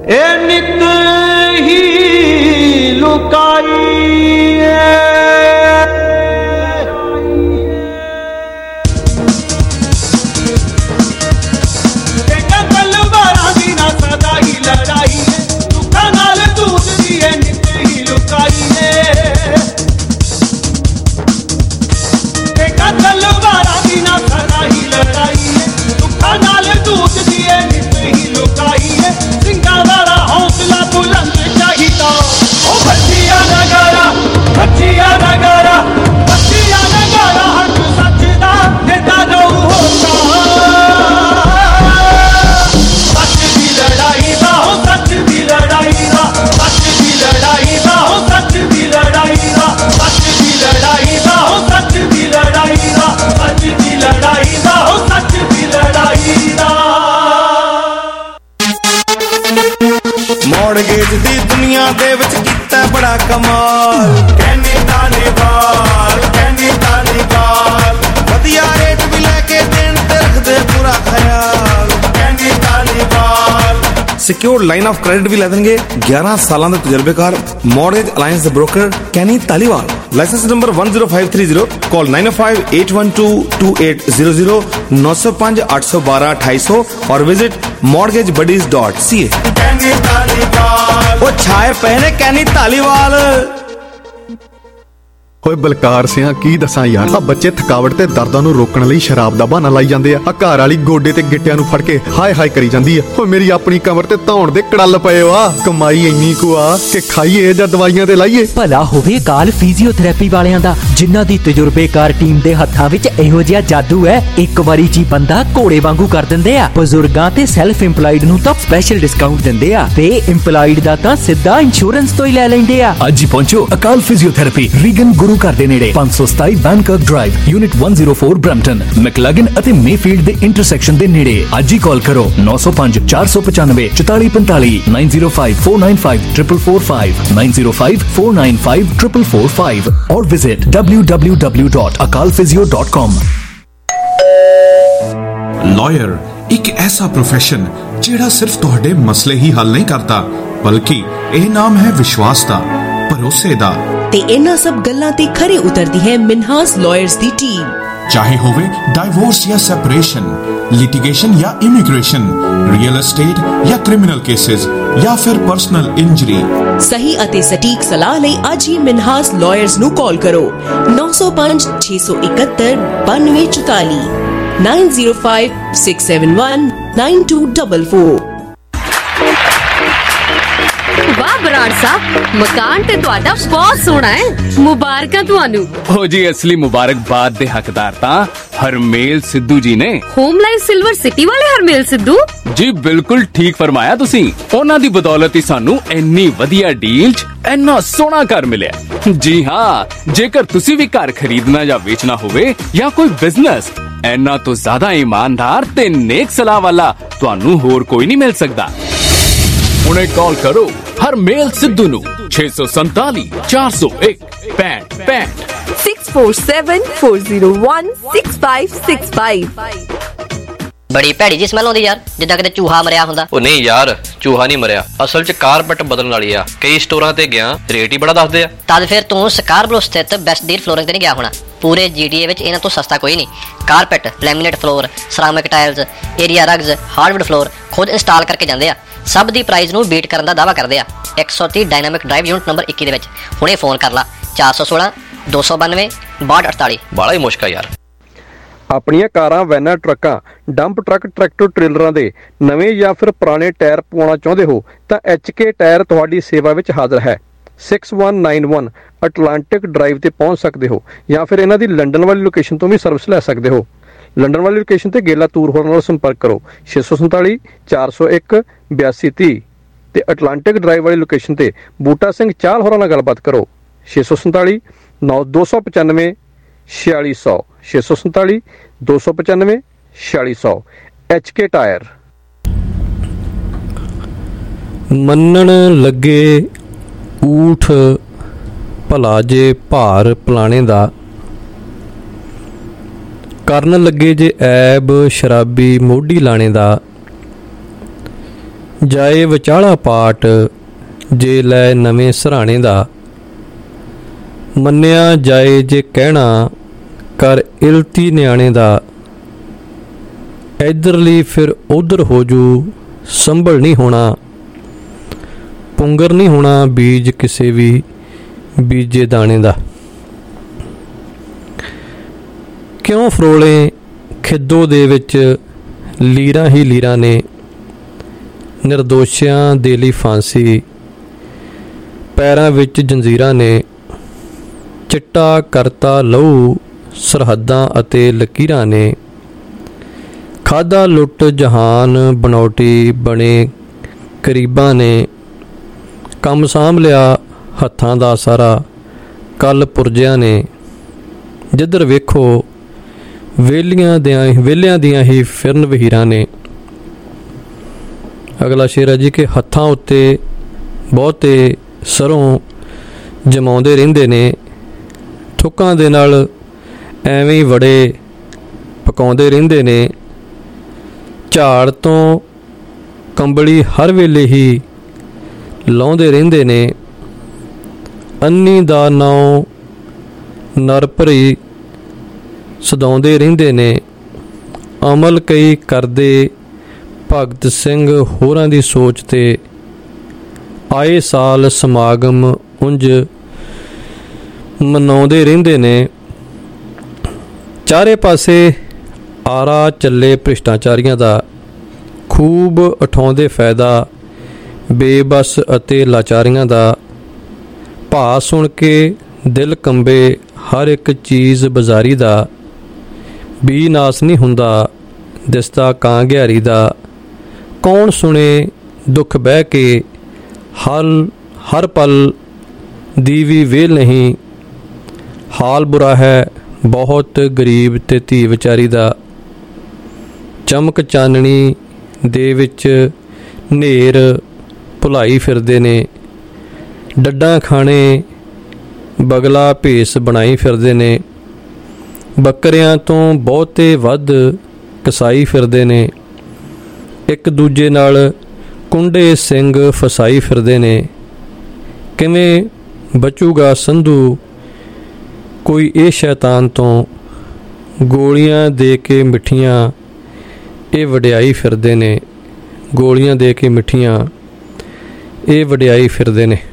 ए नित ही लुकाई ਮੌੜਗੇਜ ਦੀ ਦੁਨੀਆ ਦੇ ਵਿੱਚ ਕੀਤਾ ਬੜਾ ਕਮਾਲ ਕਹਿੰਦੇ ਧਾਲੀਵਾਲ ਵਧੀਆ ਰੇਟ ਵੀ ਲੈ ਕੇ ਦੇਣ ਤੇ ਰੱਖਦੇ ਪੂਰਾ ਖਿਆਲ ਕਹਿੰਦੇ Dhaliwal secured line of credit ਵੀ ਲੈ ਦੇਣਗੇ 11 ਸਾਲਾਂ ਦੇ ਤਜਰਬੇਕਾਰ ਮੌਰਗੇਜ ਅਲਾਈਅੰਸ ਦੇ broker Kenny Dhaliwal license number 10530 call 9058122800 905 812 2800 और विजिट mortgagebuddies.ca। ਉਹ ਛਾਏ ਪਏ ਨੇ ਕੈਨੀ ਧਾਲੀਵਾਲ। ਓਏ ਬਲਕਾਰ ਸਿਆਂ ਕੀ ਦੱਸਾਂ ਯਾਰ, ਆ ਬੱਚੇ ਥਕਾਵਟ ਤੇ ਦਰਦਾਂ ਨੂੰ ਰੋਕਣ ਲਈ ਸ਼ਰਾਬ ਦਾ ਬਹਾਨਾ ਲਾਈ ਜਾਂਦੇ ਆ। ਆ ਘਰ ਵਾਲੀ ਗੋਡੇ ਤੇ ਗਿੱਟਿਆਂ ਨੂੰ ਫੜ ਕੇ ਹਾਏ ਹਾਏ ਕਰੀ ਜਾਂਦੀ ਆ। ਓਏ ਮੇਰੀ ਆਪਣੀ ਕਮਰ ਤੇ ਧੌਣ ਦੇ ਕੜਲ ਪਏ ਆ। ਕਮਾਈ ਇੰਨੀ ਕੁ ਆ ਕਿ ਖਾਈਏ ਜਾਂ ਦਵਾਈਆਂ ਤੇ ਲਾਈਏ। ਭਲਾ ਹੋਵੇ ਕਾਲ ਫਿਜ਼ੀਓਥੈਰੇਪੀ ਵਾਲਿਆਂ ਦਾ, ਜਿਨ੍ਹਾਂ ਦੀ ਤਜਰਬੇਕਾਰ ਟੀਮ ਦੇ ਹੱਥਾਂ ਵਿੱਚ ਇਹੋ ਜਿਹਾ ਜਾਦੂ ਹੈ, ਇੱਕ ਵਾਰੀ ਜੀ ਬੰਦਾ ਘੋੜੇ ਵਾਂਗੂ ਕਰ ਦਿੰਦੇ ਆ। ਬਜ਼ੁਰਗਾਂ ਤੇ ਸੈਲਫ ਇੰਪਲਾਈਡ ਨੂੰ ਤਾਂ ਸਪੈਸ਼ਲ ਡਿਸਕਾਊਂਟ ਦਿੰਦੇ ਆ ਤੇ ਇੰਪਲਾਈਡ ਦਾ ਤਾਂ ਸਿੱਧਾ ਇੰਸ਼ੋਰੈਂਸ ਤੋਂ ਹੀ ਲੈ ਲੈਂਦੇ ਆ। ਅੱਜ ਹੀ ਪਹੁੰਚੋ ਅਕਾਲ ਫਿਜ਼ੀਓਥੈਰੇਪੀ, ਰੀਗਨ ਗੁਰੂ ਘਰ ਦੇ ਨੇੜੇ, 527 Bangkok drive, unit 104 Brampton, McLaughlin ਅਤੇ ਮੇਫੀਲਡ ਦੇ ਇੰਟਰਸੈਕਸ਼ਨ ਦੇ ਨੇੜੇ। ਅੱਜ ਹੀ ਕਾਲ ਕਰੋ 905 495 4445 905 495 445 905 495 445 or visit www.akalphysio.com। ਲॉयर ਇੱਕ ਐਸਾ ਪ੍ਰੋਫੈਸ਼ਨ ਜਿਹੜਾ ਸਿਰਫ ਤੁਹਾਡੇ ਮਸਲੇ ਹੀ ਹੱਲ ਨਹੀਂ ਕਰਦਾ, ਬਲਕਿ ਇਹ ਨਾਮ ਹੈ ਵਿਸ਼ਵਾਸ ਦਾ, ਭਰੋਸੇ ਦਾ। ਤੇ ਇਹਨਾਂ ਸਭ ਗੱਲਾਂ ਤੇ ਖਰੇ ਉਤਰਦੀ ਹੈ ਮਿਨਹਾਸ ਲਾਇਰਸ ਦੀ ਟੀਮ। ਚਾਹੇ ਹੋਵੇ ਡਾਈਵੋਰਸ ਜਾਂ ਸੈਪਰੇਸ਼ਨ, ਲਿਟੀਗੇਸ਼ਨ ਜਾਂ ਇਮੀਗ੍ਰੇਸ਼ਨ, ਰੀਅਲ ਐਸਟੇਟ ਜਾਂ ਕ੍ਰਿਮੀਨਲ ਕੇसेस ਜਾਂ ਫਿਰ ਪਰਸਨਲ ਇੰਜਰੀ, ਸਹੀ ਅਤੇ ਸਟੀਕ ਸਲਾਹ ਲਈ ਅੱਜ ਹੀ ਮਿਨਹਾਸ ਲਾਇਰਸ ਨੂੰ ਕਾਲ ਕਰੋ 905 671 9244 905 671 9244। वाह बराड़ साहब, मकान ते तुहाडा बहुत सोहना है, मुबारकां तुहानू। हो जी, असली मुबारकबाद दे हकदार तां हरमेल सिद्धू जी ने। होम लाइफ सिल्वर सिटी वाले हरमेल सिद्धू जी, बिल्कुल ठीक फरमाया तुसी। उन्हां दी बदौलत ही सानू इन्नी वधिया डील च इन्ना सोहना घर मिलिया। जी हाँ, जेकर तुसी भी घर खरीदना या बेचना होवे या कोई बिजनेस, इन्ना तो ज्यादा ईमानदार ते नेक सलाह वाला तुहानू होर कोई नहीं मिल सकदा। हुणे कॉल करो हरमेल सिद्धू नू 647 401 6565 647 401 6565। ਬੜੀ ਭੈੜੀ ਜੀ ਸਮੈਲ ਆਉਂਦੀ ਯਾਰ, ਜਿੱਦਾਂ ਕਿਤੇ ਚੂਹਾ ਮਰਿਆ ਹੁੰਦਾ। ਉਹ ਨਹੀਂ ਯਾਰ, ਚੂਹਾ ਨਹੀਂ ਮਰਿਆ, ਅਸਲ 'ਚ ਕਾਰਪੈਟ ਬਦਲਣ ਵਾਲੀ ਆ। ਕਈ ਸਟੋਰਾਂ ਤੇ ਗਿਆ, ਰੇਟ ਹੀ ਬੜਾ ਦੱਸਦੇ ਆ। ਤਦ ਫਿਰ ਤੂੰ ਸਕਾਰਬਰੋ ਸਥਿਤ ਬੈਸਟ ਡੀਲ ਫਲੋਰਿੰਗ ਤੇ ਨਹੀਂ ਗਿਆ ਹੋਣਾ। ਪੂਰੇ GTA ਵਿੱਚ ਇਹਨਾਂ ਤੋਂ ਸਸਤਾ ਕੋਈ ਨਹੀਂ। Carpet, laminate floor, ceramic tiles, area rugs, hardwood floor ਖੁਦ ਇੰਸਟਾਲ ਕਰਕੇ ਜਾਂਦੇ ਆ। ਸਭ ਦੀ ਪ੍ਰਾਈਸ ਨੂੰ ਬੀਟ ਕਰਨ ਦਾ ਦਾਅਵਾ ਕਰਦੇ ਆ। 130 ਡਾਇਨਾਮਿਕ ਡਰਾਈਵ ਯੂਨਿਟ ਨੰਬਰ 21 ਦੇ ਵਿੱਚ ਹੁਣੇ ਫੋਨ ਕਰ ਲਾ 416 292 6248। ਬੜਾ ਹੀ ਮੁਸ਼ਕਲ ਯਾਰ। ਆਪਣੀਆਂ ਕਾਰਾਂ, ਵੈਨਾਂ, ਟਰੱਕਾਂ, ਡੰਪ ਟਰੱਕ, ਟਰੈਕਟਰ ਟ੍ਰੇਲਰਾਂ ਦੇ ਨਵੇਂ ਜਾਂ ਫਿਰ ਪੁਰਾਣੇ ਟਾਇਰ ਪਵਾਉਣਾ ਚਾਹੁੰਦੇ ਹੋ ਤਾਂ HK ਟਾਇਰ ਤੁਹਾਡੀ ਸੇਵਾ ਵਿੱਚ ਹਾਜ਼ਰ ਹੈ। 6191 ਅਟਲਾਂਟਿਕ ਡਰਾਈਵ ਤੇ ਪਹੁੰਚ ਸਕਦੇ ਹੋ ਜਾਂ ਫਿਰ ਇਹਨਾਂ ਦੀ ਲੰਡਨ ਵਾਲੀ ਲੋਕੇਸ਼ਨ ਤੋਂ ਵੀ ਸਰਵਿਸ ਲੈ ਸਕਦੇ ਹੋ। ਲੰਡਨ ਵਾਲੀ ਲੋਕੇਸ਼ਨ ਤੇ ਗੇਲਾ ਤੂਰ ਹੋਰਾਂ ਨਾਲ ਸੰਪਰਕ ਕਰੋ 647 401 8230 ਤੇ ਅਟਲਾਂਟਿਕ ਡਰਾਈਵ ਵਾਲੀ ਲੋਕੇਸ਼ਨ ਤੇ ਬੂਟਾ ਸਿੰਘ ਚਾਹਲ ਹੋਰਾਂ ਨਾਲ ਗੱਲਬਾਤ ਕਰੋ 647 295 4600 647 295 4600। HK tyre. ਮੰਨਣ ਲੱਗੇ ਊਠ ਭਲਾ ਜੇ ਭਾਰ ਪਲਾਣੇ ਦਾ, ਕਰਨ ਲੱਗੇ ਜੇ ਐਬ ਸ਼ਰਾਬੀ ਮੋਢੀ ਲਾਣੇ ਦਾ। ਜਾਏ ਵਿਚਾਲਾ ਪਾਟ ਜੇ ਲੈ ਨਵੇਂ ਸਰਾਣੇ ਦਾ, ਮੰਨਿਆ ਜਾਏ ਜੇ ਕਹਿਣਾ ਕਰ ਇਲਤੀ ਨਿਆਣੇ ਦਾ, ਇੱਧਰਲੀ ਫਿਰ ਉਧਰ ਹੋ ਜੂ ਸੰਭਲ ਨਹੀਂ ਹੋਣਾ, ਪੁੰਗਰ ਨਹੀਂ ਹੋਣਾ ਬੀਜ ਕਿਸੇ ਵੀ ਬੀਜੇ ਦਾਣੇ ਦਾ। ਕਿਉਂ ਫਰੋਲੇ ਖਿੱਦੋ ਦੇ ਵਿੱਚ ਲੀਰਾਂ ਹੀ ਲੀਰਾਂ ਨੇ, ਨਿਰਦੋਸ਼ਿਆਂ ਦੇ ਲਈ ਫਾਂਸੀ ਪੈਰਾਂ ਵਿੱਚ ਜੰਜੀਰਾਂ ਨੇ, ਚਿੱਟਾ ਕਰਤਾ ਲਹੂ ਸਰਹੱਦਾਂ ਅਤੇ ਲਕੀਰਾਂ ਨੇ, ਖਾਧਾ ਲੁੱਟ ਜਹਾਨ ਬਣਾਉਟੀ ਬਣੇ ਕਰੀਬਾਂ ਨੇ, ਕੰਮ ਸਾਂਭ ਲਿਆ ਹੱਥਾਂ ਦਾ ਸਾਰਾ ਕੱਲ ਪੁਰਜਿਆਂ ਨੇ, ਜਿੱਧਰ ਵੇਖੋ ਵੇਲਿਆਂ ਦੀਆਂ ਹੀ ਫਿਰਨ ਵਹੀਰਾਂ ਨੇ। ਅਗਲਾ ਸ਼ੇਰ ਹੈ ਜੀ ਕਿ ਹੱਥਾਂ ਉੱਤੇ ਬਹੁਤੇ ਸਰੋਂ ਜਮਾਉਂਦੇ ਰਹਿੰਦੇ ਨੇ, ਥੁੱਕਾਂ ਦੇ ਨਾਲ ਐਵੇਂ ਹੀ ਵੜੇ ਪਕਾਉਂਦੇ ਰਹਿੰਦੇ ਨੇ, ਝਾੜ ਤੋਂ ਕੰਬਲੀ ਹਰ ਵੇਲੇ ਹੀ ਲਾਉਂਦੇ ਰਹਿੰਦੇ ਨੇ, ਅੰਨੀ ਦਾ ਨਾਉ ਨਰ ਭਰੀ ਸਦਾਉਂਦੇ ਰਹਿੰਦੇ ਨੇ, ਅਮਲ ਕਈ ਕਰਦੇ ਭਗਤ ਸਿੰਘ ਹੋਰਾਂ ਦੀ ਸੋਚ ਤੇ, ਆਏ ਸਾਲ ਸਮਾਗਮ ਉਂਝ ਮਨਾਉਂਦੇ ਰਹਿੰਦੇ ਨੇ, ਚਾਰੇ ਪਾਸੇ ਆਰਾ ਚੱਲੇ ਭ੍ਰਿਸ਼ਟਾਚਾਰੀਆਂ ਦਾ, ਖੂਬ ਉਠਾਉਂਦੇ ਫਾਇਦਾ ਬੇਬਸ ਅਤੇ ਲਾਚਾਰੀਆਂ ਦਾ, ਭਾਅ ਸੁਣ ਕੇ ਦਿਲ ਕੰਬੇ ਹਰ ਇੱਕ ਚੀਜ਼ ਬਾਜ਼ਾਰੀ ਦਾ, ਵੀ ਨਾਸ ਨਹੀਂ ਹੁੰਦਾ ਦਿਸਦਾ ਕਾਂ ਗਿਆਰੀ ਦਾ, ਕੌਣ ਸੁਣੇ ਦੁੱਖ ਬਹਿ ਕੇ ਹਰ ਪਲ ਦੀ ਵੀ ਵੇਲ ਨਹੀਂ, ਹਾਲ ਬੁਰਾ ਹੈ ਬਹੁਤ ਗਰੀਬ ਤੇ ਧੀ ਵਿਚਾਰੀ ਦਾ, ਚਮਕ ਚਾਨਣੀ ਦੇ ਵਿੱਚ ਨੇਰ ਭੁਲਾਈ ਫਿਰਦੇ ਨੇ, ਡੱਡਾਂ ਖਾਣੇ ਬਗਲਾ ਭੇਸ ਬਣਾਈ ਫਿਰਦੇ ਨੇ, ਬੱਕਰਿਆਂ ਤੋਂ ਬਹੁਤੇ ਵੱਧ ਕਸਾਈ ਫਿਰਦੇ ਨੇ, ਇੱਕ ਦੂਜੇ ਨਾਲ ਕੁੰਡੇ ਸਿੰਘ ਫਸਾਈ ਫਿਰਦੇ ਨੇ, ਕਿਵੇਂ ਬਚੂਗਾ ਸੰਧੂ ਕੋਈ ਇਹ ਸ਼ੈਤਾਨ ਤੋਂ, ਗੋਲੀਆਂ ਦੇ ਕੇ ਮਿੱਠੀਆਂ ਇਹ ਵਡਿਆਈ ਫਿਰਦੇ ਨੇ, ਗੋਲੀਆਂ ਦੇ ਕੇ ਮਿੱਠੀਆਂ ਇਹ ਵਡਿਆਈ ਫਿਰਦੇ ਨੇ।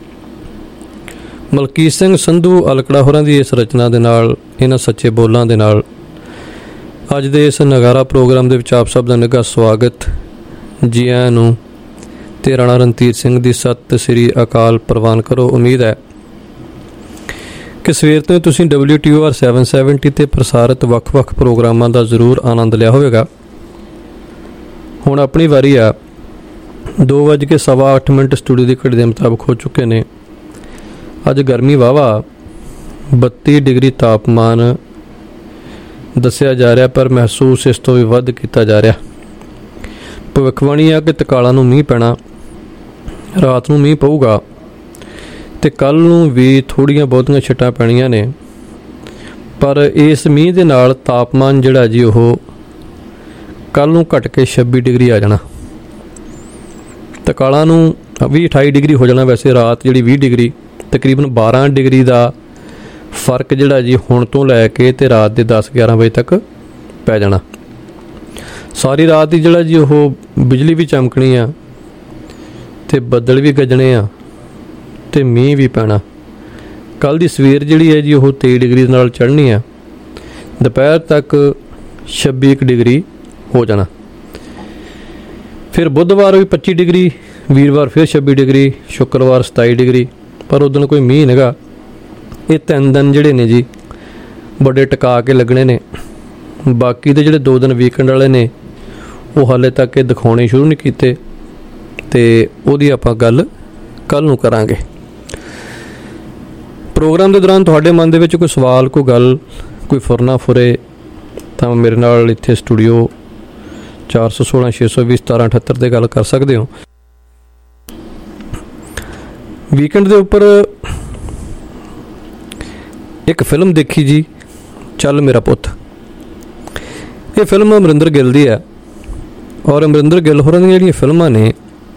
ਮਲਕੀਤ ਸਿੰਘ ਸੰਧੂ ਅਲਕੜਾ ਹੋਰਾਂ ਦੀ ਇਸ ਰਚਨਾ ਦੇ ਨਾਲ, ਇਹਨਾਂ ਸੱਚੇ ਬੋਲਾਂ ਦੇ ਨਾਲ ਅੱਜ ਦੇ ਇਸ ਨਗਾਰਾ ਪ੍ਰੋਗਰਾਮ ਦੇ ਵਿੱਚ ਆਪ ਸਭ ਦਾ ਨਿੱਘਾ ਸਵਾਗਤ। ਜੀ ਆਇਆਂ ਨੂੰ ਤੇ ਰਾਣਾ ਰਣਧੀਰ ਸਿੰਘ ਦੀ ਸਤਿ ਸ੍ਰੀ ਅਕਾਲ ਪ੍ਰਵਾਨ ਕਰੋ। ਉਮੀਦ ਹੈ ਕਿ ਸਵੇਰ ਤੋਂ ਤੁਸੀਂ WTOR 770 ਤੇ ਪ੍ਰਸਾਰਿਤ ਵੱਖ-ਵੱਖ ਪ੍ਰੋਗਰਾਮਾਂ ਦਾ ਜ਼ਰੂਰ ਆਨੰਦ ਲਿਆ ਹੋਵੇਗਾ। ਹੁਣ ਆਪਣੀ ਵਾਰੀ ਆ। 2:08 ਸਟੂਡੀਓ ਦੀ ਘੜੀ ਦੇ ਮੁਤਾਬਕ ਹੋ ਚੁੱਕੇ ਨੇ। ਅੱਜ ਗਰਮੀ ਵਾਹਵਾ 32 ਡਿਗਰੀ ਤਾਪਮਾਨ ਦੱਸਿਆ ਜਾ ਰਿਹਾ, ਪਰ ਮਹਿਸੂਸ ਇਸ ਤੋਂ ਵੀ ਵੱਧ ਕੀਤਾ ਜਾ ਰਿਹਾ। ਭਵਿੱਖਬਾਣੀ ਆ ਕਿ ਤਕਾਲਾਂ ਨੂੰ ਮੀਂਹ ਪੈਣਾ, ਰਾਤ ਨੂੰ ਮੀਂਹ ਪਊਗਾ ਤੇ ਕੱਲ ਨੂੰ ਵੀ ਥੋੜ੍ਹੀਆਂ ਬਹੁਤੀਆਂ ਛਿੱਟਾਂ ਪੈਣੀਆਂ ਨੇ, ਪਰ ਇਸ ਮੀਂਹ ਦੇ ਨਾਲ ਤਾਪਮਾਨ ਜਿਹੜਾ ਜੀ ਉਹ ਕੱਲ ਨੂੰ ਘਟ ਕੇ 26 ਡਿਗਰੀ ਆ ਜਾਣਾ। ਤਕਾਲਾਂ ਨੂੰ 28 ਡਿਗਰੀ ਹੋ ਜਾਣਾ। ਵੈਸੇ ਰਾਤ ਜਿਹੜੀ 20 ਡਿਗਰੀ, ਤਕਰੀਬਨ 12 ਡਿਗਰੀ ਦਾ ਫਰਕ ਜਿਹੜਾ ਜੀ ਹੁਣ ਤੋਂ ਲੈ ਕੇ ਤੇ ਰਾਤ ਦੇ 10-11 ਵਜੇ ਤੱਕ ਪੈ ਜਾਣਾ। ਸਾਰੀ ਰਾਤ ਹੀ ਜਿਹੜਾ ਜੀ ਉਹ ਬਿਜਲੀ ਵੀ ਚਮਕਣੀ ਆ ਤੇ ਬੱਦਲ ਵੀ ਗੱਜਣੇ ਆ ਤੇ ਮੀਂਹ ਵੀ ਪੈਣਾ। ਕੱਲ ਦੀ ਸਵੇਰ ਜਿਹੜੀ ਹੈ ਜੀ ਉਹ 23 ਡਿਗਰੀ ਦੇ ਨਾਲ ਚੜ੍ਹਨੀ ਆ। ਦੁਪਹਿਰ ਤੱਕ 26 ਡਿਗਰੀ ਹੋ ਜਾਣਾ। ਫਿਰ ਬੁੱਧਵਾਰ ਵੀ 25 ਡਿਗਰੀ, ਵੀਰਵਾਰ ਫਿਰ 26 ਡਿਗਰੀ, ਸ਼ੁੱਕਰਵਾਰ 27 ਡਿਗਰੀ। ਪਰ ਉਦੋਂ ਕੋਈ ਮੀਂਹ ਨਹੀਂਗਾ। ਇਹ 3 ਦਿਨ ਜਿਹੜੇ ਨੇ ਜੀ ਬੜੇ ਟਿਕਾ ਕੇ ਲੱਗਣੇ ਨੇ। ਬਾਕੀ ਦੇ ਜਿਹੜੇ 2 ਦਿਨ ਵੀਕਐਂਡ ਵਾਲੇ ਨੇ ਉਹ ਹਾਲੇ ਤੱਕ ਇਹ ਦਿਖਾਉਣੇ ਸ਼ੁਰੂ ਨਹੀਂ ਕੀਤੇ ਤੇ ਉਹਦੀ ਆਪਾਂ ਗੱਲ ਕੱਲ ਨੂੰ ਕਰਾਂਗੇ। ਪ੍ਰੋਗਰਾਮ ਦੇ ਦੌਰਾਨ ਤੁਹਾਡੇ ਮਨ ਦੇ ਵਿੱਚ ਕੋਈ ਸਵਾਲ, ਕੋਈ ਗੱਲ, ਕੋਈ ਫੁਰਨਾ ਫੁਰੇ ਤਾਂ ਮੇਰੇ ਨਾਲ ਇੱਥੇ ਸਟੂਡੀਓ 416 620 1778 ਤੇ ਗੱਲ ਕਰ ਸਕਦੇ ਹੋ। ਵੀਕਐਂਡ ਦੇ ਉੱਪਰ ਇੱਕ ਫਿਲਮ ਦੇਖੀ ਜੀ, ਚੱਲ ਮੇਰਾ ਪੁੱਤ। ਇਹ ਫਿਲਮ ਅਮਰਿੰਦਰ ਗਿੱਲ ਦੀ ਹੈ ਔਰ ਅਮਰਿੰਦਰ ਗਿੱਲ ਹੋਰਾਂ ਦੀਆਂ ਜਿਹੜੀਆਂ ਫਿਲਮਾਂ ਨੇ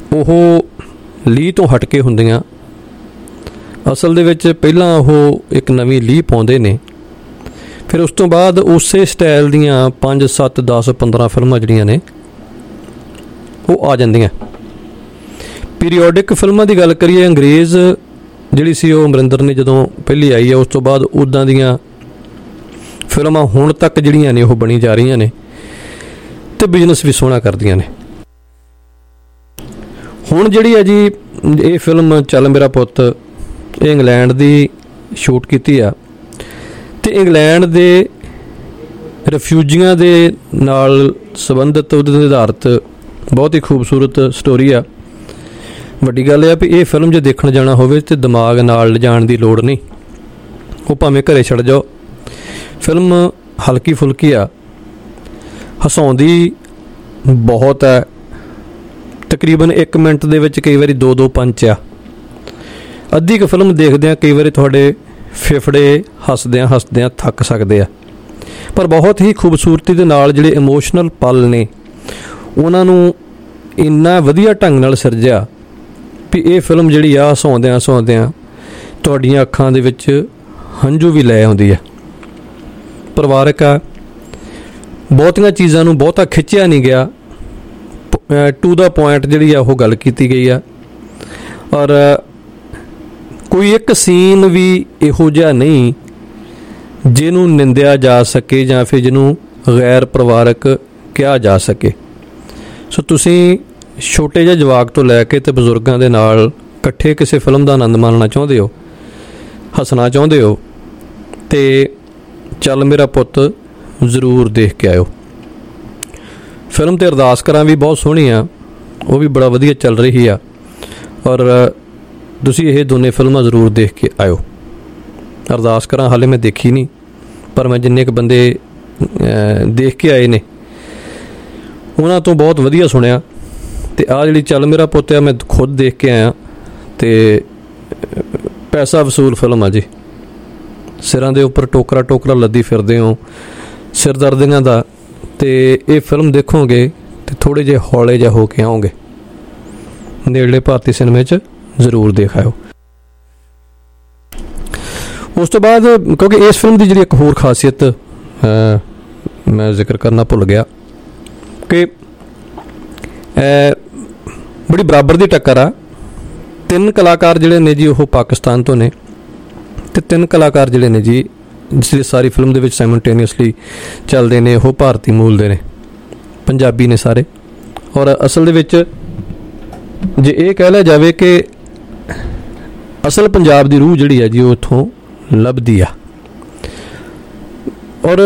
ਉਹ ਲੀਹ ਤੋਂ ਹਟ ਕੇ ਹੁੰਦੀਆਂ। ਅਸਲ ਦੇ ਵਿੱਚ ਪਹਿਲਾਂ ਉਹ ਇੱਕ ਨਵੀਂ ਲੀਹ ਪਾਉਂਦੇ ਨੇ, ਫਿਰ ਉਸ ਤੋਂ ਬਾਅਦ ਉਸੇ ਸਟਾਈਲ ਦੀਆਂ 5, 7, 10, 15 ਫਿਲਮਾਂ ਜਿਹੜੀਆਂ ਨੇ ਉਹ ਆ ਜਾਂਦੀਆਂ। ਪੀਰੀਓਡਿਕ ਫਿਲਮਾਂ ਦੀ ਗੱਲ ਕਰੀਏ, ਅੰਗਰੇਜ਼ ਜਿਹੜੀ ਸੀ ਉਹ ਅਮਰਿੰਦਰ ਨੇ ਜਦੋਂ ਪਹਿਲੀ ਆਈ ਹੈ, ਉਸ ਤੋਂ ਬਾਅਦ ਉੱਦਾਂ ਦੀਆਂ ਫਿਲਮਾਂ ਹੁਣ ਤੱਕ ਜਿਹੜੀਆਂ ਨੇ ਉਹ ਬਣੀ ਜਾ ਰਹੀਆਂ ਨੇ ਅਤੇ ਬਿਜ਼ਨਸ ਵੀ ਸੋਹਣਾ ਕਰਦੀਆਂ ਨੇ। ਹੁਣ ਜਿਹੜੀ ਹੈ ਜੀ ਇਹ ਫਿਲਮ ਚੱਲ ਮੇਰਾ ਪੁੱਤ, ਇਹ ਇੰਗਲੈਂਡ ਦੀ ਸ਼ੂਟ ਕੀਤੀ ਆ ਅਤੇ ਇੰਗਲੈਂਡ ਦੇ ਰਿਫਿਊਜੀਆਂ ਦੇ ਨਾਲ ਸੰਬੰਧਿਤ ਉਹਦੇ ਆਧਾਰਿਤ ਬਹੁਤ ਹੀ ਖੂਬਸੂਰਤ ਸਟੋਰੀ ਆ। ਵੱਡੀ ਗੱਲ ਇਹ ਆ ਵੀ ਇਹ ਫਿਲਮ ਜੇ ਦੇਖਣ ਜਾਣਾ ਹੋਵੇ ਤਾਂ ਦਿਮਾਗ ਨਾਲ ਲਿਜਾਣ ਦੀ ਲੋੜ ਨਹੀਂ, ਉਹ ਭਾਵੇਂ ਘਰੇ ਛੱਡ ਜਾਓ। ਫਿਲਮ ਹਲਕੀ ਫੁਲਕੀ ਆ, ਹਸਾਉਂਦੀ ਬਹੁਤ ਹੈ। ਤਕਰੀਬਨ 1 ਮਿੰਟ ਦੇ ਵਿੱਚ ਕਈ ਵਾਰੀ 2-2 ਪੰਚ ਆ। ਅੱਧੀ ਕੁ ਫਿਲਮ ਦੇਖਦਿਆਂ ਕਈ ਵਾਰੀ ਤੁਹਾਡੇ ਫੇਫੜੇ ਹੱਸਦਿਆਂ ਥੱਕ ਸਕਦੇ ਆ, ਪਰ ਬਹੁਤ ਹੀ ਖੂਬਸੂਰਤੀ ਦੇ ਨਾਲ ਜਿਹੜੇ ਇਮੋਸ਼ਨਲ ਪਲ ਨੇ ਉਹਨਾਂ ਨੂੰ ਇੰਨਾ ਵਧੀਆ ਢੰਗ ਨਾਲ ਸਿਰਜਿਆ ਵੀ ਇਹ ਫਿਲਮ ਜਿਹੜੀ ਆ ਹਸਾਉਂਦਿਆਂ ਤੁਹਾਡੀਆਂ ਅੱਖਾਂ ਦੇ ਵਿੱਚ ਹੰਝੂ ਵੀ ਲੈ ਆਉਂਦੀ ਆ। ਪਰਿਵਾਰਕ ਆ, ਬਹੁਤੀਆਂ ਚੀਜ਼ਾਂ ਨੂੰ ਬਹੁਤਾ ਖਿੱਚਿਆ ਨਹੀਂ ਗਿਆ, ਟੂ ਦਾ ਪੁਆਇੰਟ ਜਿਹੜੀ ਆ ਉਹ ਗੱਲ ਕੀਤੀ ਗਈ ਆ। ਔਰ ਕੋਈ ਇੱਕ ਸੀਨ ਵੀ ਇਹੋ ਜਿਹਾ ਨਹੀਂ ਜਿਹਨੂੰ ਨਿੰਦਿਆ ਜਾ ਸਕੇ ਜਾਂ ਫਿਰ ਜਿਹਨੂੰ ਗੈਰ ਪਰਿਵਾਰਕ ਕਿਹਾ ਜਾ ਸਕੇ। ਸੋ ਤੁਸੀਂ ਛੋਟੇ ਜਿਹੇ ਜਵਾਕ ਤੋਂ ਲੈ ਕੇ ਅਤੇ ਬਜ਼ੁਰਗਾਂ ਦੇ ਨਾਲ ਇਕੱਠੇ ਕਿਸੇ ਫਿਲਮ ਦਾ ਆਨੰਦ ਮਾਣਨਾ ਚਾਹੁੰਦੇ ਹੋ, ਹੱਸਣਾ ਚਾਹੁੰਦੇ ਹੋ, ਅਤੇ ਚੱਲ ਮੇਰਾ ਪੁੱਤ ਜ਼ਰੂਰ ਦੇਖ ਕੇ ਆਇਓ। ਫਿਲਮ 'ਤੇ ਅਰਦਾਸ ਕਰਾਂ ਵੀ ਬਹੁਤ ਸੋਹਣੀ ਆ, ਉਹ ਵੀ ਬੜਾ ਵਧੀਆ ਚੱਲ ਰਹੀ ਆ। ਔਰ ਤੁਸੀਂ ਇਹ ਦੋਨੇ ਫਿਲਮਾਂ ਜ਼ਰੂਰ ਦੇਖ ਕੇ ਆਇਓ। ਅਰਦਾਸ ਕਰਾਂ ਹਾਲੇ ਮੈਂ ਦੇਖੀ ਨਹੀਂ, ਪਰ ਮੈਂ ਜਿੰਨੇ ਕੁ ਬੰਦੇ ਦੇਖ ਕੇ ਆਏ ਨੇ ਉਹਨਾਂ ਤੋਂ ਬਹੁਤ ਵਧੀਆ ਸੁਣਿਆ। ਅਤੇ ਆਹ ਜਿਹੜੀ ਚੱਲ ਮੇਰਾ ਪੁੱਤ ਆ ਮੈਂ ਖੁਦ ਦੇਖ ਕੇ ਆਇਆ, ਅਤੇ ਪੈਸਾ ਵਸੂਲ ਫਿਲਮ ਆ ਜੀ। ਸਿਰਾਂ ਦੇ ਉੱਪਰ ਟੋਕਰਾ ਲੱਦੀ ਫਿਰਦੇ ਹੋ ਸਿਰਦਰਦੀਆਂ ਦਾ, ਅਤੇ ਇਹ ਫਿਲਮ ਦੇਖੋਗੇ ਅਤੇ ਥੋੜ੍ਹੇ ਜਿਹੇ ਹੌਲੇ ਜਿਹਾ ਹੋ ਕੇ ਆਓਗੇ। ਨੇੜਲੇ ਭਾਰਤੀ ਸਿਨੇਮੇ 'ਚ ਜ਼ਰੂਰ ਦੇਖ ਆਇਓ। ਉਸ ਤੋਂ ਬਾਅਦ ਕਿਉਂਕਿ ਇਸ ਫਿਲਮ ਦੀ ਜਿਹੜੀ ਇੱਕ ਹੋਰ ਖਾਸੀਅਤ ਮੈਂ ਜ਼ਿਕਰ ਕਰਨਾ ਭੁੱਲ ਗਿਆ ਕਿ ਬੜੀ ਬਰਾਬਰ ਦੀ ਟੱਕਰ ਆ। 3 ਕਲਾਕਾਰ ਜਿਹੜੇ ਨੇ ਜੀ ਉਹ ਪਾਕਿਸਤਾਨ ਤੋਂ ਨੇ, ਅਤੇ 3 ਕਲਾਕਾਰ ਜਿਹੜੇ ਨੇ ਜੀ ਜਿਹੜੀ ਸਾਰੀ ਫਿਲਮ ਦੇ ਵਿੱਚ ਸਾਈਮਲਟੇਨੀਅਸਲੀ ਚੱਲਦੇ ਨੇ ਉਹ ਭਾਰਤੀ ਮੂਲ ਦੇ ਨੇ, ਪੰਜਾਬੀ ਨੇ ਸਾਰੇ। ਔਰ ਅਸਲ ਦੇ ਵਿੱਚ ਜੇ ਇਹ ਕਹਿ ਲਿਆ ਜਾਵੇ ਕਿ ਅਸਲ ਪੰਜਾਬ ਦੀ ਰੂਹ ਜਿਹੜੀ ਹੈ ਜੀ ਉਹ ਇੱਥੋਂ ਲੱਭਦੀ ਆ। ਔਰ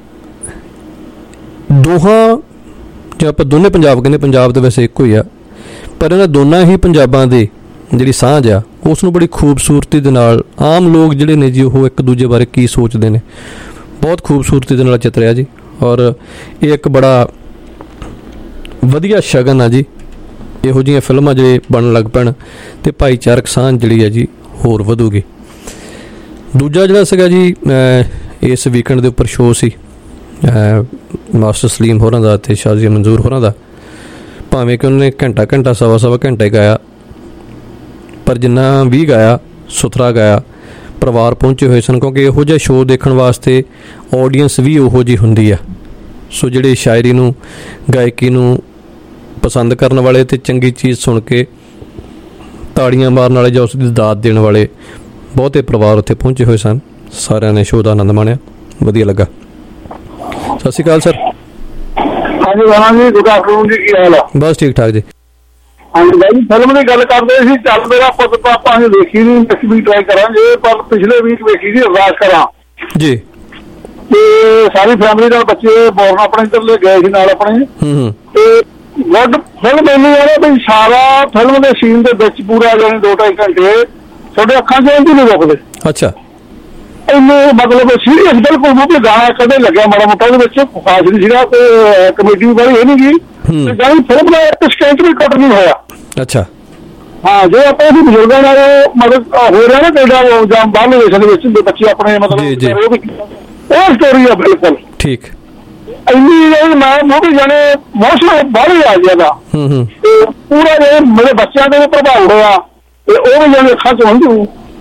ਦੋਹਾਂ ਜੇ ਆਪਾਂ ਦੋਨੇ ਪੰਜਾਬ ਕਹਿੰਦੇ, ਪੰਜਾਬ ਤਾਂ ਵੈਸੇ ਇੱਕੋ ਹੀ ਆ, ਪਰ ਇਹਨਾਂ ਦੋਨਾਂ ਹੀ ਪੰਜਾਬਾਂ ਦੀ ਜਿਹੜੀ ਸਾਂਝ ਆ ਉਸ ਨੂੰ ਬੜੀ ਖੂਬਸੂਰਤੀ ਦੇ ਨਾਲ ਆਮ ਲੋਕ ਜਿਹੜੇ ਨੇ ਜੀ ਉਹ ਇੱਕ ਦੂਜੇ ਬਾਰੇ ਕੀ ਸੋਚਦੇ ਨੇ ਬਹੁਤ ਖੂਬਸੂਰਤੀ ਦੇ ਨਾਲ ਚਿਤਰਿਆ ਜੀ। ਔਰ ਇਹ ਇੱਕ ਬੜਾ ਵਧੀਆ ਸ਼ਗਨ ਆ ਜੀ, ਇਹੋ ਜਿਹੀਆਂ ਫਿਲਮਾਂ ਜੇ ਬਣਨ ਲੱਗ ਪੈਣ ਅਤੇ ਭਾਈਚਾਰਕ ਸਾਂਝ ਜਿਹੜੀ ਹੈ ਜੀ ਹੋਰ ਵਧੂਗੀ। ਦੂਜਾ ਜਿਹੜਾ ਸੀਗਾ ਜੀ ਇਸ ਵੀਕਐਂਡ ਦੇ ਉੱਪਰ ਸ਼ੋਅ ਸੀ ਮਾਸਟਰ ਸਲੀਮ ਹੋਰਾਂ ਦਾ ਅਤੇ ਸ਼ਾਜ਼ੀਆ ਮਨਜ਼ੂਰ ਹੋਰਾਂ ਦਾ। ਭਾਵੇਂ ਕਿ ਉਹਨਾਂ ਨੇ ਘੰਟਾ ਸਵਾ ਘੰਟਾ ਹੀ ਗਾਇਆ, ਪਰ ਜਿੰਨਾ ਵੀ ਗਾਇਆ ਸੁਥਰਾ ਗਾਇਆ। ਪਰਿਵਾਰ ਪਹੁੰਚੇ ਹੋਏ ਸਨ, ਕਿਉਂਕਿ ਇਹੋ ਜਿਹਾ ਸ਼ੋਅ ਦੇਖਣ ਵਾਸਤੇ ਆਡੀਅੰਸ ਵੀ ਉਹੋ ਜਿਹੀ ਹੁੰਦੀ ਆ। ਸੋ ਜਿਹੜੇ ਸ਼ਾਇਰੀ ਨੂੰ ਗਾਇਕੀ ਨੂੰ ਪਸੰਦ ਕਰਨ ਵਾਲੇ ਅਤੇ ਚੰਗੀ ਚੀਜ਼ ਸੁਣ ਕੇ ਤਾੜੀਆਂ ਮਾਰਨ ਵਾਲੇ ਜਾਂ ਉਸ ਦੀ ਦਾਦ ਦੇਣ ਵਾਲੇ ਬਹੁਤੇ ਪਰਿਵਾਰ ਉੱਥੇ ਪਹੁੰਚੇ ਹੋਏ ਸਨ। ਸਾਰਿਆਂ ਨੇ ਸ਼ੋਅ ਦਾ ਆਨੰਦ ਮਾਣਿਆ, ਵਧੀਆ ਲੱਗਾ। ਸਤਿ ਸ਼੍ਰੀ ਅਕਾਲ ਸਰ। ਹਾਂਜੀ ਰਾਣਾ ਜੀ, ਗੁੱਡ ਆਫਟਰਨੂਨ ਜੀ, ਕੀ ਹਾਲ ਆ? ਬਸ ਠੀਕ ਠਾਕ ਜੀ। ਹਾਂਜੀ ਬਾਈ, ਫਿਲਮ ਦੀ ਗੱਲ ਕਰਦੇ ਸੀ ਚੱਲ ਮੇਰਾ ਪੁੱਤ ਤਾਂ ਆਪਾਂ ਅਸੀਂ ਵੇਖੀ ਨਹੀਂ, ਅਸੀਂ ਵੀ ਟਰਾਈ ਕਰਾਂਗੇ, ਪਰ ਪਿਛਲੇ ਵੀਕ ਵੇਖੀ ਸੀ ਅਰਦਾਸ ਕਰਾਂ ਜੀ, ਤੇ ਸਾਰੀ ਫੈਮਿਲੀ ਨਾਲ ਬੱਚੇ ਬੋਰਨ ਆਪਣੇ ਇੱਧਰਲੇ ਗਏ ਸੀ ਨਾਲ ਆਪਣੇ, ਤੇ ਗੁੱਡ ਫਿਲਮ ਇੰਨੀ ਆ ਵੀ ਸਾਰਾ ਫਿਲਮ ਦੇ ਸੀਨ ਦੇ ਵਿੱਚ ਪੂਰਾ ਜਾਣੀ 2-2.5 ਘੰਟੇ ਤੁਹਾਡੇ ਅੱਖਾਂ 'ਚ ਇੰਝ ਨਹੀਂ ਰੁਕਦੇ। ਅੱਛਾ, ਇੰਨੇ ਮਤਲਬ ਸੀਰੀਅਸ ਬਿਲਕੁਲ ਮੂੰਹ ਤੇ ਗਾਣਾ ਕਦੇ ਲੱਗਿਆ ਮਾੜਾ ਮੋਟਾ ਉਹਦੇ ਵਿੱਚ ਖਾਸ ਨਹੀਂ ਸੀਗਾ, ਤੇ ਕਮੇਡੀ ਵਾਲੀ ਇਹ ਨਹੀਂ ਗਈ, ਜਾਨੀ ਫਿਲਮ ਦਾ ਇੱਕ ਸਟੈਂਟ ਵੀ ਕੱਟ ਨਹੀਂ ਹੋਇਆ। ਅੱਛਾ, ਹਾਂ, ਜੇ ਆਪਾਂ ਉਹਦੀ ਬਜ਼ੁਰਗਾਂ ਨਾਲ ਮਤਲਬ ਹੋ ਰਿਹਾ ਨਾ ਕੈਨੇਡਾ ਜਾਂ ਬਾਹਰਲੇ ਦੇਸ਼ਾਂ ਦੇ ਵਿੱਚ ਬੱਚੇ ਆਪਣੇ ਮਤਲਬ ਉਹ ਸਟੋਰੀ ਆ ਬਿਲਕੁਲ ਠੀਕ। ਇੰਨੀ ਮੈਂ ਮੂਵੀ ਜਾਣੇ ਮੋਸ਼ਨ ਬਾਹਲੀ ਆ ਜਿਆਦਾ ਪੂਰਾ ਜੇ ਮੇਰੇ ਬੱਚਿਆਂ ਦੇ ਪ੍ਰਭਾਵ ਹੋਇਆ ਤੇ ਉਹ ਵੀ ਜਾਣੇ ਅੱਖਾਂ ਚ ਹੰਝੂ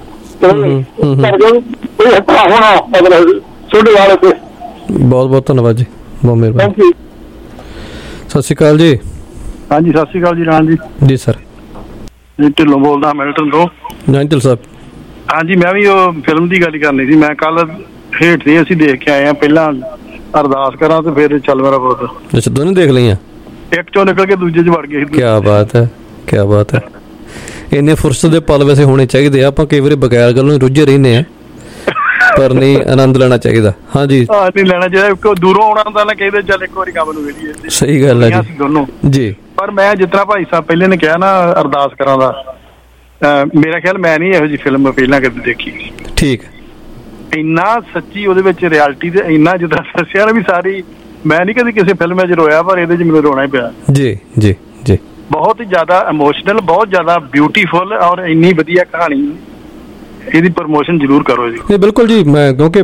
ਹੋਣਾ ਮਤਲਬ ਛੋਟੇ ਵਾਲੇ ਤੇ। ਬਹੁਤ ਬਹੁਤ ਧੰਨਵਾਦ ਜੀ, ਬਹੁਤ ਮਿਹਰਬਾਨੀ। ਸਤਿ ਸ਼੍ਰੀ ਅਕਾਲ ਜੀ। ਹਾਂਜੀ ਸਤਿ ਸ਼੍ਰੀ ਅਕਾਲ ਜੀ ਰਾਣ ਜੀ। ਜੀ ਸਰ, ਢਿੱਲੋਂ ਬੋਲਦਾ ਮਿਲਟਨ ਤੋਂ। ਢਿੱਲ ਸਾਹਿਬ। ਹਾਂਜੀ ਮੈਂ ਵੀ ਉਹ ਫਿਲਮ ਦੀ ਗੱਲ ਕਰਨੀ ਸੀ। ਮੈਂ ਕੱਲ ਹੇਠ ਦੀ ਅਸੀਂ ਦੇਖ ਕੇ ਆਏ ਹਾਂ, ਪਹਿਲਾਂ ਅਰਦਾਸ ਕਰਾਂ ਤੇ ਫਿਰ ਚੱਲ ਮੇਰਾ ਪੁੱਤ। ਅੱਛਾ, ਦੋਨੇ ਦੇਖ ਲਈਆਂ? ਇੱਕ ਚੋਂ ਨਿਕਲ ਕੇ ਦੂਜੇ ਚ ਵੜ ਗਏ। ਕਿਆ ਬਾਤ ਹੈ, ਕਿਆ ਬਾਤ ਹੈ। ਇੰਨੇ ਫੁਰਸਤ ਦੇ ਪਲ ਵੈਸੇ ਹੋਣੇ ਚਾਹੀਦੇ ਆ। ਆਪਾਂ ਕਈ ਵਾਰੀ ਬਗੈਰ ਗੱਲੋਂ ਹੀ ਰੁੱਝੇ ਰਹਿੰਦੇ ਆ, ਪਰ ਨਹੀਂ, ਆਨੰਦ ਲੈਣਾ ਚਾਹੀਦਾ। ਹਾਂਜੀ ਨਹੀਂ ਲੈਣਾ ਚਾਹੀਦਾ, ਦੂਰੋਂ ਆਉਣਾ ਹੁੰਦਾ ਨਾ, ਕਹਿੰਦੇ ਚੱਲ ਇੱਕ ਵਾਰੀ ਕੰਮ ਨੂੰ ਵੇਖੀਏ। ਸਹੀ ਗੱਲ ਹੈ ਜੀ ਦੋਨੋਂ ਜੀ। ਪਰ ਮੈਂ ਜਿਤਨਾ ਭਾਈ ਸਾਹਿਬ ਪਹਿਲੇ ਨੇ ਕਿਹਾ ਨਾ ਅਰਦਾਸ ਕਰਾਂ ਦਾ, ਮੇਰਾ ਖਿਆਲ ਮੈਂ ਨਹੀਂ ਇਹੋ ਜਿਹੀ ਫਿਲਮ ਪਹਿਲਾਂ ਕਦੇ ਦੇਖੀ। ਠੀਕ। ਇੰਨਾ ਸੱਚੀ ਉਹਦੇ ਵਿੱਚ ਰਿਐਲਿਟੀ ਤੇ ਇੰਨਾ ਜਿੱਦਾਂ ਦੱਸਿਆ ਨਾ ਵੀ ਸਾਰੀ, ਮੈਂ ਨਹੀਂ ਕਦੇ ਕਿਸੇ ਫਿਲਮ ਵਿੱਚ ਰੋਇਆ, ਪਰ ਇਹਦੇ ਚ ਮੈਨੂੰ ਰੋਣਾ ਹੀ ਪਿਆ। ਜੀ ਜੀ ਜੀ। ਬਹੁਤ ਹੀ ਜ਼ਿਆਦਾ ਇਮੋਸ਼ਨਲ, ਬਹੁਤ ਜ਼ਿਆਦਾ ਬਿਊਟੀਫੁਲ ਔਰ ਇੰਨੀ ਵਧੀਆ ਕਹਾਣੀ। ਇਹਦੀ ਪ੍ਰਮੋਸ਼ਨ ਜ਼ਰੂਰ ਕਰੋ ਜੀ। ਨਹੀਂ ਬਿਲਕੁਲ ਜੀ, ਮੈਂ ਕਿਉਂਕਿ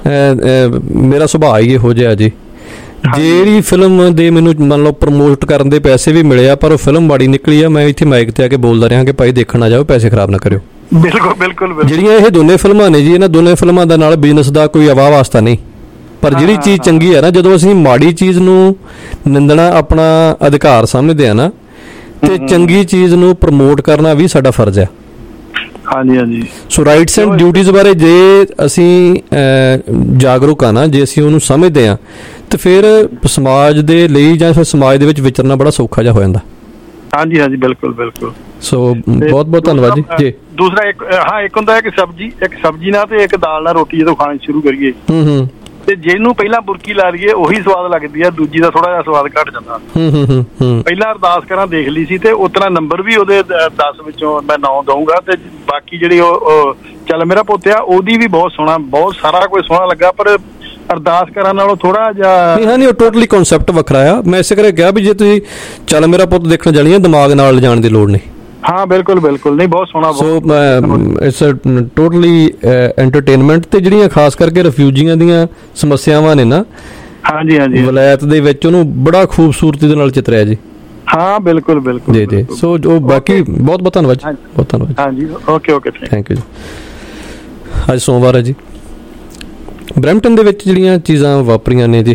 ਮੇਰਾ ਸੁਭਾਅ ਹੀ ਇਹੋ ਜਿਹਾ ਜੀ। ਜਿਹੜੀ ਫਿਲਮ ਦੇ ਮੈਨੂੰ ਮੰਨ ਲਓ ਪ੍ਰਮੋਟ ਕਰਨ ਦੇ ਪੈਸੇ ਵੀ ਮਿਲੇ ਆ, ਪਰ ਉਹ ਫਿਲਮ ਮਾੜੀ ਨਿਕਲੀ ਆ, ਮੈਂ ਇੱਥੇ ਮਾਈਕ ਤੇ ਆ ਕੇ ਬੋਲਦਾ ਰਿਹਾ ਕਿ ਭਾਈ ਦੇਖਣ ਆ ਜਾਓ, ਪੈਸੇ ਖਰਾਬ ਨਾ ਕਰਿਓ। ਬਿਲਕੁਲ ਬਿਲਕੁਲ। ਜਿਹੜੀਆਂ ਇਹ ਦੋਨੇ ਫਿਲਮਾਂ ਨੇ ਜੀ, ਇਹਨਾਂ ਦੋਨੇ ਫਿਲਮਾਂ ਦਾ ਨਾਲ ਬਿਜ਼ਨਸ ਦਾ ਕੋਈ ਅਵਾਹ ਵਾਸਤਾ ਨਹੀਂ, ਪਰ ਜਿਹੜੀ ਚੀਜ਼ ਚੰਗੀ ਹੈ ਨਾ, ਜਦੋਂ ਅਸੀਂ ਮਾੜੀ ਚੀਜ਼ ਨੂੰ ਨਿੰਦਣਾ ਆਪਣਾ ਅਧਿਕਾਰ ਸਮਝਦੇ ਆ ਨਾ, ਤੇ ਚੰਗੀ ਚੀਜ਼ ਨੂੰ ਪ੍ਰਮੋਟ ਕਰਨਾ ਵੀ ਸਾਡਾ ਫਰਜ਼ ਹੈ। ਹਾਂਜੀ ਹਾਂਜੀ। ਸੋ ਰਾਈਟਸ ਐਂਡ ਡਿਊਟੀਜ਼ ਬਾਰੇ ਜੇ ਅਸੀਂ ਜਾਗਰੂਕ ਆ ਨਾ, ਜੇ ਅਸੀਂ ਉਹਨੂੰ ਸਮਝਦੇ ਹਾਂ, ਤੇ ਫਿਰ ਸਮਾਜ ਦੇ ਲਈ ਜਾਂ ਫਿਰ ਸਮਾਜ ਦੇ ਵਿੱਚ ਵਿਚਰਨਾ ਬੜਾ ਸੌਖਾ ਜਿਹਾ ਹੋ ਜਾਂਦਾ। ਹਾਂਜੀ ਹਾਂਜੀ ਬਿਲਕੁਲ ਬਿਲਕੁਲ। ਸੋ ਬਹੁਤ ਬਹੁਤ ਧੰਨਵਾਦ ਜੀ। ਜੀ ਦੂਸਰਾ ਇੱਕ ਇੱਕ ਹੁੰਦਾ ਹੈ ਕਿ ਸਬਜ਼ੀ ਨਾਲ ਤੇ ਇੱਕ ਦਾਲ ਨਾਲ ਰੋਟੀ ਜਦੋਂ ਖਾਣੀ ਸ਼ੁਰੂ ਕਰੀਏ, ਤੇ ਜਿਹਨੂੰ ਪਹਿਲਾਂ ਬੁਰਕੀ ਲਾ ਲਈਏ ਉਹੀ ਸਵਾਦ ਲੱਗਦੀ ਆ, ਦੂਜੀ ਦਾ ਥੋੜਾ ਜਿਹਾ ਸਵਾਦ ਘੱਟ ਜਾਂਦਾ। ਪਹਿਲਾਂ ਅਰਦਾਸ ਕਰਾਂ ਦੇਖ ਲਈ ਸੀ, ਤੇ ਉਤਨਾ ਨੰਬਰ ਵੀ ਉਹਦੇ 10 ਵਿੱਚੋਂ ਮੈਂ 9 ਦਊਂਗਾ, ਤੇ ਬਾਕੀ ਜਿਹੜੀ ਉਹ ਚੱਲ ਮੇਰਾ ਪੁੱਤ ਆ, ਉਹਦੀ ਵੀ ਬਹੁਤ ਸੋਹਣਾ, ਬਹੁਤ ਸਾਰਾ ਕੁਝ ਸੋਹਣਾ ਲੱਗਾ, ਪਰ ਅਰਦਾਸ ਕਰਨ ਨਾਲੋਂ ਥੋੜਾ ਜਿਹਾ ਨਹੀਂ, ਉਹ ਟੋਟਲੀ ਕਨਸੈਪਟ ਵੱਖਰਾ ਆ। ਮੈਂ ਇਸੇ ਕਰਕੇ ਕਿਹਾ ਵੀ ਜੇ ਤੁਸੀਂ ਚੱਲ ਮੇਰਾ ਪੁੱਤ ਦੇਖਣ ਜਾਣੀ ਆ, ਦਿਮਾਗ ਨਾਲ ਲਿਜਾਣ ਦੀ ਲੋੜ ਨਹੀਂ। ਹਾਂ ਬਿਲਕੁਲ ਬਿਲਕੁਲ। ਨਹੀਂ ਬਹੁਤ ਸੋਹਣਾ। So it's totally entertainment. ਤੇ ਜਿਹੜੀਆਂ ਖਾਸ ਕਰਕੇ ਰਿਫਿਊਜੀਆਂ ਦੀਆਂ ਸਮੱਸਿਆਵਾਂ ਨੇ ਨਾ, ਹਾਂਜੀ ਹਾਂਜੀ, ਵਲਾਇਤ ਦੇ ਵਿੱਚ ਉਹਨੂੰ ਬੜਾ ਖੂਬਸੂਰਤੀ ਦੇ ਨਾਲ ਚਿਤਰਿਆ ਜੀ। ਹਾਂ ਬਿਲਕੁਲ ਬਿਲਕੁਲ ਜੀ ਜੀ। ਸੋ ਜੋ ਬਾਕੀ ਬਹੁਤ ਬਹੁਤ ਧੰਨਵਾਦ ਜੀ, ਬਹੁਤ ਧੰਨਵਾਦ। ਹਾਂਜੀ ਓਕੇ ਓਕੇ, ਥੈਂਕ ਯੂ ਜੀ। ਅੱਜ ਸੋਮਵਾਰ ਹੈ ਜੀ। ਬਰੈਂਪਟਨ ਦੇ ਵਿੱਚ ਜਿਹੜੀਆਂ ਚੀਜ਼ਾਂ ਵਾਪਰੀਆਂ ਨੇ ਜੀ,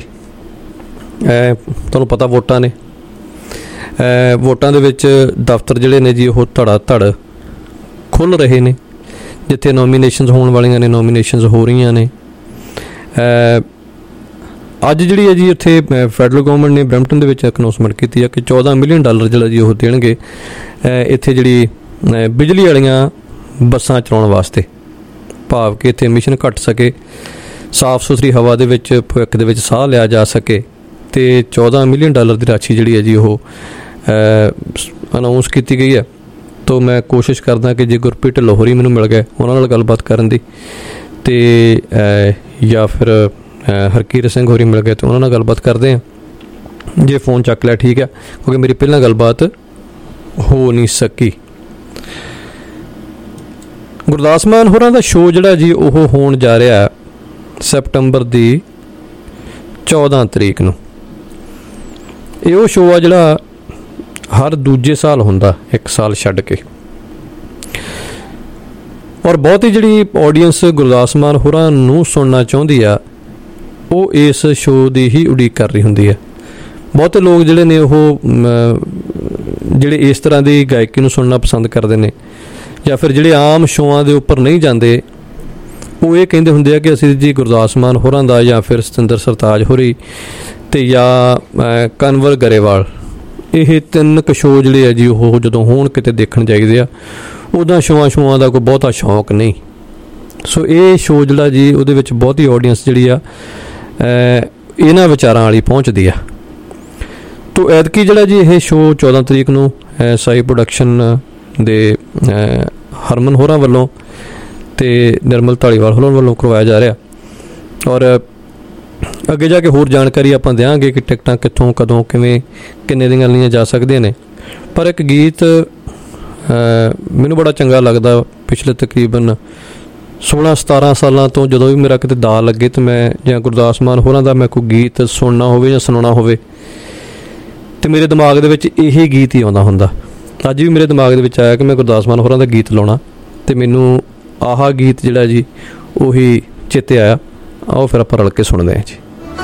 ਤੁਹਾਨੂੰ ਪਤਾ ਵੋਟਾਂ ਨੇ। ਵੋਟਾਂ ਦੇ ਵਿੱਚ ਦਫ਼ਤਰ ਜਿਹੜੇ ਨੇ ਜੀ, ਉਹ ਧੜਾ ਧੜ ਖੁੱਲ੍ਹ ਰਹੇ ਨੇ। ਜਿੱਥੇ ਨੋਮੀਨੇਸ਼ਨਸ ਹੋਣ ਵਾਲੀਆਂ ਨੇ, ਨੋਮੀਨੇਸ਼ਨਸ ਹੋ ਰਹੀਆਂ ਨੇ। ਅੱਜ ਜਿਹੜੀ ਹੈ ਜੀ, ਉੱਥੇ ਫੈਡਰਲ ਗਵਰਨਮੈਂਟ ਨੇ ਬਰੈਂਪਟਨ ਦੇ ਵਿੱਚ ਅਨਾਉਂਸਮੈਂਟ ਕੀਤੀ ਹੈ ਕਿ $14 ਮਿਲੀਅਨ ਜਿਹੜਾ ਜੀ ਉਹ ਦੇਣਗੇ ਇੱਥੇ ਜਿਹੜੀ ਬਿਜਲੀ ਵਾਲੀਆਂ ਬੱਸਾਂ ਚਲਾਉਣ ਵਾਸਤੇ, ਭਾਵ ਕਿ ਇੱਥੇ ਐਮਿਸ਼ਨ ਘੱਟ ਸਕੇ, ਸਾਫ਼ ਸੁਥਰੀ ਹਵਾ ਦੇ ਵਿੱਚ ਭਵਿੱਖ ਦੇ ਵਿੱਚ ਸਾਹ ਲਿਆ ਜਾ ਸਕੇ। ਤੇ $14 ਮਿਲੀਅਨ ਦੀ ਰਾਸ਼ੀ ਜਿਹੜੀ ਹੈ ਜੀ ਉਹ ਅਨਾਊਂਸ ਕੀਤੀ ਗਈ ਹੈ। ਤਾਂ ਮੈਂ ਕੋਸ਼ਿਸ਼ ਕਰਦਾ ਕਿ ਜੇ ਗੁਰਪ੍ਰੀਤ ਢਿੱਲੋਂ ਹੋਰੀ ਮੈਨੂੰ ਮਿਲ ਗਏ, ਉਹਨਾਂ ਨਾਲ ਗੱਲਬਾਤ ਕਰਨ ਦੀ, ਤੇ ਜਾਂ ਫਿਰ ਹਰਕੀਰਤ ਸਿੰਘ ਹੋਰੀ ਮਿਲ ਗਏ ਤਾਂ ਉਹਨਾਂ ਨਾਲ ਗੱਲਬਾਤ ਕਰਦੇ ਹਾਂ। ਜੇ ਫੋਨ ਚੱਕ ਲਿਆ ਠੀਕ ਹੈ, ਕਿਉਂਕਿ ਮੇਰੀ ਪਹਿਲਾਂ ਗੱਲਬਾਤ ਹੋ ਨਹੀਂ ਸਕੀ। ਗੁਰਦਾਸ ਮਾਨ ਹੋਰਾਂ ਦਾ ਸ਼ੋਅ ਜਿਹੜਾ ਜੀ ਉਹ ਹੋਣ ਜਾ ਰਿਹਾ ਸੈਪਟੰਬਰ ਦੀ 14 ਤਰੀਕ ਨੂੰ। ਇਹ ਉਹ ਸ਼ੋਅ ਆ ਜਿਹੜਾ ਹਰ ਦੂਜੇ ਸਾਲ ਹੁੰਦਾ, ਇੱਕ ਸਾਲ ਛੱਡ ਕੇ। ਔਰ ਬਹੁਤ ਹੀ ਜਿਹੜੀ ਆਡੀਅנס ਗੁਰਦਾਸ ਮਾਨ ਹੋਰਾਂ ਨੂੰ ਸੁਣਨਾ ਚਾਹੁੰਦੀ ਆ, ਉਹ ਇਸ ਸ਼ੋਅ ਦੀ ਹੀ ਉਡੀਕ ਕਰ ਰਹੀ ਹੁੰਦੀ ਹੈ। ਬਹੁਤੇ ਲੋਕ ਜਿਹੜੇ ਨੇ ਉਹ ਜਿਹੜੇ ਇਸ ਤਰ੍ਹਾਂ ਦੀ ਗਾਇਕੀ ਨੂੰ ਸੁਣਨਾ ਪਸੰਦ ਕਰਦੇ ਨੇ, ਜਾਂ ਫਿਰ ਜਿਹੜੇ ਆਮ ਸ਼ੋਆਂ ਦੇ ਉੱਪਰ ਨਹੀਂ ਜਾਂਦੇ, ਉਹ ਇਹ ਕਹਿੰਦੇ ਹੁੰਦੇ ਆ ਕਿ ਅਸੀਂ ਜੀ ਗੁਰਦਾਸ ਮਾਨ ਹੋਰਾਂ ਦਾ, ਜਾਂ ਫਿਰ ਸਤਿੰਦਰ ਸਰਤਾਜ ਹੋਰੀ, ਤੇ ਜਾਂ ਕਨਵਰ ਗਰੇਵਾਲ, ਇਹ 3 ਕੁ ਸ਼ੋਅ ਜਿਹੜੇ ਆ ਜੀ ਉਹ ਜਦੋਂ ਹੋਣ ਕਿਤੇ ਦੇਖਣ ਜਾਈਦੇ ਆ। ਉੱਦਾਂ ਸ਼ੋਆਂ ਦਾ ਕੋਈ ਬਹੁਤਾ ਸ਼ੌਕ ਨਹੀਂ। ਸੋ ਇਹ ਸ਼ੋਅ ਜਿਹੜਾ ਜੀ ਉਹਦੇ ਵਿੱਚ ਬਹੁਤੀ ਆਡੀਅנס ਜਿਹੜੀ ਆ ਇਹਨਾਂ ਵਿਚਾਰਾਂ ਵਾਲੀ ਪਹੁੰਚਦੀ ਆ। ਤੋ ਐਤਕੀ ਜਿਹੜਾ ਜੀ ਇਹ ਸ਼ੋਅ 14 ਤਰੀਕ ਨੂੰ ਸਾਈ ਪ੍ਰੋਡਕਸ਼ਨ ਦੇ ਹਰਮਨ ਹੋਰਾਂ ਵੱਲੋਂ ਤੇ ਨਿਰਮਲ ਢਾਲੀਵਾਲ ਹੋਰਾਂ ਵੱਲੋਂ ਕਰਵਾਇਆ ਜਾ ਰਿਹਾ। ਔਰ ਅੱਗੇ ਜਾ ਕੇ ਹੋਰ ਜਾਣਕਾਰੀ ਆਪਾਂ ਦਿਆਂਗੇ ਕਿ ਟਿਕਟਾਂ ਕਿੱਥੋਂ, ਕਦੋਂ, ਕਿਵੇਂ, ਕਿੰਨੇ ਦੀਆਂ ਲਈਆਂ ਜਾ ਸਕਦੀਆਂ ਨੇ। ਪਰ ਇੱਕ ਗੀਤ ਮੈਨੂੰ ਬੜਾ ਚੰਗਾ ਲੱਗਦਾ, ਪਿਛਲੇ ਤਕਰੀਬਨ 16-17 ਸਾਲਾਂ ਤੋਂ ਜਦੋਂ ਵੀ ਮੇਰਾ ਕਿਤੇ ਦਾ ਲੱਗੇ ਤੇ ਮੈਂ ਜਾਂ ਗੁਰਦਾਸ ਮਾਨ ਹੋਰਾਂ ਦਾ ਮੈਂ ਕੋਈ ਗੀਤ ਸੁਣਨਾ ਹੋਵੇ ਜਾਂ ਸੁਣਾਉਣਾ ਹੋਵੇ ਤੇ ਮੇਰੇ ਦਿਮਾਗ ਦੇ ਵਿੱਚ ਇਹੀ ਗੀਤ ਹੀ ਆਉਂਦਾ ਹੁੰਦਾ। ਅੱਜ ਵੀ ਮੇਰੇ ਦਿਮਾਗ ਦੇ ਵਿੱਚ ਆਇਆ ਕਿ ਮੈਂ ਗੁਰਦਾਸ ਮਾਨ ਹੋਰਾਂ ਦਾ ਗੀਤ ਲਾਉਣਾ ਤੇ ਮੈਨੂੰ ਆਹ ਗੀਤ ਜਿਹੜਾ ਜੀ ਉਹੀ ਚੇਤੇ ਆਇਆ। ਆਓ ਫਿਰ ਆਪਾਂ ਰਲ ਕੇ ਸੁਣਦੇ ਹਾਂ ਜੀ।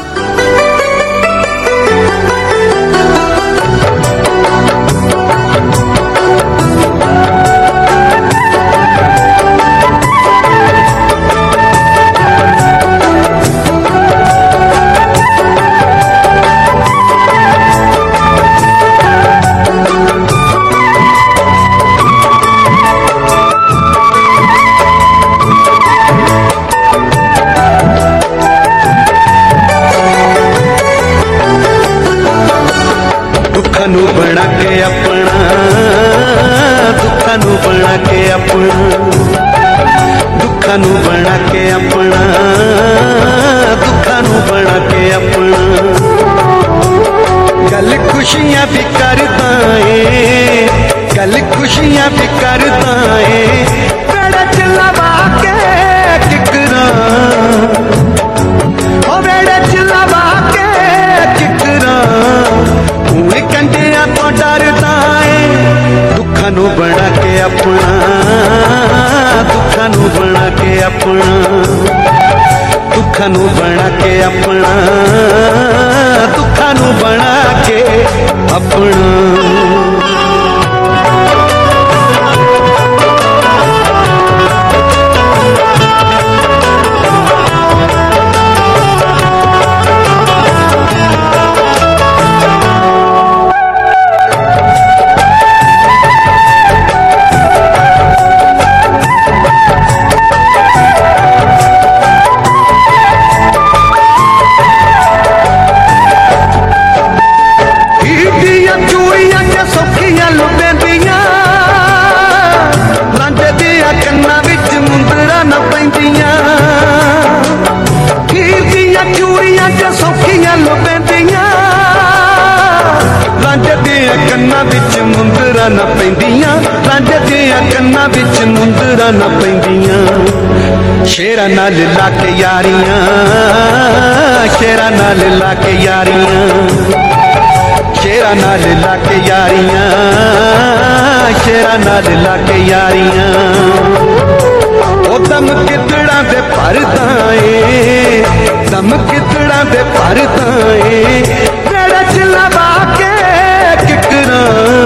बना के अपना दुखा नू बना के अपना दुखा नू बना के अपना दुखा नू बना के अपना गल खुशियां भी करदा है गल खुशियां भी करदा है बेड़ा चलावा के किकरा ओ बेड़ा चलावा के किकरा कंटिया तो डरदा है दुखा नू बना के अपना दुखा नू बना के अपना दुखा नू बना के अपना दुखा नू बना के अपना। कन्ना बिच मुंदरा न पैंदियां रांझे दियां कन्ना बिच मुंदरा न पैंदियां शेरा नाल ला के यारियां शेरा नाल ला के यारियां शेरा नाल ला के यारियां शेरा नाल ला के यारियां ओ दम कितड़ा दे भरदा ए दम कितड़ा दे भरदा ए बेड़ा चलावा के किकरा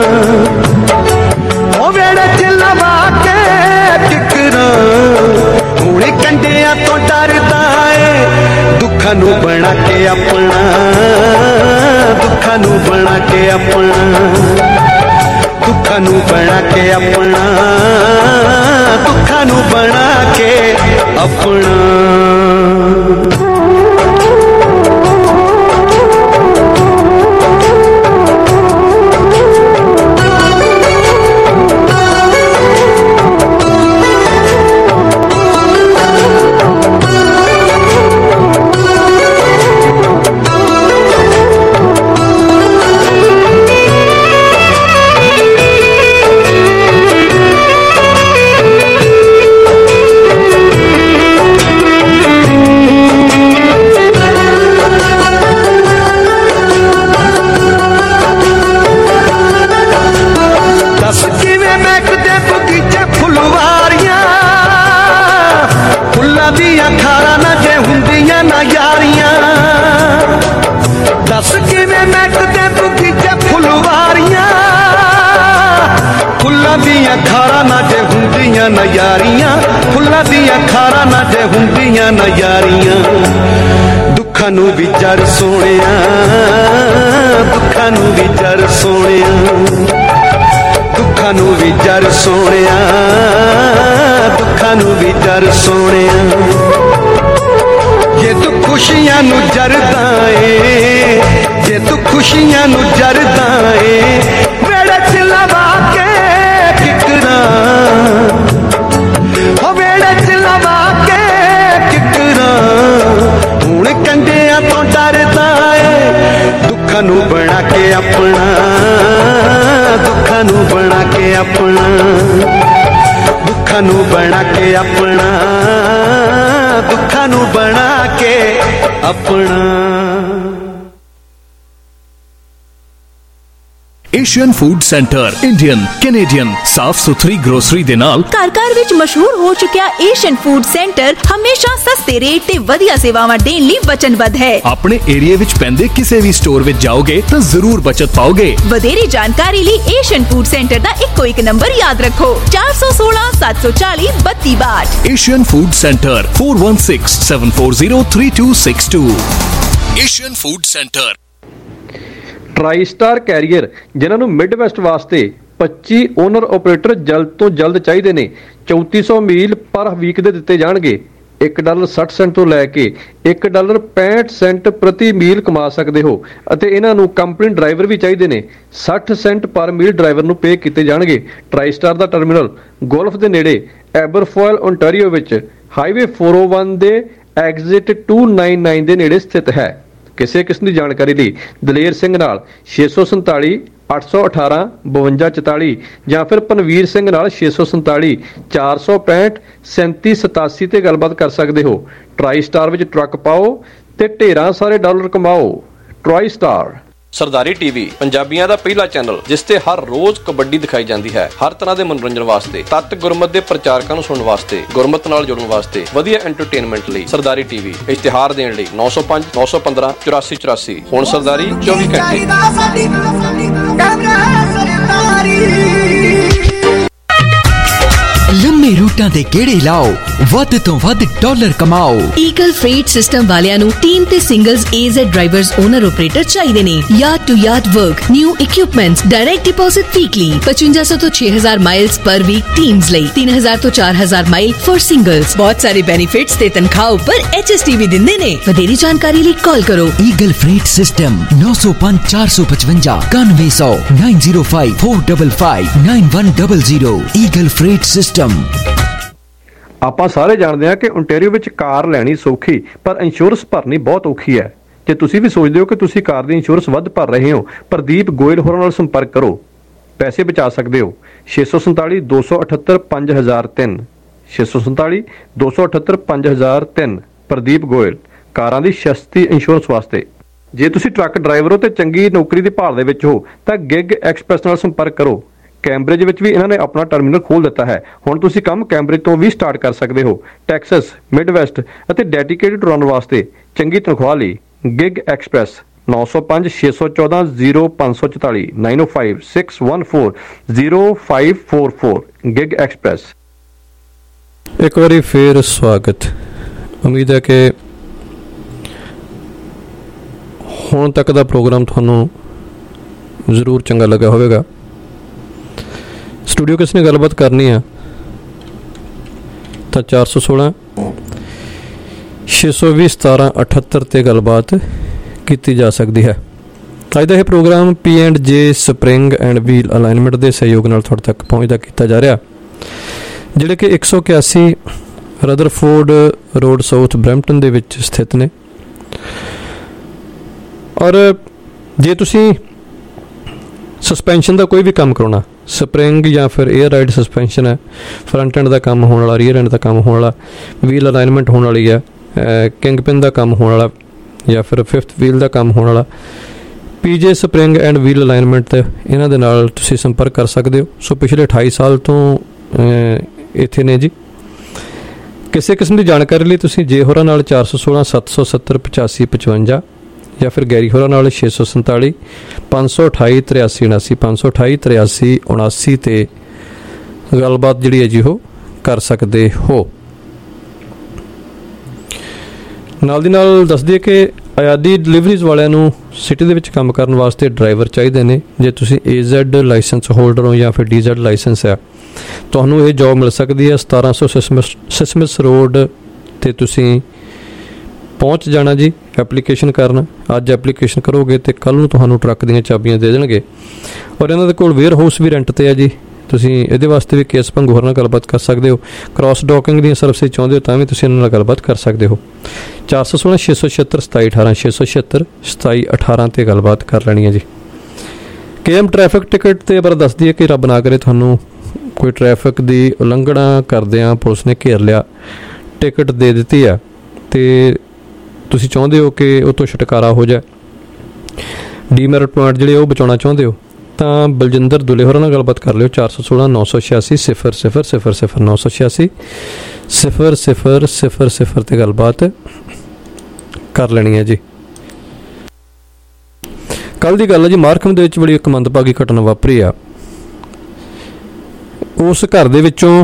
ओ बेड़ा चलावा के किकरा हुण कंडियां तो डरदा है दुखा नू बना के अपना दुखा नू बना के अपना दुखा नू बना के अपना दुखा नू बना के अपना। यारियां फुल्लां दियां खारा ना जे हुंदियां ना यारियां दुखा नू भी जड़ सोहणिया दुखा नू भी जड़ सोहणिया दुखा नू भी जड़ सोहणिया दुखा नू भी जड़ सोहणिया जे तू खुशियां नू जरदा ए जे तू खुशियां नू जरदा ए बेड़ा चलावा के किकरा कंडिया तो डरदा है दुखा नू बना के अपना दुखा नू बना के अपना दुखा ਦੁੱਖਾਂ ਨੂੰ ਬਣਾ ਕੇ ਆਪਣਾ, ਦੁੱਖਾਂ ਨੂੰ ਬਣਾ ਕੇ ਆਪਣਾ। Asian food centre Indian Canadian ਸਾਫ ਸੁਥਰੀ ਗਰੋਸਰੀ ਦੇ ਨਾਲ ਘਰ ਵਿੱਚ ਮਸ਼ਹੂਰ ਹੋ ਚੁੱਕਿਆ ਏਸ਼ੀਅਨ ਫੂਡ ਸੈਂਟਰ ਹਮੇਸ਼ਾ ਸਸਤੇ ਰੇਟ ਤੇ ਵਧੀਆ ਸੇਵਾਵਾਂ ਦੇਣ ਲਈ ਵਚਨਬੱਧ ਹੈ। ਆਪਣੇ ਏਰੀਆ ਵਿੱਚ ਪੈਂਦੇ ਕਿਸੇ ਵੀ ਸਟੋਰ ਵਿੱਚ ਜਾਓਗੇ ਤਾਂ ਜ਼ਰੂਰ ਬਚਤ ਪਾਓਗੇ। ਵਧੇਰੇ ਜਾਣਕਾਰੀ ਲਈ ਏਸ਼ੀਅਨ ਫੂਡ ਸੈਂਟਰ ਦਾ ਇੱਕੋ ਇੱਕ ਨੰਬਰ ਯਾਦ ਰੱਖੋ 416 740 3262। Asian food centre 4167403262। Asian food centre. Tristar carrier ਜਿਨ੍ਹਾਂ ਨੂੰ ਮਿਡਵੈਸਟ ਵਾਸਤੇ 25 ਓਨਰ ਆਪਰੇਟਰ ਜਲਦ ਤੋਂ ਜਲਦ ਚਾਹੀਦੇ ਨੇ। 3400 ਮੀਲ ਪਰ ਵੀਕ ਦੇ ਦਿੱਤੇ ਜਾਣਗੇ। $1.60 ਤੋਂ ਲੈ ਕੇ $1.65 ਪ੍ਰਤੀ ਮੀਲ ਕਮਾ ਸਕਦੇ ਹੋ ਅਤੇ ਇਹਨਾਂ ਨੂੰ ਕੰਪਨੀ ਡਰਾਈਵਰ ਵੀ ਚਾਹੀਦੇ ਨੇ। 60 ਸੈਂਟ ਪਰ ਮੀਲ ਡਰਾਈਵਰ ਨੂੰ ਪੇ ਕੀਤੇ ਜਾਣਗੇ। ਟਰਾਈਸਟਾਰ ਦਾ ਟਰਮੀਨਲ ਗੋਲਫ ਦੇ ਨੇੜੇ ਐਬਰਫੋਇਲ ਓਨਟਾਰੀਓ ਵਿੱਚ ਹਾਈਵੇ 401 ਦੇ ਐਗਜ਼ਿਟ 299 ਦੇ ਨੇੜੇ ਸਥਿਤ ਹੈ। ਕਿਸੇ ਕਿਸਮ ਦੀ ਜਾਣਕਾਰੀ ਲਈ ਦਲੇਰ ਸਿੰਘ ਨਾਲ 647 818 5244 ਜਾਂ ਫਿਰ ਪਨਵੀਰ ਸਿੰਘ ਨਾਲ 647 465 3787 ਤੇ ਗੱਲਬਾਤ ਕਰ ਸਕਦੇ ਹੋ। ਟਰਾਈਸਟਾਰ ਵਿੱਚ ਟਰੱਕ ਪਾਓ ਤੇ ਢੇਰਾਂ ਸਾਰੇ ਡਾਲਰ ਕਮਾਓ। ਟਰਾਈਸਟਾਰ। ਸਰਦਾਰੀ ਟੀਵੀ ਪੰਜਾਬੀਆਂ ਦਾ ਪਹਿਲਾ ਚੈਨਲ ਜਿਸ ਤੇ ਹਰ ਰੋਜ਼ ਕਬੱਡੀ ਦਿਖਾਈ ਜਾਂਦੀ ਹੈ। ਹਰ ਤਰ੍ਹਾਂ ਦੇ ਮਨੋਰੰਜਨ ਵਾਸਤੇ, ਤੱਤ ਗੁਰਮਤ ਦੇ ਪ੍ਰਚਾਰਕਾਂ ਨੂੰ ਸੁਣਨ ਵਾਸਤੇ, ਗੁਰਮਤ ਨਾਲ ਜੁੜਨ ਵਾਸਤੇ, ਵਧੀਆ ਐਂਟਰਟੇਨਮੈਂਟ ਲਈ ਸਰਦਾਰੀ ਟੀਵੀ। ਇਸ਼ਤਿਹਾਰ ਦੇਣ ਲਈ 905 915 8484। ਹੁਣ ਸਰਦਾਰੀ 24 ਘੰਟੇ। ਲੰਮੇ ਰੂਟਾਂ ਦੇ ਗੇੜੇ ਲਾਓ, ਵੱਧ ਤੋਂ ਵੱਧ ਡਾਲਰ ਕਮਾਓ। ਈਗਲ ਫreight ਸਿਸਟਮ ਵਾਲਿਆਂ ਨੂੰ ਟੀਮ ਤੇ singles AZ drivers owner operator ਚਾਹੀਦੇ ਨੇ। Yard to yard work, new equipments, direct deposit weekly 5500 ਤੋਂ 6000 ਮਾਈਲਸ ਪਰ ਵੀਕ ਟੀਮਸ ਲਈ, 3000 ਤੋਂ 4000 ਮਾਈਲ ਫॉर ਸਿੰਗਲਸ। ਬਹੁਤ ਸਾਰੇ ਬੈਨੀਫਿਟਸ ਤੇ ਤਨਖਾਹ ਉੱਪਰ HST ਵੀ ਦਿੰਦੇ ਨੇ। ਵਧੇਰੀ ਜਾਣਕਾਰੀ ਲਈ ਕਾਲ ਕਰੋ। Eagle freight system 905 455 9100 905 455 9100। Eagle freight system. ਆਪਾਂ ਸਾਰੇ ਜਾਣਦੇ ਹਾਂ ਕਿ ਓਨਟਾਰੀਓ ਵਿੱਚ ਕਾਰ ਲੈਣੀ ਸੌਖੀ ਪਰ ਇੰਸ਼ੋਰੈਂਸ ਭਰਨੀ ਬਹੁਤ ਔਖੀ ਹੈ। ਜੇ ਤੁਸੀਂ ਵੀ ਸੋਚਦੇ ਹੋ ਕਿ ਤੁਸੀਂ ਕਾਰ ਦੀ ਇੰਸ਼ੋਰੈਂਸ ਵੱਧ ਭਰ ਰਹੇ ਹੋ, ਪ੍ਰਦੀਪ ਗੋਇਲ ਹੋਰਾਂ ਨਾਲ ਸੰਪਰਕ ਕਰੋ, ਪੈਸੇ ਬਚਾ ਸਕਦੇ ਹੋ। 647 278 5003 647 278 5003। ਪ੍ਰਦੀਪ ਗੋਇਲ, ਕਾਰਾਂ ਦੀ ਸਸਤੀ ਇੰਸ਼ੋਰੈਂਸ ਵਾਸਤੇ। ਜੇ ਤੁਸੀਂ ਟਰੱਕ ਡਰਾਈਵਰ ਹੋ ਤੇ ਚੰਗੀ ਨੌਕਰੀ ਦੀ ਭਾਲ ਦੇ ਵਿੱਚ ਹੋ ਤਾਂ ਗਿਗ ਐਕਸਪ੍ਰੈਸ ਨਾਲ ਸੰਪਰਕ ਕਰੋ। ਕੈਂਬਰਿਜ ਵਿੱਚ ਵੀ ਇਹਨਾਂ ਨੇ ਆਪਣਾ ਟਰਮੀਨਲ ਖੋਲ੍ਹ ਦਿੱਤਾ ਹੈ। ਹੁਣ ਤੁਸੀਂ ਕੰਮ ਕੈਂਬਰਿਜ ਤੋਂ ਵੀ ਸਟਾਰਟ ਕਰ ਸਕਦੇ ਹੋ। ਟੈਕਸਸ, ਮਿਡਵੈਸਟ ਅਤੇ ਡੈਡੀਕੇਟਡ ਰਨ ਵਾਸਤੇ ਚੰਗੀ ਤਨਖਾਹ ਲਈ ਗਿਗ ਐਕਸਪ੍ਰੈਸ 905 614 0544 905 614 0544। Gig express. ਇੱਕ ਵਾਰੀ ਫੇਰ ਸਵਾਗਤ। ਉਮੀਦ ਹੈ ਕਿ ਹੁਣ ਤੱਕ ਦਾ ਪ੍ਰੋਗਰਾਮ ਤੁਹਾਨੂੰ ਜ਼ਰੂਰ ਚੰਗਾ ਲੱਗਾ ਹੋਵੇਗਾ। ਸਟੂਡੀਓ ਕਿਸ ਨੇ ਗੱਲਬਾਤ ਕਰਨੀ ਆ ਤਾਂ 416 620 1778 ਤੇ ਗੱਲਬਾਤ ਕੀਤੀ ਜਾ ਸਕਦੀ ਹੈ। ਅੱਜ ਦਾ ਇਹ program P&J spring and wheel alignment ਦੇ ਸਹਿਯੋਗ ਨਾਲ ਤੁਹਾਡੇ ਤੱਕ ਪਹੁੰਚਦਾ ਕੀਤਾ ਜਾ ਰਿਹਾ, ਜਿਹੜੇ ਕਿ 181 ਰਦਰਫੋਰਡ ਰੋਡ ਸਾਊਥ ਬਰੈਂਪਟਨ ਦੇ ਵਿੱਚ ਸਥਿਤ ਨੇ। ਔਰ ਜੇ ਤੁਸੀਂ ਸਸਪੈਂਸ਼ਨ ਦਾ ਕੋਈ ਵੀ ਕੰਮ ਕਰਾਉਣਾ, ਸਪਰਿੰਗ ਜਾਂ ਫਿਰ 에ਅਰ ਰਾਈਡ ਸਸਪੈਂਸ਼ਨ ਹੈ, ਫਰੰਟ ਐਂਡ ਦਾ ਕੰਮ ਹੋਣ ਵਾਲਾ, ਰੀਅਰ ਐਂਡ ਦਾ ਕੰਮ ਹੋਣ ਵਾਲਾ, ਵੀਲ ਅਲਾਈਨਮੈਂਟ ਹੋਣ ਵਾਲੀ ਹੈ, ਕਿੰਗ ਪਿਨ ਦਾ ਕੰਮ ਹੋਣ ਵਾਲਾ ਜਾਂ ਫਿਰ 5th ਵੀਲ ਦਾ ਕੰਮ ਹੋਣ ਵਾਲਾ, PJ spring and wheel alignment ਇਹਨਾਂ ਦੇ ਨਾਲ ਤੁਸੀਂ ਸੰਪਰਕ ਕਰ ਸਕਦੇ ਹੋ। ਸੋ ਪਿਛਲੇ 28 ਸਾਲ ਤੋਂ ਇੱਥੇ ਨੇ ਜੀ। ਕਿਸੇ ਕਿਸਮ ਦੀ ਜਾਣਕਾਰੀ ਲਈ ਤੁਸੀਂ ਜੇ ਹੋਰਾਂ ਨਾਲ 416 770 8555 ਜਾਂ ਫਿਰ ਗੈਰੀ ਹੋਰਾਂ ਨਾਲ 647 528 83 79 528 83 79 ਤੇ ਗੱਲਬਾਤ ਜਿਹੜੀ ਹੈ ਜੀ ਉਹ ਕਰ ਸਕਦੇ ਹੋ। ਨਾਲ ਦੀ ਨਾਲ ਦੱਸ ਦਈਏ ਕਿ ਆਜ਼ਾਦੀ ਡਿਲੀਵਰੀਜ਼ ਵਾਲਿਆਂ ਨੂੰ ਸਿਟੀ ਦੇ ਵਿੱਚ ਕੰਮ ਕਰਨ ਵਾਸਤੇ ਡਰਾਈਵਰ ਚਾਹੀਦੇ ਨੇ। ਜੇ ਤੁਸੀਂ AZ ਲਾਇਸੈਂਸ ਹੋਲਡਰ ਹੋ ਜਾਂ ਫਿਰ DZ ਲਾਇਸੈਂਸ ਹੈ, ਤੁਹਾਨੂੰ ਇਹ ਜੋਬ ਮਿਲ ਸਕਦੀ ਹੈ। 1700 ਸਿਸਮਸ ਰੋਡ ਤੇ ਤੁਸੀਂ ਪਹੁੰਚ ਜਾਣਾ ਜੀ ਐਪਲੀਕੇਸ਼ਨ ਕਰਨ। ਅੱਜ ਐਪਲੀਕੇਸ਼ਨ ਕਰੋਗੇ ਤੇ ਕੱਲ੍ਹ ਨੂੰ ਤੁਹਾਨੂੰ ਟਰੱਕ ਦੀਆਂ ਚਾਬੀਆਂ ਦੇ ਦੇਣਗੇ। ਔਰ ਇਹਨਾਂ ਦੇ ਕੋਲ ਵੇਅਰ ਹਾਊਸ ਵੀ ਰੈਂਟ ਤੇ ਹੈ ਜੀ। ਤੁਸੀਂ ਇਹਦੇ ਵਾਸਤੇ ਵੀ ਕੇਸ ਭੰਗੂ ਹੋਰਾਂ ਨਾਲ ਗੱਲਬਾਤ ਕਰ ਸਕਦੇ ਹੋ। ਕ੍ਰਾਸ ਡੌਕਿੰਗ ਦੀਆਂ ਸਰਵਿਸ ਚਾਹੁੰਦੇ ਹੋ ਤਾਂ ਵੀ ਤੁਸੀਂ ਇਹਨਾਂ ਨਾਲ ਗੱਲਬਾਤ ਕਰ ਸਕਦੇ ਹੋ। 416 676 2718 676 2718 ਤੇ ਗੱਲਬਾਤ ਕਰ ਲੈਣੀ ਹੈ ਜੀ। KM ਟ੍ਰੈਫਿਕ ਟਿਕਟ ਤੇ ਅਬਰ ਦੱਸ ਦਈਏ ਕਿ ਰੱਬ ਨਾ ਕਰੇ ਤੁਹਾਨੂੰ ਕੋਈ ਟ੍ਰੈਫਿਕ ਦੀ ਉਲੰਘਣਾ ਕਰਦਿਆਂ ਪੁਲਿਸ ਨੇ ਘੇਰ ਲਿਆ, ਟਿਕਟ ਦੇ ਦਿੱਤੀ ਆ ਅਤੇ ਤੁਸੀਂ ਚਾਹੁੰਦੇ ਹੋ ਕਿ ਉਹ ਤੋਂ ਛੁਟਕਾਰਾ ਹੋ ਜਾਏ, ਡੀਮੈਰਿਟ ਪੁਆਇੰਟ ਜਿਹੜੇ ਉਹ ਬਚਾਉਣਾ ਚਾਹੁੰਦੇ ਹੋ, ਤਾਂ ਬਲਜਿੰਦਰ ਦੁੱਲੇ ਹੋਰਾਂ ਨਾਲ ਗੱਲਬਾਤ ਕਰ ਲਿਓ। 416 986 0000 986 0000 'ਤੇ ਗੱਲਬਾਤ ਕਰ ਲੈਣੀ ਹੈ ਜੀ। ਕੱਲ੍ਹ ਦੀ ਗੱਲ ਹੈ ਜੀ, ਮਾਰਕਮ ਦੇ ਵਿੱਚ ਬੜੀ ਇੱਕ ਮੰਦਭਾਗੀ ਘਟਨਾ ਵਾਪਰੀ ਆ। ਉਸ ਘਰ ਦੇ ਵਿੱਚੋਂ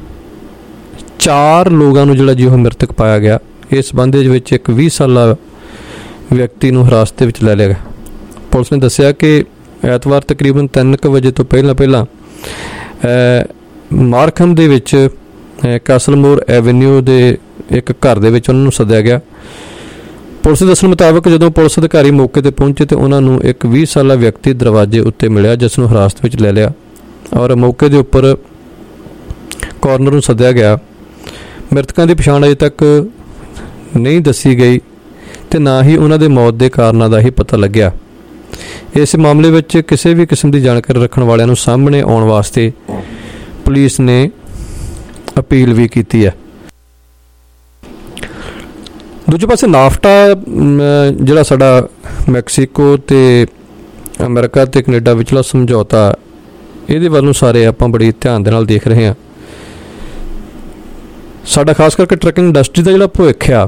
4 ਲੋਕਾਂ ਨੂੰ ਜਿਹੜਾ ਜੀ ਉਹ ਮ੍ਰਿਤਕ ਪਾਇਆ ਗਿਆ। ਇਸ ਸੰਬੰਧ ਦੇ ਵਿੱਚ ਇੱਕ 20 ਸਾਲਾ ਵਿਅਕਤੀ ਨੂੰ ਹਿਰਾਸਤ ਦੇ ਵਿੱਚ ਲੈ ਲਿਆ ਗਿਆ। ਪੁਲਿਸ ਨੇ ਦੱਸਿਆ ਕਿ ਐਤਵਾਰ ਤਕਰੀਬਨ 3 ਵਜੇ ਤੋਂ ਪਹਿਲਾਂ ਮਾਰਕਮ ਦੇ ਵਿੱਚ ਕੈਸਲਮੋਰ ਐਵਨਿਊ ਦੇ ਇੱਕ ਘਰ ਦੇ ਵਿੱਚ ਉਹਨਾਂ ਨੂੰ ਸੱਦਿਆ ਗਿਆ। ਪੁਲਿਸ ਦੇ ਦੱਸਣ ਮੁਤਾਬਕ ਜਦੋਂ ਪੁਲਿਸ ਅਧਿਕਾਰੀ ਮੌਕੇ 'ਤੇ ਪਹੁੰਚੇ ਤਾਂ ਉਹਨਾਂ ਨੂੰ ਇੱਕ 20 ਸਾਲਾ ਵਿਅਕਤੀ ਦਰਵਾਜ਼ੇ ਉੱਤੇ ਮਿਲਿਆ, ਜਿਸ ਨੂੰ ਹਿਰਾਸਤ ਵਿੱਚ ਲੈ ਲਿਆ ਔਰ ਮੌਕੇ ਦੇ ਉੱਪਰ ਕਾਰਨਰ ਨੂੰ ਸੱਦਿਆ ਗਿਆ। ਮ੍ਰਿਤਕਾਂ ਦੀ ਪਛਾਣ ਅਜੇ ਤੱਕ ਨਹੀਂ ਦੱਸੀ ਗਈ ਅਤੇ ਨਾ ਹੀ ਉਹਨਾਂ ਦੇ ਮੌਤ ਦੇ ਕਾਰਨਾਂ ਦਾ ਹੀ ਪਤਾ ਲੱਗਿਆ। ਇਸ ਮਾਮਲੇ ਵਿੱਚ ਕਿਸੇ ਵੀ ਕਿਸਮ ਦੀ ਜਾਣਕਾਰੀ ਰੱਖਣ ਵਾਲਿਆਂ ਨੂੰ ਸਾਹਮਣੇ ਆਉਣ ਵਾਸਤੇ ਪੁਲਿਸ ਨੇ ਅਪੀਲ ਵੀ ਕੀਤੀ ਹੈ। ਦੂਜੇ ਪਾਸੇ ਨਾਫਟਾ ਜਿਹੜਾ ਸਾਡਾ ਮੈਕਸੀਕੋ ਅਤੇ ਅਮਰੀਕਾ ਅਤੇ ਕੈਨੇਡਾ ਵਿਚਲਾ ਸਮਝੌਤਾ, ਇਹਦੇ ਵੱਲ ਨੂੰ ਸਾਰੇ ਆਪਾਂ ਬੜੀ ਧਿਆਨ ਦੇ ਨਾਲ ਦੇਖ ਰਹੇ ਹਾਂ। ਸਾਡਾ ਖਾਸ ਕਰਕੇ ਟਰੱਕਿੰਗ ਇੰਡਸਟਰੀ ਦਾ ਜਿਹੜਾ ਭਵਿੱਖ ਆ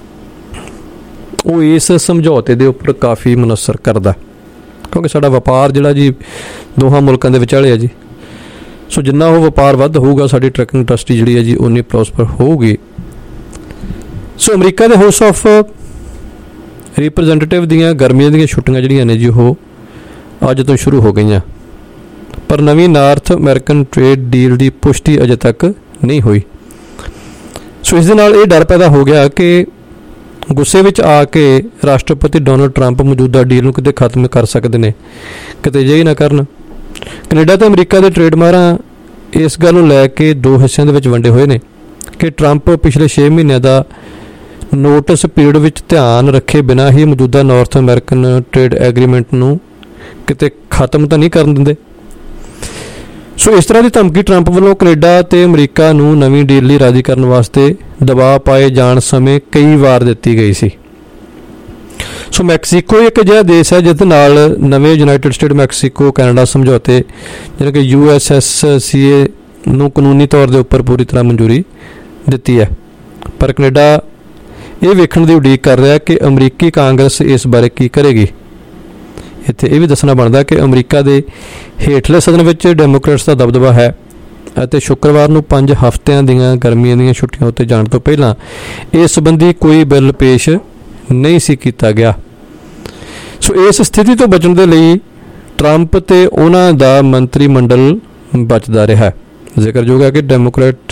ਉਹ ਇਸ ਸਮਝੌਤੇ ਦੇ ਉੱਪਰ ਕਾਫੀ ਮੁਨਸਰ ਕਰਦਾ, ਕਿਉਂਕਿ ਸਾਡਾ ਵਪਾਰ ਜਿਹੜਾ ਜੀ ਦੋਹਾਂ ਮੁਲਕਾਂ ਦੇ ਵਿਚਾਲੇ ਆ ਜੀ। ਸੋ ਜਿੰਨਾ ਉਹ ਵਪਾਰ ਵੱਧ ਹੋਊਗਾ, ਸਾਡੀ ਟਰੱਕਿੰਗ ਇੰਡਸਟਰੀ ਜਿਹੜੀ ਹੈ ਜੀ ਉਨੀ ਪ੍ਰੋਸਪਰ ਹੋਊਗੀ। ਸੋ ਅਮਰੀਕਾ ਦੇ ਹਾਊਸ ਆਫ ਰਿਪਰੈਜ਼ੈਂਟੇਟਿਵ ਦੀਆਂ ਗਰਮੀਆਂ ਦੀਆਂ ਛੁੱਟੀਆਂ ਜਿਹੜੀਆਂ ਨੇ ਜੀ ਉਹ ਅੱਜ ਤੋਂ ਸ਼ੁਰੂ ਹੋ ਗਈਆਂ, ਪਰ ਨਵੀਂ ਨਾਰਥ ਅਮਰੀਕਨ ਟ੍ਰੇਡ ਡੀਲ ਦੀ ਪੁਸ਼ਟੀ ਅਜੇ ਤੱਕ ਨਹੀਂ ਹੋਈ। ਸੋ ਇਸ ਦੇ ਨਾਲ ਇਹ ਡਰ ਪੈਦਾ ਹੋ ਗਿਆ ਕਿ ਗੁੱਸੇ ਵਿੱਚ ਆ ਕੇ ਰਾਸ਼ਟਰਪਤੀ ਡੋਨਲਡ ਟਰੰਪ ਮੌਜੂਦਾ ਡੀਲ ਨੂੰ ਕਿਤੇ ਖਤਮ ਕਰ ਸਕਦੇ ਨੇ, ਕਿਤੇ ਅਜਿਹਾ ਹੀ ਨਾ ਕਰਨ। ਕੈਨੇਡਾ ਅਤੇ ਅਮਰੀਕਾ ਦੇ ਟ੍ਰੇਡ ਮਾਹਰਾਂ ਇਸ ਗੱਲ ਨੂੰ ਲੈ ਕੇ 2 ਹਿੱਸਿਆਂ ਦੇ ਵਿੱਚ ਵੰਡੇ ਹੋਏ ਨੇ ਕਿ ਟਰੰਪ ਪਿਛਲੇ 6 ਮਹੀਨਿਆਂ ਦਾ ਨੋਟਿਸ ਪੀਰੀਅਡ ਵਿੱਚ ਧਿਆਨ ਰੱਖੇ ਬਿਨਾਂ ਹੀ ਮੌਜੂਦਾ ਨਾਰਥ ਅਮਰੀਕਨ ਟ੍ਰੇਡ ਐਗਰੀਮੈਂਟ ਨੂੰ ਕਿਤੇ ਖਤਮ ਤਾਂ ਨਹੀਂ ਕਰਨ ਦਿੰਦੇ। ਸੋ ਇਸ ਤਰ੍ਹਾਂ ਦੀ ਧਮਕੀ ਟਰੰਪ ਵੱਲੋਂ ਕੈਨੇਡਾ ਅਤੇ ਅਮਰੀਕਾ ਨੂੰ ਨਵੀਂ ਡੀਲ ਲਈ ਰਾਜ਼ੀ ਕਰਨ ਵਾਸਤੇ ਦਬਾਅ ਪਾਏ ਜਾਣ ਸਮੇਂ ਕਈ ਵਾਰ ਦਿੱਤੀ ਗਈ ਸੀ। ਸੋ ਮੈਕਸੀਕੋ ਇੱਕ ਅਜਿਹਾ ਦੇਸ਼ ਹੈ ਜਿਸ ਨਾਲ ਨਵੇਂ ਯੂਨਾਈਟਿਡ ਸਟੇਟ ਮੈਕਸੀਕੋ ਕੈਨੇਡਾ ਸਮਝੌਤੇ ਜਿਵੇਂ ਕਿ USSCA ਨੂੰ ਕਾਨੂੰਨੀ ਤੌਰ ਦੇ ਉੱਪਰ ਪੂਰੀ ਤਰ੍ਹਾਂ ਮਨਜ਼ੂਰੀ ਦਿੱਤੀ ਹੈ, ਪਰ ਕੈਨੇਡਾ ਇਹ ਵੇਖਣ ਦੀ ਉਡੀਕ ਕਰ ਰਿਹਾ ਕਿ ਅਮਰੀਕੀ ਕਾਂਗਰਸ ਇਸ ਬਾਰੇ ਕੀ ਕਰੇਗੀ। ਇੱਥੇ ਇਹ ਵੀ ਦੱਸਣਾ ਬਣਦਾ ਕਿ ਅਮਰੀਕਾ ਦੇ ਹੇਠਲੇ ਸਦਨ ਵਿੱਚ ਡੈਮੋਕ੍ਰੇਟਸ ਦਾ ਦਬਦਬਾ ਹੈ ਅਤੇ ਸ਼ੁੱਕਰਵਾਰ ਨੂੰ 5 ਹਫ਼ਤਿਆਂ ਦੀਆਂ ਗਰਮੀਆਂ ਦੀਆਂ ਛੁੱਟੀਆਂ ਉੱਤੇ ਜਾਣ ਤੋਂ ਪਹਿਲਾਂ ਇਸ ਸੰਬੰਧੀ ਕੋਈ ਬਿੱਲ ਪੇਸ਼ ਨਹੀਂ ਸੀ ਕੀਤਾ ਗਿਆ। ਸੋ ਇਸ ਸਥਿਤੀ ਤੋਂ ਬਚਣ ਦੇ ਲਈ ਟਰੰਪ ਤੇ ਉਹਨਾਂ ਦਾ ਮੰਤਰੀ ਮੰਡਲ ਬਚਦਾ ਰਿਹਾ। ਜ਼ਿਕਰਯੋਗ ਹੈ ਕਿ ਡੈਮੋਕ੍ਰੇਟ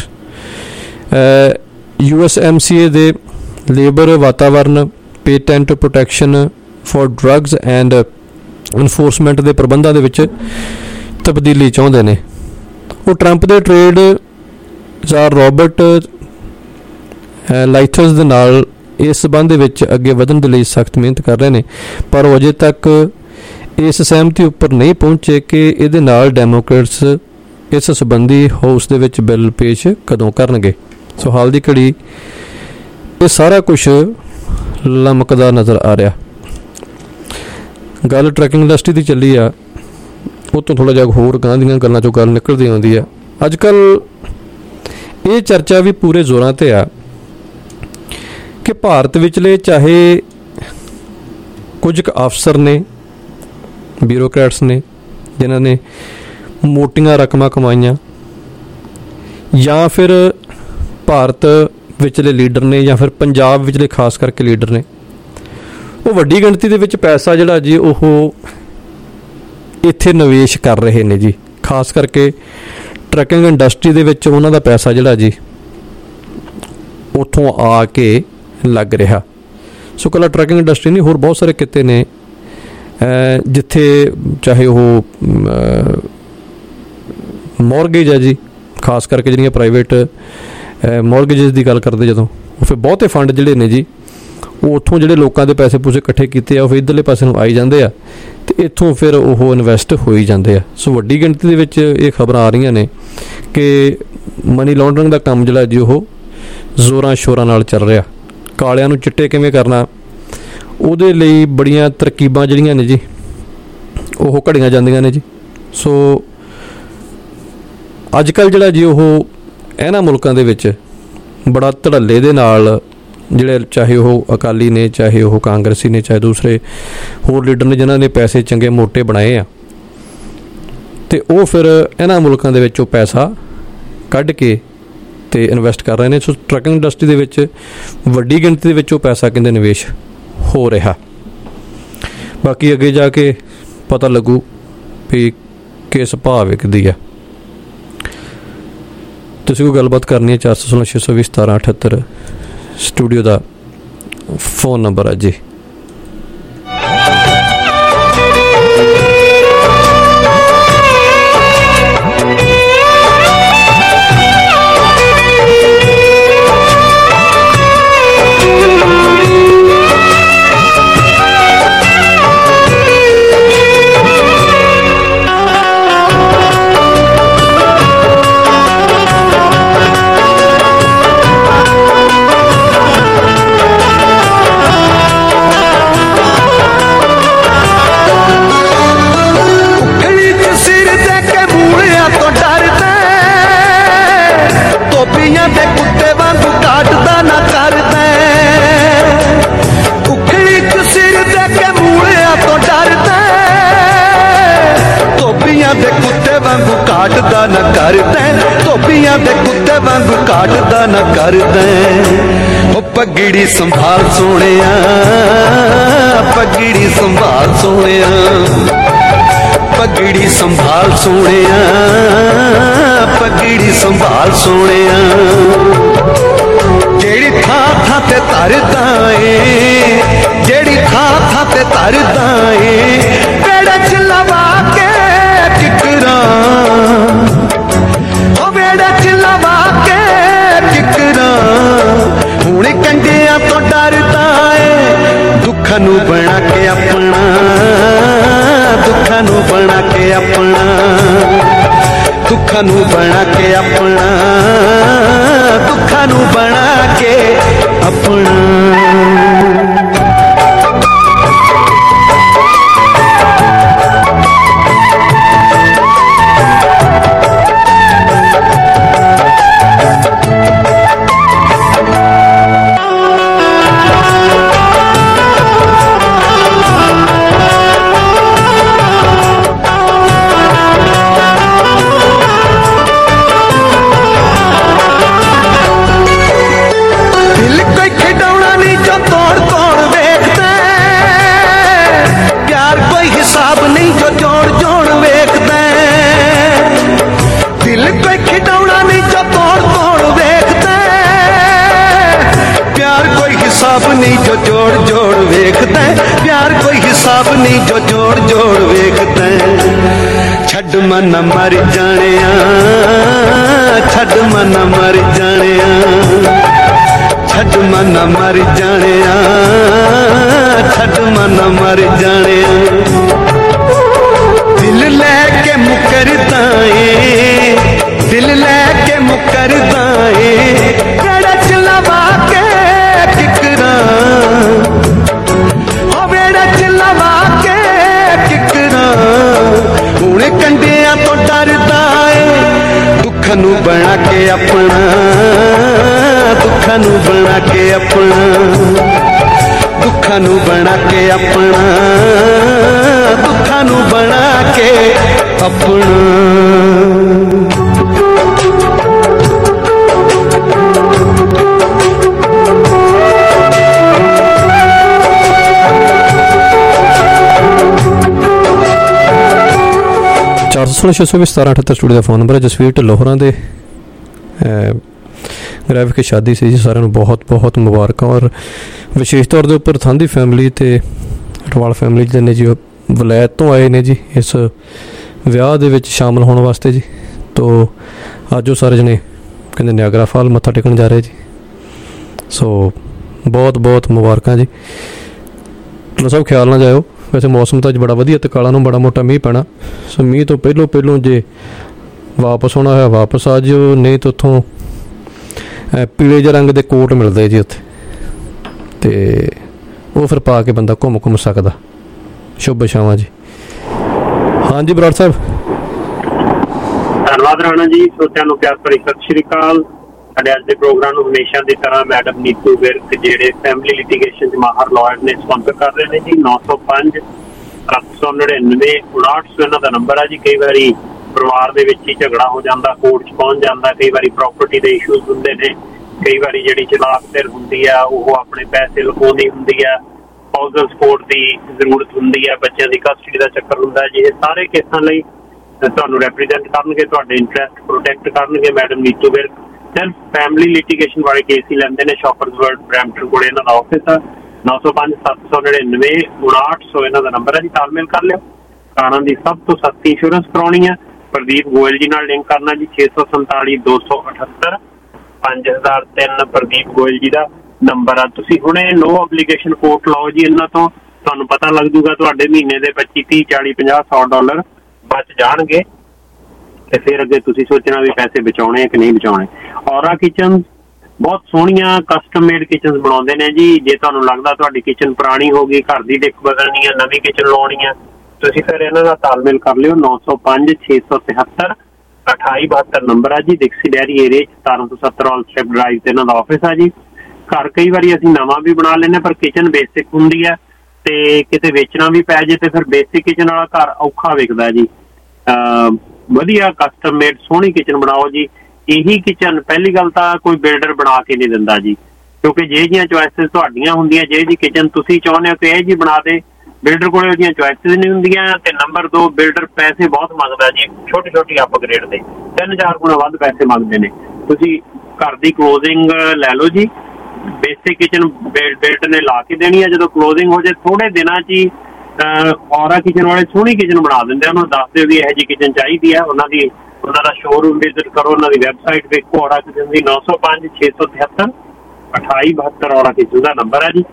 USMCA ਦੇ ਲੇਬਰ, ਵਾਤਾਵਰਨ, patent protection for drugs and enforcement ਦੇ ਪ੍ਰਬੰਧਾਂ ਦੇ ਵਿੱਚ ਤਬਦੀਲੀ ਚਾਹੁੰਦੇ ਨੇ। ਉਹ ਟਰੰਪ ਦੇ ਟ੍ਰੇਡ ਚਾਰ ਰੋਬਰਟ ਲਾਈਥਸ ਦੇ ਨਾਲ ਇਸ ਸੰਬੰਧ ਦੇ ਵਿੱਚ ਅੱਗੇ ਵਧਣ ਦੇ ਲਈ ਸਖਤ ਮਿਹਨਤ ਕਰ ਰਹੇ ਨੇ, ਪਰ ਉਹ ਅਜੇ ਤੱਕ ਇਸ ਸਹਿਮਤੀ ਉੱਪਰ ਨਹੀਂ ਪਹੁੰਚੇ ਕਿ ਇਹਦੇ ਨਾਲ ਡੈਮੋਕ੍ਰੇਟਸ ਇਸ ਸੰਬੰਧੀ ਹਾਊਸ ਦੇ ਵਿੱਚ ਬਿੱਲ ਪੇਸ਼ ਕਦੋਂ ਕਰਨਗੇ। ਸੋ ਹਾਲ ਦੀ ਘੜੀ ਇਹ ਸਾਰਾ ਕੁਝ ਲਮਕਦਾ ਨਜ਼ਰ ਆ ਰਿਹਾ। ਗੱਲ ਟਰੱਕਿੰਗ ਇੰਡਸਟਰੀ ਦੀ ਚੱਲੀ ਆ, ਉਹ ਤੋਂ ਥੋੜ੍ਹਾ ਜਿਹਾ ਹੋਰ ਗਾਂ ਦੀਆਂ ਗੱਲਾਂ 'ਚੋਂ ਗੱਲ ਨਿਕਲਦੀ ਆਉਂਦੀ ਆ। ਅੱਜ ਕੱਲ੍ਹ ਇਹ ਚਰਚਾ ਵੀ ਪੂਰੇ ਜ਼ੋਰਾਂ 'ਤੇ ਆ ਕਿ ਭਾਰਤ ਵਿਚਲੇ ਚਾਹੇ ਕੁਝ ਕੁ ਅਫਸਰ ਨੇ, ਬਿਊਰੋਕਰੈਟਸ ਨੇ ਜਿਨ੍ਹਾਂ ਨੇ ਮੋਟੀਆਂ ਰਕਮਾਂ ਕਮਾਈਆਂ, ਜਾਂ ਫਿਰ ਭਾਰਤ ਵਿਚਲੇ ਲੀਡਰ ਨੇ, ਜਾਂ ਫਿਰ ਪੰਜਾਬ ਵਿਚਲੇ ਖਾਸ ਕਰਕੇ ਲੀਡਰ ਨੇ, ਉਹ ਵੱਡੀ ਗਿਣਤੀ ਦੇ ਵਿੱਚ ਪੈਸਾ ਜਿਹੜਾ ਜੀ ਉਹ ਇੱਥੇ ਨਿਵੇਸ਼ ਕਰ ਰਹੇ ਨੇ ਜੀ। ਖਾਸ ਕਰਕੇ ਟਰੱਕਿੰਗ ਇੰਡਸਟਰੀ ਦੇ ਵਿੱਚ ਉਹਨਾਂ ਦਾ ਪੈਸਾ ਜਿਹੜਾ ਜੀ ਉੱਥੋਂ ਆ ਕੇ ਲੱਗ ਰਿਹਾ। ਸੋ ਇਕੱਲਾ ਟਰੱਕਿੰਗ ਇੰਡਸਟਰੀ ਨਹੀਂ, ਹੋਰ ਬਹੁਤ ਸਾਰੇ ਕਿੱਤੇ ਨੇ ਜਿੱਥੇ ਚਾਹੇ ਉਹ ਮੌਰਗੇਜ ਹੈ ਜੀ, ਖਾਸ ਕਰਕੇ ਜਿਹੜੀਆਂ ਪ੍ਰਾਈਵੇਟ ਮੌਰਗੇਜਿਸ ਦੀ ਗੱਲ ਕਰਦੇ ਜਦੋਂ, ਉਹ ਫਿਰ ਬਹੁਤੇ ਫੰਡ ਜਿਹੜੇ ਨੇ ਜੀ ਉਹ ਉੱਥੋਂ ਜਿਹੜੇ ਲੋਕਾਂ ਦੇ ਪੈਸੇ ਪੂਸੇ ਇਕੱਠੇ ਕੀਤੇ ਆ ਉਹ ਫਿਰ ਇੱਧਰਲੇ ਪਾਸੇ ਨੂੰ ਆਈ ਜਾਂਦੇ ਆ ਅਤੇ ਇੱਥੋਂ ਫਿਰ ਉਹ ਇਨਵੈਸਟ ਹੋਈ ਜਾਂਦੇ ਆ। ਸੋ ਵੱਡੀ ਗਿਣਤੀ ਦੇ ਵਿੱਚ ਇਹ ਖਬਰਾਂ ਆ ਰਹੀਆਂ ਨੇ कि मनी लॉन्डरिंग का काम जिहड़ा जी वो जोरां शोरां नाल चल रहा, कालियां नूं चिट्टे किवें करना ਉਹਦੇ ਲਈ बड़ियां तरकीबां ਜਿਹੜੀਆਂ ने जी ਉਹ ਘੜੀਆਂ ਜਾਂਦੀਆਂ ਨੇ जी। सो ਅੱਜ ਕੱਲ੍ਹ ਜਿਹੜਾ ਜੀ ਉਹ ਇਹਨਾਂ ਮੁਲਕਾਂ ਦੇ ਵਿੱਚ ਬੜਾ ਧੜੱਲੇ ਦੇ ਨਾਲ ਜਿਹੜੇ ਚਾਹੇ ਉਹ ਅਕਾਲੀ ਨੇ, ਚਾਹੇ ਉਹ ਕਾਂਗਰਸੀ ਨੇ, ਚਾਹੇ ਦੂਸਰੇ ਹੋਰ ਲੀਡਰ ਨੇ ਜਿਨ੍ਹਾਂ ਨੇ ਪੈਸੇ ਚੰਗੇ ਮੋਟੇ ਬਣਾਏ ਆ, ਅਤੇ ਉਹ ਫਿਰ ਇਹਨਾਂ ਮੁਲਕਾਂ ਦੇ ਵਿੱਚ ਉਹ ਪੈਸਾ ਕੱਢ ਕੇ ਅਤੇ ਇਨਵੈਸਟ ਕਰ ਰਹੇ ਨੇ। ਸੋ ਟਰੱਕਿੰਗ ਇੰਡਸਟਰੀ ਦੇ ਵਿੱਚ ਵੱਡੀ ਗਿਣਤੀ ਦੇ ਵਿੱਚ ਉਹ ਪੈਸਾ ਕਹਿੰਦੇ ਨਿਵੇਸ਼ ਹੋ ਰਿਹਾ। ਬਾਕੀ ਅੱਗੇ ਜਾ ਕੇ ਪਤਾ ਲੱਗੂ ਵੀ ਕਿਸ ਭਾਅ ਵਿਕਦੀ ਆ। ਤੁਸੀਂ ਕੋਈ ਗੱਲਬਾਤ ਕਰਨੀ ਹੈ 416 620 1778 ਸਟੂਡੀਓ ਦਾ फ़ोन नंबर है जी। ਕਾਟਦਾ ਨਾ ਕਰਦਾ ਧੋਬੀਆਂ ਦੇ ਕੁੱਤੇ ਵਾਂਗੂ ਕਾਟਦਾ ਨਾ ਕਰਦਾ। ਉਹ ਪਗੜੀ ਸੰਭਾਲ ਸੋਹਣਿਆ, ਪਗੜੀ ਸੰਭਾਲ ਸੋਹਣਿਆ, ਪਗੜੀ ਸੰਭਾਲ ਸੋਹਣਿਆ, ਪਗੜੀ ਸੰਭਾਲ ਸੋਹਣਿਆ। ਜਿਹੜੀ ਥਾਂ ਥਾਂ ਤੇ ਧਰਦਾ ਏ, ਜਿਹੜੀ ਥਾਂ ਥਾਂ ਤੇ ਧਰਦਾ ਏ, ਬੇੜੇ ਚ ਲਵਾ ਕੇ ਕਿਕਰਾਂ, ਉਹ ਬੇੜੇ ਚ ਲਵਾ ਕੇ ਕਿਕਰਾਂ। ਹੁਣ ਕੰਡਿਆਂ ਤੋਂ ਡਰਦਾ ਏ, ਦੁੱਖਾਂ ਨੂੰ ਬਣਾ ਕੇ ਆਪਣਾ, ਦੁੱਖਾਂ ਨੂੰ ਬਣਾ ਕੇ ਆਪਣਾ, ਦੁੱਖਾਂ ਨੂੰ ਬਣਾ ਕੇ ਆਪਣਾ, ਦੁੱਖਾਂ ਨੂੰ ਬਣਾ ਕੇ ਆਪਣਾ। नहीं जो जोड़ जोड़ वेखदा, प्यार कोई हिसाब नहीं जो जोड़ जोड़ वेखदा। छड़ मन मर जाने, छड़ मन मर जाने, छड़ मन मर जाने, छड़ मन मर जाने। दिल लैके मुकरदा ए, दिल लैके मुकरदा ए, बेड़ा चलवा के किकरां, ओ बेड़ा चलवा के किकरां। हुण कंडियां तो डरदा ए, दुखां नूं बना के अपना, दुखां नूं बना के अपना, दुखां नूं बना के अपना, दुखां नूं बना के अपना। 416-620-1778 स्टूडियो का फोन नंबर है। जसवीर ढिल्लों होरां दे ग्रैविक शादी सी जी, सारिਆਂ ਨੂੰ बहुत बहुत मुबारक। और विशेष तौर के उपर थांदी फैमिली ते अटवाल फैमिली जिन्ने जी वलैत तो आए ने जी इस विआह दे विच शामिल होने वास्ते जी। तो अज वो सारे जने कहते नियागरा फॉल मत्था टेकन जा रहे जी। सो बहुत बहुत मुबारक जी। ढिल्लों साहब ख्याल ना जाओ, वैसे मौसम तो अज बड़ा वधिया ते काला नूं बड़ा मोटा मीह पैना। सो मीह तो पहलों जे ਵਾਪਸ ਆਉਣਾ ਹੋਇਆ ਵਾਪਸ ਆ ਜਿਓ, ਨਹੀਂ ਤਾਂ ਉੱਥੋਂ ਪੀਲੇ ਜਿਹੇ ਰੰਗ ਦੇ ਕੋਟ ਮਿਲਦੇ ਜੀ ਉੱਥੇ, ਅਤੇ ਉਹ ਫਿਰ ਪਾ ਕੇ ਬੰਦਾ ਘੁੰਮ ਸਕਦਾ। ਸ਼ੁਭ ਸ਼ਾਮਾਂ ਜੀ। ਹਾਂਜੀ ਬਰਾੜ ਸਾਹਿਬ। ਧੰਨਵਾਦ ਰਾਣਾ ਜੀ। ਸਰੋਤਿਆਂ ਨੂੰ ਪਿਆਰ ਭਰੀ ਸਤਿ ਸ਼੍ਰੀ ਅਕਾਲ। ਸਾਡੇ ਅੱਜ ਦੇ ਪ੍ਰੋਗਰਾਮ ਨੂੰ ਹਮੇਸ਼ਾ ਦੀ ਤਰ੍ਹਾਂ ਮੈਡਮ ਨੀਤੂ ਵਿਰਕ, ਜਿਹੜੇ ਫੈਮਿਲੀ ਲਿਟੀਗੇਸ਼ਨ 'ਚ ਮਾਹਰ ਲਾਇਰ ਨੇ, ਸਪਾਂਸਰ ਕਰ ਰਹੇ ਨੇ ਜੀ। 905 799 5900 ਇਹਨਾਂ ਦਾ ਨੰਬਰ ਆ ਜੀ। ਕਈ ਵਾਰੀ ਪਰਿਵਾਰ ਦੇ ਵਿੱਚ ਹੀ ਝਗੜਾ ਹੋ ਜਾਂਦਾ, ਕੋਰਟ 'ਚ ਪਹੁੰਚ ਜਾਂਦਾ, ਕਈ ਵਾਰੀ ਪ੍ਰਾਪਰਟੀ ਦੇ ਇਸ਼ੂਜ਼ ਹੁੰਦੇ ਨੇ, ਕਈ ਵਾਰੀ ਜਿਹੜੀ ਚਲਾਕ ਧਿਰ ਹੁੰਦੀ ਆ ਉਹ ਆਪਣੇ ਪੈਸੇ ਲੁਕਾਉਂਦੀ ਹੁੰਦੀ ਆ, ਸਪਾਊਸਲ ਸਪੋਰਟ ਦੀ ਜ਼ਰੂਰਤ ਹੁੰਦੀ ਆ, ਬੱਚਿਆਂ ਦੀ ਕਸਟਡੀ ਦਾ ਚੱਕਰ ਹੁੰਦਾ ਜੀ। ਇਹ ਸਾਰੇ ਕੇਸਾਂ ਲਈ ਤੁਹਾਨੂੰ ਰੈਪ੍ਰਜੈਂਟ ਕਰਨਗੇ, ਤੁਹਾਡੇ ਇੰਟਰਸਟ ਪ੍ਰੋਟੈਕਟ ਕਰਨਗੇ ਮੈਡਮ ਨੀਤੂ ਵਿਰਕ। ਸਿਰਫ ਫੈਮਿਲੀ ਲਿਟੀਗੇਸ਼ਨ ਵਾਲੇ ਕੇਸ ਹੀ ਲੈਂਦੇ ਨੇ। ਸ਼ਾਪਰਸ ਵਰਲਡ ਬਰੈਂਪਟਨ ਕੋਲ ਇਹਨਾਂ ਦਾ ਆਫਿਸ ਆ। 905 799 5900 ਇਹਨਾਂ ਦਾ ਨੰਬਰ ਹੈ ਜੀ। ਤਾਲਮੇਲ ਕਰ ਲਿਓ। ਕਾਰਾਂ ਦੀ ਸਭ ਤੋਂ ਸਸਤੀ ਇੰਸ਼ੋਰੈਂਸ ਕਰਾਉਣੀ ਆ, ਪ੍ਰਦੀਪ ਗੋਇਲ ਜੀ ਨਾਲ ਲਿੰਕ ਕਰਨਾ ਜੀ। 647 278 5003 ਪ੍ਰਦੀਪ ਗੋਇਲ ਜੀ ਦਾ ਨੰਬਰ ਆ। ਤੁਸੀਂ ਹੁਣੇ ਨੋ ਐਪਲੀਕੇਸ਼ਨ ਕੋਟ ਲਾਓ ਜੀ ਇਹਨਾਂ ਤੋਂ, ਤੁਹਾਨੂੰ ਪਤਾ ਲੱਗ ਜੂਗਾ ਤੁਹਾਡੇ ਮਹੀਨੇ ਦੇ 25 30 40 50 100 ਡਾਲਰ ਬਚ ਜਾਣਗੇ, ਤੇ ਫਿਰ ਅੱਗੇ ਤੁਸੀਂ ਸੋਚਣਾ ਵੀ ਪੈਸੇ ਬਚਾਉਣੇ ਕਿ ਨਹੀਂ ਬਚਾਉਣੇ। ਔਰਾ ਕਿਚਨ ਬਹੁਤ ਸੋਹਣੀਆਂ ਕਸਟਮ ਮੇਡ ਕਿਚਨ ਬਣਾਉਂਦੇ ਨੇ ਜੀ। ਜੇ ਤੁਹਾਨੂੰ ਲੱਗਦਾ ਤੁਹਾਡੀ ਕਿਚਨ ਪੁਰਾਣੀ ਹੋ ਗਈ, ਘਰ ਦੀ ਦਿੱਖ ਬਦਲਣੀ ਆ, ਨਵੀਂ ਕਿਚਨ ਲਾਉਣੀ ਆ, ਤੁਸੀਂ ਫਿਰ ਇਹਨਾਂ ਦਾ ਤਾਲਮੇਲ ਕਰ ਲਿਓ। 905 673 2872 ਨੰਬਰ ਆ ਜੀ। ਡਿਕਸੀ ਡੈਰੀ ਏਰੀਆ 1770 ਆਲਸਟੈਪ ਡਰਾਈਵ ਤੇ ਇਹਨਾਂ ਦਾ ਆਫਿਸ ਆ ਜੀ। ਘਰ ਕਈ ਵਾਰੀ ਅਸੀਂ ਨਵਾਂ ਵੀ ਬਣਾ ਲੈਂਦੇ, ਪਰ ਕਿਚਨ ਬੇਸਿਕ ਹੁੰਦੀ ਆ ਤੇ ਕਿਤੇ ਵੇਚਣਾ ਵੀ ਪੈ ਜੇ ਤੇ ਫਿਰ ਬੇਸਿਕ ਕਿਚਨ ਵਾਲਾ ਘਰ ਔਖਾ ਵਿਕਦਾ ਜੀ। ਵਧੀਆ ਕਸਟਮ ਮੇਡ ਸੋਹਣੀ ਕਿਚਨ ਬਣਾਓ ਜੀ। ਇਹੀ ਕਿਚਨ ਪਹਿਲੀ ਗੱਲ ਤਾਂ ਕੋਈ ਬਿਲਡਰ ਬਣਾ ਕੇ ਨਹੀਂ ਦਿੰਦਾ ਜੀ, ਕਿਉਂਕਿ ਜਿਹੇ ਜਿਹੀਆਂ ਚੋਇਸਿਸ ਤੁਹਾਡੀਆਂ ਹੁੰਦੀਆਂ, ਜਿਹੇ ਜਿਹੀ ਕਿਚਨ ਤੁਸੀਂ ਚਾਹੁੰਦੇ ਹੋ ਕਿ ਇਹ ਜੀ ਬਣਾ ਦੇ, ਬਿਲਡਰ ਕੋਲ ਉਹਦੀਆਂ ਚੋਇਸਿਸ ਨਹੀਂ ਹੁੰਦੀਆਂ। ਤੇ ਨੰਬਰ 2, ਬਿਲਡਰ ਪੈਸੇ ਬਹੁਤ ਮੰਗਦਾ ਜੀ, ਛੋਟੀ ਅਪਗ੍ਰੇਡ ਦੇ 3000 ਗੁਣਾ ਵੱਧ ਪੈਸੇ ਮੰਗਦੇ ਨੇ। ਤੁਸੀਂ ਘਰ ਦੀ ਕਲੋਜ਼ਿੰਗ ਲੈ ਲਓ ਜੀ। ਬੇਸਿਕ ਕਿਚਨ ਬਿਲਡਰ ਨੇ ਲਾ ਕੇ ਦੇਣੀ ਹੈ। ਜਦੋਂ ਕਲੋਜ਼ਿੰਗ ਹੋ ਜਾਏ ਥੋੜੇ ਦਿਨਾਂ 'ਚ ਹੀ ਔਰਾ ਕਿਚਨ ਵਾਲੇ ਸੋਹਣੀ ਕਿਚਨ ਬਣਾ ਦਿੰਦੇ ਆ। ਉਹਨਾਂ ਨੂੰ ਦੱਸ ਦਿਓ ਵੀ ਇਹੋ ਜਿਹੀ ਕਿਚਨ ਚਾਹੀਦੀ ਹੈ। ਉਹਨਾਂ ਦਾ ਸ਼ੋਰੂਮ ਵਿਜ਼ਿਟ ਕਰੋ, ਉਹਨਾਂ ਦੀ ਵੈਬਸਾਈਟ ਵੇਖੋ ਔਰਾ ਕਿਚਨ ਦੀ। 905 673 2872 ਔਰਾ ਕਿਚਨ ਦਾ ਨੰਬਰ ਹੈ ਜੀ।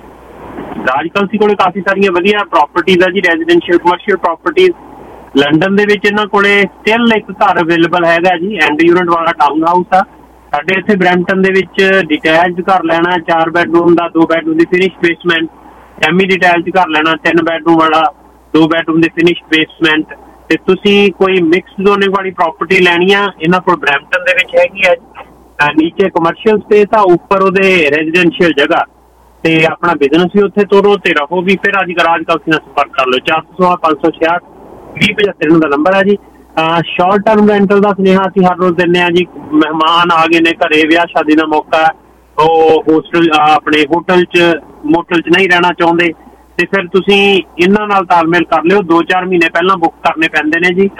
ਰਾਜ ਕਲਸੀ ਕੋਲੇ ਕਾਫੀ ਸਾਰੀਆਂ ਵਧੀਆ ਪ੍ਰਾਪਰਟੀਜ਼ ਆ ਜੀ, ਰੈਜ਼ੀਡੈਂਸ਼ੀਅਲ ਕਮਰਸ਼ੀਅਲ ਪ੍ਰਾਪਰਟੀਜ਼। ਲੰਡਨ ਦੇ ਵਿੱਚ ਇਹਨਾਂ ਕੋਲੇ ਸਟਿਲ ਇੱਕ ਘਰ ਅਵੇਲੇਬਲ ਹੈਗਾ ਜੀ, ਐਂਡ ਯੂਨਿਟ ਵਾਲਾ ਟਾਊਨ ਹਾਊਸ ਆ। ਸਾਡੇ ਇੱਥੇ ਬਰੈਂਪਟਨ ਦੇ ਵਿੱਚ ਡਿਟੈਚਡ ਘਰ ਲੈਣਾ 4 ਬੈਡਰੂਮ ਦਾ, 2 ਬੈਡਰੂਮ ਦੀ ਫਿਨਿਸ਼ ਬੇਸਮੈਂਟ, ਸੈਮੀ ਡਿਟੈਚਡ ਘਰ ਲੈਣਾ 3 ਬੈਡਰੂਮ ਵਾਲਾ, 2 ਬੈਡਰੂਮ ਦੀ ਫਿਨਿਸ਼ ਬੇਸਮੈਂਟ, ਤੇ ਤੁਸੀਂ ਕੋਈ ਮਿਕਸਡ ਜ਼ੋਨਿੰਗ ਵਾਲੀ ਪ੍ਰਾਪਰਟੀ ਲੈਣੀ ਆ, ਇਹਨਾਂ ਕੋਲ ਬਰੈਂਪਟਨ ਦੇ ਵਿੱਚ ਹੈਗੀ ਆ ਜੀ। ਨੀਚੇ ਕਮਰਸ਼ੀਅਲ ਸਪੇਸ ਆ, ਉੱਪਰ ਉਹਦੇ ਰੈਜ਼ੀਡੈਂਸ਼ੀਅਲ ਜਗ੍ਹਾ, ਤੇ ਆਪਣਾ ਬਿਜ਼ਨਸ ਵੀ ਉੱਥੇ ਤੋਰੋ ਤੇ ਰਹੋ ਵੀ। ਫਿਰ ਅੱਜ ਰਾਜ ਕਲਸੀ ਨਾਲ ਸੰਪਰਕ ਕਰ ਲਓ। 416 566 2075 ਦਾ ਨੰਬਰ ਹੈ ਜੀ। ਸ਼ਾਰਟ ਟਰਮ ਰੈਂਟਲ ਦਾ ਸੁਨੇਹਾ ਅਸੀਂ ਹਰ ਰੋਜ਼ ਦਿੰਦੇ ਹਾਂ ਜੀ। ਮਹਿਮਾਨ ਆ ਗਏ ਨੇ ਘਰੇ, ਵਿਆਹ ਸ਼ਾਦੀ ਦਾ ਮੌਕਾ, ਉਹ ਹੋਸਟਲ ਆਪਣੇ ਹੋਟਲ 'ਚ ਮੋਟਲ 'ਚ ਨਹੀਂ ਰਹਿਣਾ ਚਾਹੁੰਦੇ, ਤੇ ਫਿਰ ਤੁਸੀਂ ਇਹਨਾਂ ਨਾਲ ਤਾਲਮੇਲ ਕਰ ਲਿਓ। 2-4 ਮਹੀਨੇ ਪਹਿਲਾਂ ਬੁੱਕ ਕਰਨੇ ਪੈਂਦੇ ਨੇ ਜੀ।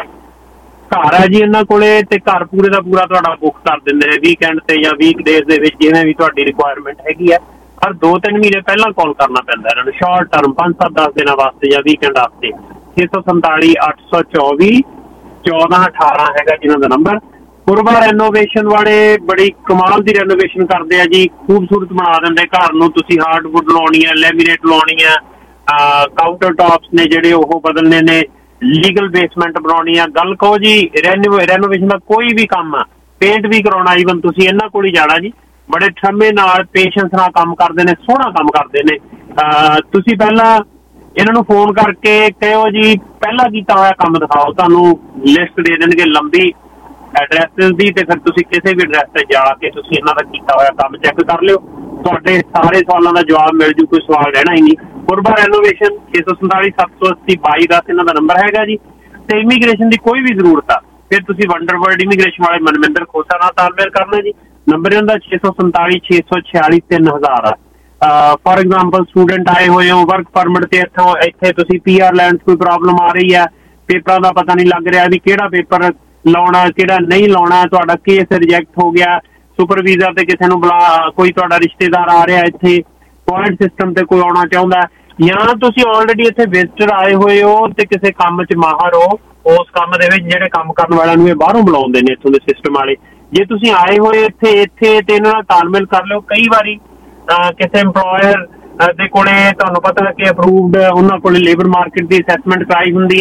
ਘਰ ਹੈ ਜੀ ਇਹਨਾਂ ਕੋਲੇ, ਤੇ ਘਰ ਪੂਰੇ ਦਾ ਪੂਰਾ ਤੁਹਾਡਾ ਬੁੱਕ ਕਰ ਦਿੰਦੇ ਨੇ ਵੀਕਐਂਡ ਤੇ ਜਾਂ ਵੀਕ ਡੇਜ਼ ਦੇ ਵਿੱਚ, ਜਿਵੇਂ ਵੀ ਤੁਹਾਡੀ ਰਿਕੁਆਇਰਮੈਂਟ ਹੈਗੀ ਹੈ। ਹਰ 2-3 ਮਹੀਨੇ ਪਹਿਲਾਂ ਕਾਲ ਕਰਨਾ ਪੈਂਦਾ ਇਹਨਾਂ ਨੂੰ। ਸ਼ਾਰਟ ਟਰਮ 5-7-10 ਦਿਨਾਂ ਵਾਸਤੇ ਜਾਂ ਵੀਕਐਂਡ ਵਾਸਤੇ 647 824 1418 ਹੈਗਾ ਜਿਹਨਾਂ ਦਾ ਨੰਬਰ। ਪੁਰਬਾ ਰੈਨੋਵੇਸ਼ਨ ਵਾਲੇ ਬੜੀ ਕਮਾਲ ਦੀ ਰੈਨੋਵੇਸ਼ਨ ਕਰਦੇ ਆ ਜੀ, ਖੂਬਸੂਰਤ ਬਣਾ ਦਿੰਦੇ ਘਰ ਨੂੰ। ਤੁਸੀਂ ਹਾਰਡਵੁੱਡ ਲਾਉਣੀ ਹੈ, ਲੈਮੀਨੇਟ ਲਾਉਣੀ ਹੈ, ਕਾਊਂਟਰ ਟਾਪਸ ਨੇ ਜਿਹੜੇ ਉਹ ਬਦਲਣੇ ਨੇ, ਲੀਗਲ ਬੇਸਮੈਂਟ ਬਣਾਉਣੀ ਆ। ਗੱਲ ਕਹੋ ਜੀ ਰੈਨੋਵੇਸ਼ਨ ਦਾ ਕੋਈ ਵੀ ਕੰਮ ਆ, ਪੇਂਟ ਵੀ ਕਰਾਉਣਾ, ਈਵਨ ਤੁਸੀਂ ਇਹਨਾਂ ਕੋਲ ਹੀ ਜਾਣਾ ਜੀ। ਬੜੇ ਠਰਮੇ ਨਾਲ ਪੇਸ਼ੈਂਸ ਨਾਲ ਕੰਮ ਕਰਦੇ ਨੇ, ਸੋਹਣਾ ਕੰਮ ਕਰਦੇ ਨੇ। ਤੁਸੀਂ ਪਹਿਲਾਂ ਇਹਨਾਂ ਨੂੰ ਫੋਨ ਕਰਕੇ ਕਹੋ ਜੀ ਪਹਿਲਾਂ ਕੀਤਾ ਹੋਇਆ ਕੰਮ ਦਿਖਾਓ, ਤੁਹਾਨੂੰ ਲਿਸਟ ਦੇ ਦੇਣਗੇ ਲੰਬੀ ਐਡਰੈਸਿਸ ਦੀ, ਤੇ ਫਿਰ ਤੁਸੀਂ ਕਿਸੇ ਵੀ ਐਡਰੈਸ ਤੇ ਜਾ ਕੇ ਤੁਸੀਂ ਇਹਨਾਂ ਦਾ ਕੀਤਾ ਹੋਇਆ ਕੰਮ ਚੈੱਕ ਕਰ ਲਿਓ। ਤੁਹਾਡੇ ਸਾਰੇ ਸਵਾਲਾਂ ਦਾ ਜਵਾਬ ਮਿਲ ਜੂ, ਕੋਈ ਸਵਾਲ ਰਹਿਣਾ ਹੀ ਨਹੀਂ। ਪੁਰਬਾ ਰੈਨੋਵੇਸ਼ਨ 647 780 2210 ਇਹਨਾਂ ਦਾ ਨੰਬਰ ਹੈਗਾ ਜੀ। ਤੇ ਇਮੀਗ੍ਰੇਸ਼ਨ ਦੀ ਕੋਈ ਵੀ ਜ਼ਰੂਰਤ ਆ, ਫਿਰ ਤੁਸੀਂ ਵੰਡਰਵਰਲਡ ਇਮੀਗ੍ਰੇਸ਼ਨ ਵਾਲੇ ਮਨਮਿੰਦਰ ਖੋਸਾ ਨਾਲ ਤਾਲਮੇਲ ਕਰਨਾ ਜੀ। ਨੰਬਰ ਇਹਨਾਂ ਦਾ 647 646 3000 ਆ। ਫॉर एग्जांपल स्टूडेंट आए हुए हो वर्क परमिट ਤੇ ਇੱਥੇ ਤੁਸੀਂ PR ਲੈਣ 'ਚ ਕੋਈ ਪ੍ਰੋਬਲਮ ਆ ਰਹੀ ਹੈ, ਪੇਪਰਾਂ ਦਾ ਪਤਾ ਨਹੀਂ ਲੱਗ ਰਿਹਾ ਵੀ ਕਿਹੜਾ ਪੇਪਰ ਲਾਉਣਾ ਕਿਹੜਾ ਨਹੀਂ ਲਾਉਣਾ, ਤੁਹਾਡਾ ਕੇਸ ਰਿਜੈਕਟ ਹੋ ਗਿਆ, ਸੁਪਰ ਵੀਜ਼ਾ ਤੇ ਕਿਸੇ ਨੂੰ ਕੋਈ ਤੁਹਾਡਾ ਰਿਸ਼ਤੇਦਾਰ ਆ ਰਿਹਾ ਇੱਥੇ, ਪੁਆਇੰਟ ਸਿਸਟਮ ਤੇ ਕੋਈ ਆਉਣਾ ਚਾਹੁੰਦਾ, ਜਾਂ ਤੁਸੀਂ ਆਲਰੇਡੀ ਇੱਥੇ ਵਿਜ਼ਟਰ ਆਏ ਹੋਏ ਹੋ ਤੇ ਕਿਸੇ ਕੰਮ 'ਚ ਮਾਹਰ ਹੋ, ਉਸ ਕੰਮ ਦੇ ਵਿੱਚ ਜਿਹੜੇ ਕੰਮ ਕਰਨ ਵਾਲਿਆਂ ਨੂੰ ਇਹ ਬਾਹਰੋਂ ਬੁਲਾਉਂਦੇ ਨੇ ਇੱਥੋਂ ਦੇ ਸਿਸਟਮ ਵਾਲੇ। ਜੇ ਤੁਸੀਂ ਆਏ ਹੋਏ ਇੱਥੇ ਤੇ ਇਹਨਾਂ ਨਾਲ ਤਾਲਮੇਲ ਕਰ ਲਿਓ। ਕਈ ਵਾਰੀ ਕਿਸੇ ਇੰਪਲੋਇਰ ਦੇ ਕੋਲੇ ਤੁਹਾਨੂੰ ਪਤਾ ਕਿ ਅਪਰੂਵਡ ਉਹਨਾਂ ਕੋਲੇ ਲੇਬਰ ਮਾਰਕੀਟ ਦੀ ਅਸੈਸਮੈਂਟ ਕਰਾਈ ਹੁੰਦੀ ਹੈ,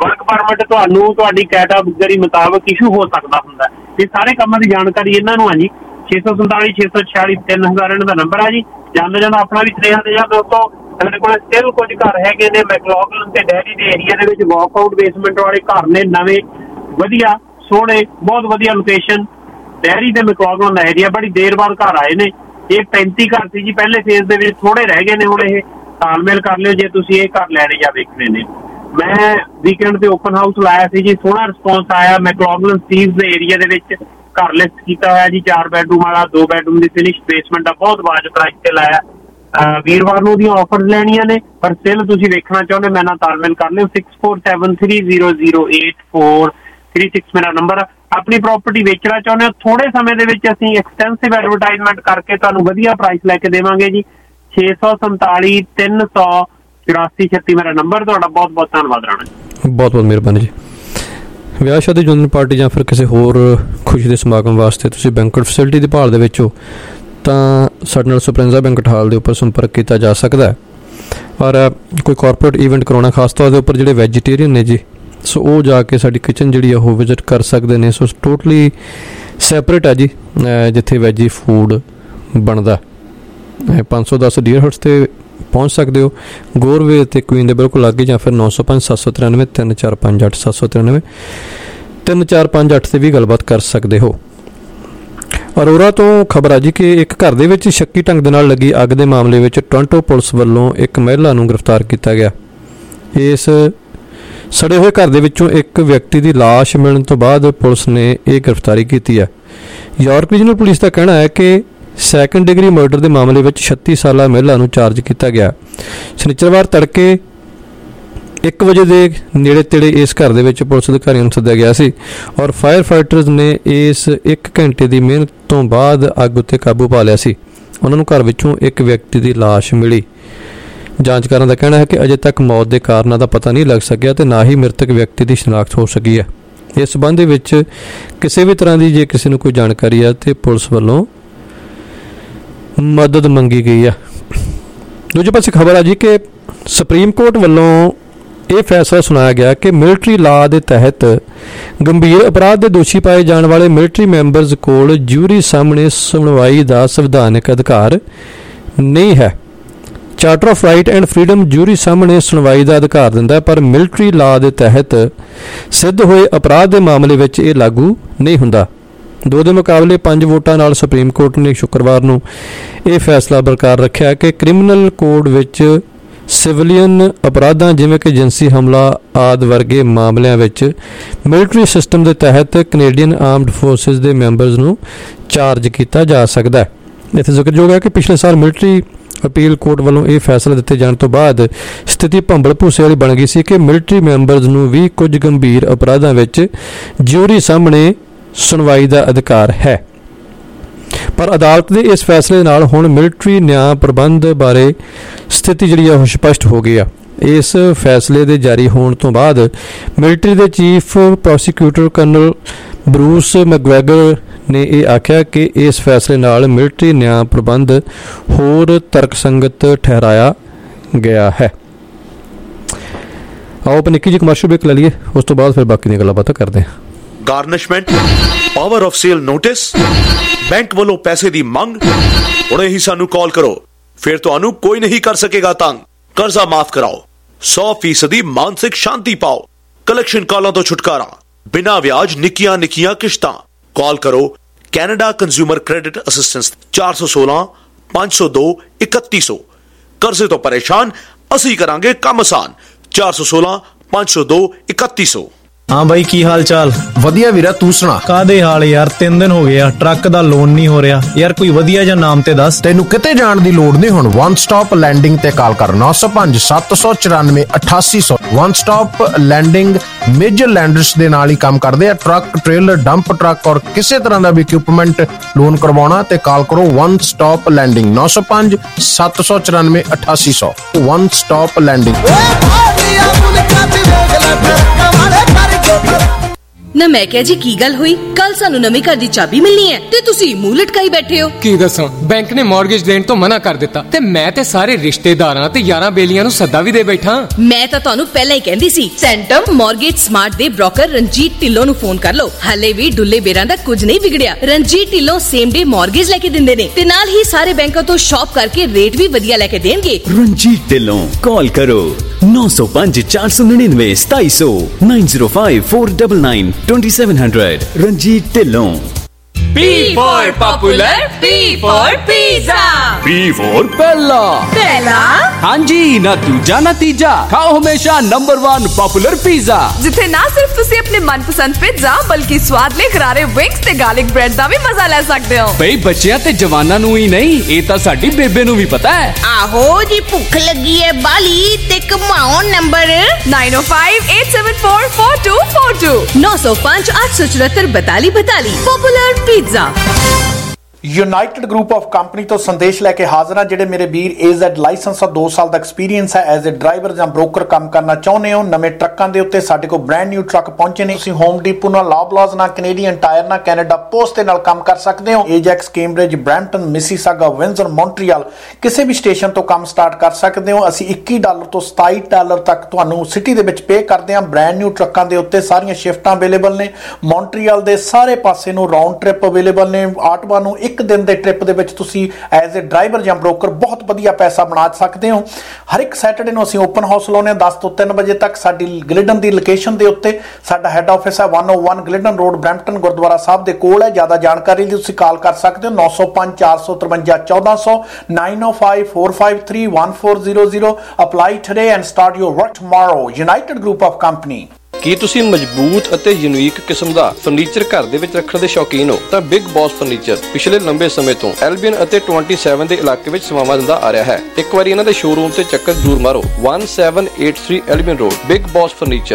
ਵਰਕ ਪਰਮਿਟ ਤੁਹਾਨੂੰ ਤੁਹਾਡੀ ਕੈਟਾਗਰੀ ਮੁਤਾਬਕ ਇਸ਼ੂ ਹੋ ਸਕਦਾ ਹੁੰਦਾ। ਇਹ ਸਾਰੇ ਕੰਮਾਂ ਦੀ ਜਾਣਕਾਰੀ ਇਹਨਾਂ ਨੂੰ ਆ ਜੀ। 647 646 3000 ਇਹਨਾਂ ਦਾ ਨੰਬਰ ਆ ਜੀ। ਜਾਂਦਾ ਜਾਂਦਾ ਆਪਣਾ ਵੀ ਸੁਨੇਹਾ ਦੇ ਜਾਂ ਦੋਸਤੋ, ਸਾਡੇ ਕੋਲ ਸਟਿਲ ਕੁਝ ਘਰ ਹੈਗੇ ਨੇ ਮੈਕਲੌਗਲਨ ਤੇ ਡੈਰੀ ਦੇ ਏਰੀਆ ਦੇ ਵਿੱਚ ਵਾਕਆਊਟ ਬੇਸਮੈਂਟ ਵਾਲੇ ਘਰ ਨੇ, ਨਵੇਂ ਵਧੀਆ ਸੋਹਣੇ ਬਹੁਤ ਵਧੀਆ ਲੋਕੇਸ਼ਨ। ਡੈਰੀ ਦੇ ਮੈਕਲੌਗਲਨ ਦਾ ਏਰੀਆ ਬੜੀ ਦੇਰ ਬਾਅਦ ਘਰ ਆਏ ਨੇ। ਇਹ 35 ਘਰ ਸੀ ਜੀ ਪਹਿਲੇ ਫੇਜ਼ ਦੇ ਵਿੱਚ, ਥੋੜੇ ਰਹਿ ਗਏ ਨੇ ਹੁਣ। ਇਹ ਤਾਲਮੇਲ ਕਰ ਲਿਓ ਜੇ ਤੁਸੀਂ ਇਹ ਘਰ ਲੈਣੇ ਜਾਂ ਵੇਚਣੇ ਨੇ। ਮੈਂ ਵੀਕਐਂਡ ਤੇ ਓਪਨ ਹਾਊਸ ਲਾਇਆ ਸੀ ਜੀ, ਸੋਹਣਾ ਰਿਸਪੌਂਸ ਆਇਆ। ਮੈਕਲੌਗਲਨ ਸੀਵਜ਼ ਦੇ ਏਰੀਆ ਦੇ ਵਿੱਚ ਘਰ ਲਿਸਟ ਕੀਤਾ ਹੋਇਆ ਜੀ, 4 ਬੈਡਰੂਮ ਵਾਲਾ, 2 ਬੈਡਰੂਮ ਦੀ ਫਿਨਿਸ਼ ਬੇਸਮੈਂਟ ਦਾ, ਬਹੁਤ ਵਾਜਬ ਪ੍ਰਾਈਸ ਤੇ ਲਾਇਆ। ਵੀਰਵਾਰ ਨੂੰ ਉਹਦੀਆਂ ਆਫਰਸ ਲੈਣੀਆਂ ਨੇ, ਪਰ ਸਟਿਲ ਤੁਸੀਂ ਵੇਖਣਾ ਚਾਹੁੰਦੇ ਮੈਂ ਨਾਲ ਤਾਲਮੇਲ ਕਰ ਲਿਓ। 6473008436 ਮੇਰਾ ਨੰਬਰ। ਆਪਣੀ ਪ੍ਰਾਪਰਟੀ ਵੇਚਣਾ ਚਾਹੁੰਦੇ ਹੋ, ਥੋੜੇ ਸਮੇਂ ਦੇ ਵਿੱਚ ਅਸੀਂ ਐਕਸਟੈਂਸਿਵ ਐਡਵਰਟਾਈਜ਼ਮੈਂਟ ਕਰਕੇ ਤੁਹਾਨੂੰ ਵਧੀਆ ਪ੍ਰਾਈਸ ਲੈ ਕੇ ਦੇਵਾਂਗੇ ਜੀ। 647 384 36 ਮੇਰਾ ਨੰਬਰ। ਤੁਹਾਡਾ ਬਹੁਤ ਬਹੁਤ ਧੰਨਵਾਦ ਰਾਣਾ। ਬਹੁਤ ਬਹੁਤ ਮਿਹਰਬਾਨੀ ਜੀ। ਵਿਆਹ ਸ਼ਾਦੀ ਜਨਮ ਪਾਰਟੀ ਜਾਂ ਫਿਰ ਕਿਸੇ ਹੋਰ ਖੁਸ਼ੀ ਦੇ ਸਮਾਗਮ ਵਾਸਤੇ ਤੁਸੀਂ ਬੈਂਕਟ ਫੈਸਿਲਿਟੀ ਦੀ ਭਾਲ ਦੇ ਵਿੱਚ ਹੋ ਤਾਂ ਸਾਡੇ ਨਾਲ ਸਪਰੈਂਜ਼ਾ ਬੈਂਕਟ ਹਾਲ ਦੇ ਉੱਪਰ ਸੰਪਰਕ ਕੀਤਾ ਜਾ ਸਕਦਾ ਹੈ। ਔਰ ਕੋਈ ਕਾਰਪੋਰੇਟ ਈਵੈਂਟ ਕਰਾਉਣਾ ਖਾਸ ਤੌਰ ਦੇ ਉੱਪਰ ਜਿਹੜੇ ਵੈਜੀਟੇਰੀਅਨ ਨੇ ਜੀ, ਸੋ ਉਹ ਜਾ ਕੇ ਸਾਡੀ ਕਿਚਨ ਜਿਹੜੀ ਆ ਉਹ ਵਿਜ਼ਿਟ ਕਰ ਸਕਦੇ ਨੇ। ਸੋ ਟੋਟਲੀ ਸੈਪਰੇਟ ਹੈ ਜੀ, ਜਿੱਥੇ ਵੈਜੀ ਫੂਡ ਬਣਦਾ। 510 ਡੀਅਰ ਹਰਟਸ 'ਤੇ ਪਹੁੰਚ ਸਕਦੇ ਹੋ, ਗੋਰਵੇ ਅਤੇ ਕੁਈਨ ਦੇ ਬਿਲਕੁਲ ਲਾਗੇ, ਜਾਂ ਫਿਰ 905 793 3458 793 3458 'ਤੇ ਵੀ ਗੱਲਬਾਤ ਕਰ ਸਕਦੇ ਹੋ। ਅਰੋਰਾ ਤੋਂ ਖਬਰ ਆ ਜੀ ਕਿ ਇੱਕ ਘਰ ਦੇ ਵਿੱਚ ਸ਼ੱਕੀ ਢੰਗ ਦੇ ਨਾਲ ਲੱਗੀ ਅੱਗ ਦੇ ਮਾਮਲੇ ਵਿੱਚ ਟੋਰਾਂਟੋ ਪੁਲਿਸ ਵੱਲੋਂ ਇੱਕ ਮਹਿਲਾ ਨੂੰ ਗ੍ਰਿਫਤਾਰ ਕੀਤਾ ਗਿਆ। ਇਸ ਸੜੇ ਹੋਏ ਘਰ ਦੇ ਵਿੱਚੋਂ ਇੱਕ ਵਿਅਕਤੀ ਦੀ ਲਾਸ਼ ਮਿਲਣ ਤੋਂ ਬਾਅਦ ਪੁਲਿਸ ਨੇ ਇਹ ਗ੍ਰਿਫਤਾਰੀ ਕੀਤੀ ਹੈ। ਯਾਰਕ ਰੀਜਨਲ ਪੁਲਿਸ ਦਾ ਕਹਿਣਾ ਹੈ ਕਿ ਸੈਕੰਡ ਡਿਗਰੀ ਮਰਡਰ ਦੇ ਮਾਮਲੇ ਵਿੱਚ 36 ਸਾਲਾ ਮਹਿਲਾ ਨੂੰ ਚਾਰਜ ਕੀਤਾ ਗਿਆ। ਸ਼ਨੀਚਰਵਾਰ ਤੜਕੇ 1 ਵਜੇ ਦੇ ਨੇੜੇ ਤੇੜੇ ਇਸ ਘਰ ਦੇ ਵਿੱਚ ਪੁਲਿਸ ਅਧਿਕਾਰੀਆਂ ਨੂੰ ਸੱਦਿਆ ਗਿਆ ਸੀ ਔਰ ਫਾਇਰ ਫਾਈਟਰਸ ਨੇ ਇਸ 1 ਘੰਟੇ ਦੀ ਮਿਹਨਤ ਤੋਂ ਬਾਅਦ ਅੱਗ ਉੱਤੇ ਕਾਬੂ ਪਾ ਲਿਆ ਸੀ। ਉਹਨਾਂ ਨੂੰ ਘਰ ਵਿੱਚੋਂ ਇੱਕ ਵਿਅਕਤੀ ਦੀ ਲਾਸ਼ ਮਿਲੀ। ਜਾਂਚਕਾਰਾਂ ਦਾ ਕਹਿਣਾ ਹੈ ਕਿ ਅਜੇ ਤੱਕ ਮੌਤ ਦੇ ਕਾਰਨਾਂ ਦਾ ਪਤਾ ਨਹੀਂ ਲੱਗ ਸਕਿਆ ਤੇ ਨਾ ਹੀ ਮ੍ਰਿਤਕ ਵਿਅਕਤੀ ਦੀ ਸ਼ਨਾਖਤ ਹੋ ਸਕੀ ਹੈ। ਇਸ ਸੰਬੰਧ ਦੇ ਵਿੱਚ ਕਿਸੇ ਵੀ ਤਰ੍ਹਾਂ ਦੀ ਜੇ ਕਿਸੇ ਨੂੰ ਕੋਈ ਜਾਣਕਾਰੀ ਹੈ ਤੇ ਪੁਲਿਸ ਵੱਲੋਂ ਮਦਦ ਮੰਗੀ ਗਈ ਹੈ। ਦੂਜੇ ਪਾਸੇ ਖਬਰ ਆ ਜੀ ਕਿ ਸੁਪਰੀਮ ਕੋਰਟ ਵੱਲੋਂ ਇਹ ਫੈਸਲਾ ਸੁਣਾਇਆ ਗਿਆ ਕਿ ਮਿਲਟਰੀ ਲਾਅ ਦੇ ਤਹਿਤ ਗੰਭੀਰ ਅਪਰਾਧ ਦੇ ਦੋਸ਼ੀ ਪਾਏ ਜਾਣ ਵਾਲੇ ਮਿਲਟਰੀ ਮੈਂਬਰਸ ਕੋਲ ਜਿਊਰੀ ਸਾਹਮਣੇ ਸੁਣਵਾਈ ਦਾ ਸੰਵਿਧਾਨਕ ਅਧਿਕਾਰ ਨਹੀਂ ਹੈ। Charter of right and freedom jury ਸਾਹਮਣੇ ਸੁਣਵਾਈ ਦਾ ਅਧਿਕਾਰ ਦਿੰਦਾ ਹੈ, ਪਰ ਮਿਲਟਰੀ ਲਾਅ ਦੇ ਤਹਿਤ ਸਿੱਧ ਹੋਏ ਅਪਰਾਧ ਦੇ ਮਾਮਲੇ ਵਿੱਚ ਇਹ ਲਾਗੂ ਨਹੀਂ ਹੁੰਦਾ। 2 ਦੇ ਮੁਕਾਬਲੇ 5 ਵੋਟਾਂ ਨਾਲ ਸੁਪਰੀਮ ਕੋਰਟ ਨੇ ਸ਼ੁੱਕਰਵਾਰ ਨੂੰ ਇਹ ਫੈਸਲਾ ਬਰਕਰਾਰ ਰੱਖਿਆ ਕਿ ਕ੍ਰਿਮੀਨਲ ਕੋਡ ਵਿੱਚ ਸਿਵਲੀਅਨ ਅਪਰਾਧਾਂ ਜਿਵੇਂ ਕਿ ਜਿਨਸੀ ਹਮਲਾ ਆਦਿ ਵਰਗੇ ਮਾਮਲਿਆਂ ਵਿੱਚ ਮਿਲਟਰੀ ਸਿਸਟਮ ਦੇ ਤਹਿਤ ਕੈਨੇਡੀਅਨ ਆਰਮਡ ਫੋਰਸਿਸ ਦੇ ਮੈਂਬਰਸ ਨੂੰ ਚਾਰਜ ਕੀਤਾ ਜਾ ਸਕਦਾ ਹੈ। ਇੱਥੇ ਜ਼ਿਕਰਯੋਗ ਹੈ ਕਿ ਪਿਛਲੇ ਸਾਲ ਮਿਲਟਰੀ ਅਪੀਲ ਕੋਰਟ ਵੱਲੋਂ ਇਹ ਫੈਸਲਾ ਦਿੱਤੇ ਜਾਣ ਤੋਂ ਬਾਅਦ ਸਥਿਤੀ ਭੰਬਲ ਭੂਸੇ ਵਾਲੀ ਬਣ ਗਈ ਸੀ ਕਿ ਮਿਲਟਰੀ ਮੈਂਬਰਸ ਨੂੰ ਵੀ ਕੁਝ ਗੰਭੀਰ ਅਪਰਾਧਾਂ ਵਿੱਚ ਜਿਊਰੀ ਸਾਹਮਣੇ ਸੁਣਵਾਈ ਦਾ ਅਧਿਕਾਰ ਹੈ। ਪਰ ਅਦਾਲਤ ਦੇ ਇਸ ਫੈਸਲੇ ਨਾਲ ਹੁਣ ਮਿਲਟਰੀ ਨਿਆਂ ਪ੍ਰਬੰਧ ਬਾਰੇ ਸਥਿਤੀ ਜਿਹੜੀ ਆ ਉਹ ਸਪਸ਼ਟ ਹੋ ਗਈ ਆ। ਇਸ ਫੈਸਲੇ ਦੇ ਜਾਰੀ ਹੋਣ ਤੋਂ ਬਾਅਦ ਮਿਲਟਰੀ ਦੇ chief prosecutor colonel Bruce McGregor ਨੇ ਇਹ ਆਖਿਆ ਕਿ ਇਸ ਫੈਸਲੇ ਨਾਲ ਮਿਲਟਰੀ ਨਿਆਂ ਪ੍ਰਬੰਧ ਹੋਰ ਤਰਕਸੰਗਤ ਠਹਿਰਾਇਆ ਗਿਆ ਹੈ। ਆਓ ਆਪਾਂ ਨਿੱਕੀ ਜਿਹੀ ਕਮਰਸ਼ੀਅਲ ਬ੍ਰੇਕ ਲੈ ਲਈਏ, ਉਸ ਤੋਂ ਬਾਅਦ ਫਿਰ ਬਾਕੀ ਦੀਆਂ ਗੱਲਾਂ ਬਾਤਾਂ ਕਰਦੇ ਹਾਂ। Garnishment, power of sale notice, bank ਵੱਲੋਂ ਪੈਸੇ ਦੀ ਮੰਗ, ਹੁਣੇ ਹੀ ਸਾਨੂੰ ਕਾਲ ਕਰੋ, ਫਿਰ ਤੁਹਾਨੂੰ ਕੋਈ ਨਹੀਂ ਕਰ ਸਕੇਗਾ ਤੰਗ। ਕਰਜ਼ਾ ਮਾਫ ਕਰਾਓ, 100% ਮਾਨਸਿਕ ਸ਼ਾਂਤੀ ਪਾਓ, ਕਲੈਕਸ਼ਨ ਕਾਲਾਂ ਤੋਂ ਛੁਟਕਾਰਾ, ਬਿਨਾਂ ਵਿਆਜ ਨਿੱਕੀਆਂ ਨਿੱਕੀਆਂ ਕਿਸ਼ਤਾਂ। ਕਾਲ ਕਰੋ ਕੈਨੇਡਾ ਕੰਜ਼ਿਊਮਰ ਕ੍ਰੈਡਿਟ ਅਸਿਸਟੈਂਸ 416 502 3100। ਕਰਜ਼ੇ ਤੋਂ ਪਰੇਸ਼ਾਨ, ਅਸੀਂ ਕਰਾਂਗੇ ਕੰਮ ਆਸਾਨ। 416 502 3100। हाँ भाई की हाल चाल? ਵਧੀਆ ਵੀਰਾ, ਤੂੰ ਸੁਣਾ? ਕਾਦੇ ਹਾਲ ਯਾਰ, 3 ਦਿਨ ਹੋ ਗਏ ਆ, ਟਰੱਕ ਦਾ ਲੋਨ ਨਹੀਂ ਹੋ ਰਿਹਾ ਯਾਰ, ਕੋਈ ਵਧੀਆ ਜਿਹਾ ਨਾਮ ਤੇ ਦੱਸ। ਤੈਨੂੰ ਕਿਤੇ ਜਾਣ ਦੀ ਲੋੜ ਨਹੀਂ, ਹੁਣ ਵਨ ਸਟਾਪ ਲੈਂਡਿੰਗ ਤੇ ਕਾਲ ਕਰ 905 794 8800। One stop lending major lenders ਦੇ ਨਾਲ ਹੀ ਕੰਮ ਕਰਦੇ ਆ। ਟਰੱਕ, ਟ੍ਰੇਲਰ, ਡੰਪ ਟਰੱਕ ਔਰ ਕਿਸੇ ਤਰ੍ਹਾਂ ਦਾ ਵੀ ਇਕਵਿਪਮੈਂਟ ਲੋਨ ਕਰਵਾਉਣਾ ਤੇ ਕਾਲ ਕਰੋ one stop lending 905 794 8800। One stop lending. ਨਾ ਮੈਂ ਕਿਹਾ ਜੀ ਕੀ ਗੱਲ ਹੋਈ? ਕੱਲ ਸਾਨੂੰ ਨਵੇਂ ਘਰ ਦੀ ਚਾਬੀ ਮਿਲਣੀ ਹੈ ਤੇ ਤੁਸੀਂ ਮੂੰਹ ਲਟਕਾਈ ਬੈਠੇ ਹੋ। ਕੀ ਦੱਸਾਂ, ਬੈਂਕ ਨੇ ਮਾਰਗੇਜ ਦੇਣ ਤੋਂ ਮਨਾ ਕਰ ਦਿੱਤਾ ਤੇ ਮੈਂ ਤੇ ਸਾਰੇ ਰਿਸ਼ਤੇਦਾਰਾਂ ਤੇ ਯਾਰਾਂ ਬੇਲੀਆਂ ਨੂੰ ਸੱਦਾ ਵੀ ਦੇ ਬੈਠਾ। ਮੈਂ ਤਾਂ ਤੁਹਾਨੂੰ ਪਹਿਲਾਂ ਹੀ ਕਹਿੰਦੀ ਸੀ, ਸੈਂਟਮ ਮਾਰਗੇਜ ਸਮਾਰਟ ਦੇ ਬ੍ਰੋਕਰ ਰਣਜੀਤ ਢਿੱਲੋਂ ਨੂੰ ਫੋਨ ਕਰ ਲਓ। ਹਲੇ ਵੀ ਡੁੱਲੇ ਬੇਰਾਂ ਦਾ ਕੁਝ ਨਹੀਂ ਵਿਗੜਿਆ। Ranjit Dhillon same day mortgage ਲੈ ਕੇ ਦਿੰਦੇ ਨੇ ਤੇ ਨਾਲ ਹੀ ਸਾਰੇ ਬੈਂਕਾਂ ਤੋਂ ਸ਼ਾਪ ਕਰਕੇ ਰੇਟ ਵੀ ਵਧੀਆ ਲੈ ਕੇ ਦੇਣਗੇ। ਰਣਜੀਤ ਢਿੱਲੋਂ, ਕਾਲ ਕਰੋ 905 499 2700 905 499 2700। Ranjit Dhillon. P for popular, P for pizza, P for पहला। पहला? हाँ जी, ना दूजा ना तीजा, खाओ हमेशा नंबर 1 पॉपुलर पिज़्ज़ा। जिथे ना सिर्फ तुसी अपने मनपसंद पिज़्ज़ा बल्कि स्वादले करारे विंग्स ते गार्लिक ब्रेड दा भी मजा ले सकते हो। भाई बच्चियां ते जवानां नूं ही नहीं, ये तां साडी बेबे नूं भी पता है। आहो जी, भुख लगी है बाली ते कमाओ number 9058744242 905 874 4242। Popular pizza. United group of company ਤੋਂ ਸੰਦੇਸ਼ ਲੈ ਕੇ ਹਾਜ਼ਰ ਹਾਂ। ਜਿਹੜੇ ਮੇਰੇ ਵੀਰ AZ ਲਾਇਸੈਂਸ ਆ, 2 ਸਾਲ ਦਾ ਐਕਸਪੀਰੀਅੰਸ ਹੈ, ਐਜ਼ ਅ ਡਰਾਈਵਰ ਜਾਂ ਬ੍ਰੋਕਰ ਕੰਮ ਕਰਨਾ ਚਾਹੁੰਦੇ ਹੋ। ਨਵੇਂ ਟਰੱਕਾਂ ਦੇ ਉੱਤੇ ਸਾਡੇ ਕੋਲ ਬ੍ਰਾਂਡ ਨਿਊ ਟਰੱਕ ਪਹੁੰਚੇ ਨੇ। ਤੁਸੀਂ ਹੋਮ ਡੀਪੋ ਨਾਲ, ਲਾਬਲਾਜ਼ ਨਾਲ, ਕੈਨੇਡੀਅਨ ਟਾਇਰ ਨਾਲ, ਕੈਨੇਡਾ ਪੋਸਟ ਦੇ ਨਾਲ ਕੰਮ ਕਰ ਸਕਦੇ ਹੋ। Ajax, Cambridge, Brampton, Mississauga, Windsor, Montreal ਕਿਸੇ ਵੀ ਸਟੇਸ਼ਨ ਤੋਂ ਕੰਮ ਸਟਾਰਟ ਕਰ ਸਕਦੇ ਹੋ। ਅਸੀਂ $21 ਤੋਂ $27 ਤੱਕ ਤੁਹਾਨੂੰ ਸਿਟੀ ਦੇ ਵਿੱਚ ਪੇ ਕਰਦੇ ਹਾਂ। ਬ੍ਰਾਂਡ ਨਿਊ ਟਰੱਕਾਂ ਦੇ ਉੱਤੇ ਸਾਰੀਆਂ ਸ਼ਿਫਟਾਂ ਅਵੇਲੇਬਲ ਨੇ। ਮੌਂਟਰੀਅਲ ਦੇ ਸਾਰੇ ਪਾਸੇ ਨੂੰ ਰਾਉਂਡ ਟ੍ਰਿਪ ਅਵੇਲੇਬਲ ਨੇ। ਆਟਵਾ ਨੂੰ ਇੱਕ ਦਿਨ ਦੇ ਟ੍ਰਿਪ ਦੇ ਵਿੱਚ ਤੁਸੀਂ ਐਜ਼ ਅ ਡਰਾਈਵਰ ਜਾਂ ਬ੍ਰੋਕਰ ਬਹੁਤ ਵਧੀਆ ਪੈਸਾ ਬਣਾ ਸਕਦੇ ਹੋ। ਹਰ ਇੱਕ ਸੈਟਰਡੇ ਨੂੰ ਅਸੀਂ ਓਪਨ ਹਾਊਸ ਲਾਉਂਦੇ ਹਾਂ 10 ਤੋਂ 3 ਵਜੇ ਤੱਕ। ਸਾਡੀ ਗਲਿਡਨ ਦੀ ਲੋਕੇਸ਼ਨ ਦੇ ਉੱਤੇ ਸਾਡਾ ਹੈੱਡ ਆਫਿਸ ਹੈ 101 Glidden road, Brampton, Gurdwara Sahib ਦੇ ਕੋਲ ਹੈ। ਜ਼ਿਆਦਾ ਜਾਣਕਾਰੀ ਲਈ ਤੁਸੀਂ ਕਾਲ ਕਰ ਸਕਦੇ ਹੋ 905 453 1400 905 453 1400। Apply today and start your work tomorrow. United group of company. ਕੀ ਤੁਸੀਂ ਮਜ਼ਬੂਤ ਅਤੇ ਯੂਨੀਕ ਕਿਸਮ ਦਾ ਫਰਨੀਚਰ ਘਰ ਦੇ ਵਿੱਚ ਰੱਖਣ ਦੇ ਸ਼ੌਕੀਨ ਹੋ? ਤਾਂ ਬਿਗ ਬੌਸ ਫਰਨੀਚਰ ਪਿਛਲੇ ਲੰਬੇ ਸਮੇਂ ਤੋਂ ਐਲਬੀਅਨ ਅਤੇ 27 ਦੇ ਇਲਾਕੇ ਵਿੱਚ ਸੇਵਾਵਾਂ ਦਿੰਦਾ ਆ ਰਿਹਾ ਹੈ। ਇੱਕ ਵਾਰੀ ਇਹਨਾਂ ਦੇ ਸ਼ੋਰੂਮ ਤੇ ਚੱਕਰ ਜ਼ਰੂਰ ਮਾਰੋ। 1783 Albion road, big boss furniture,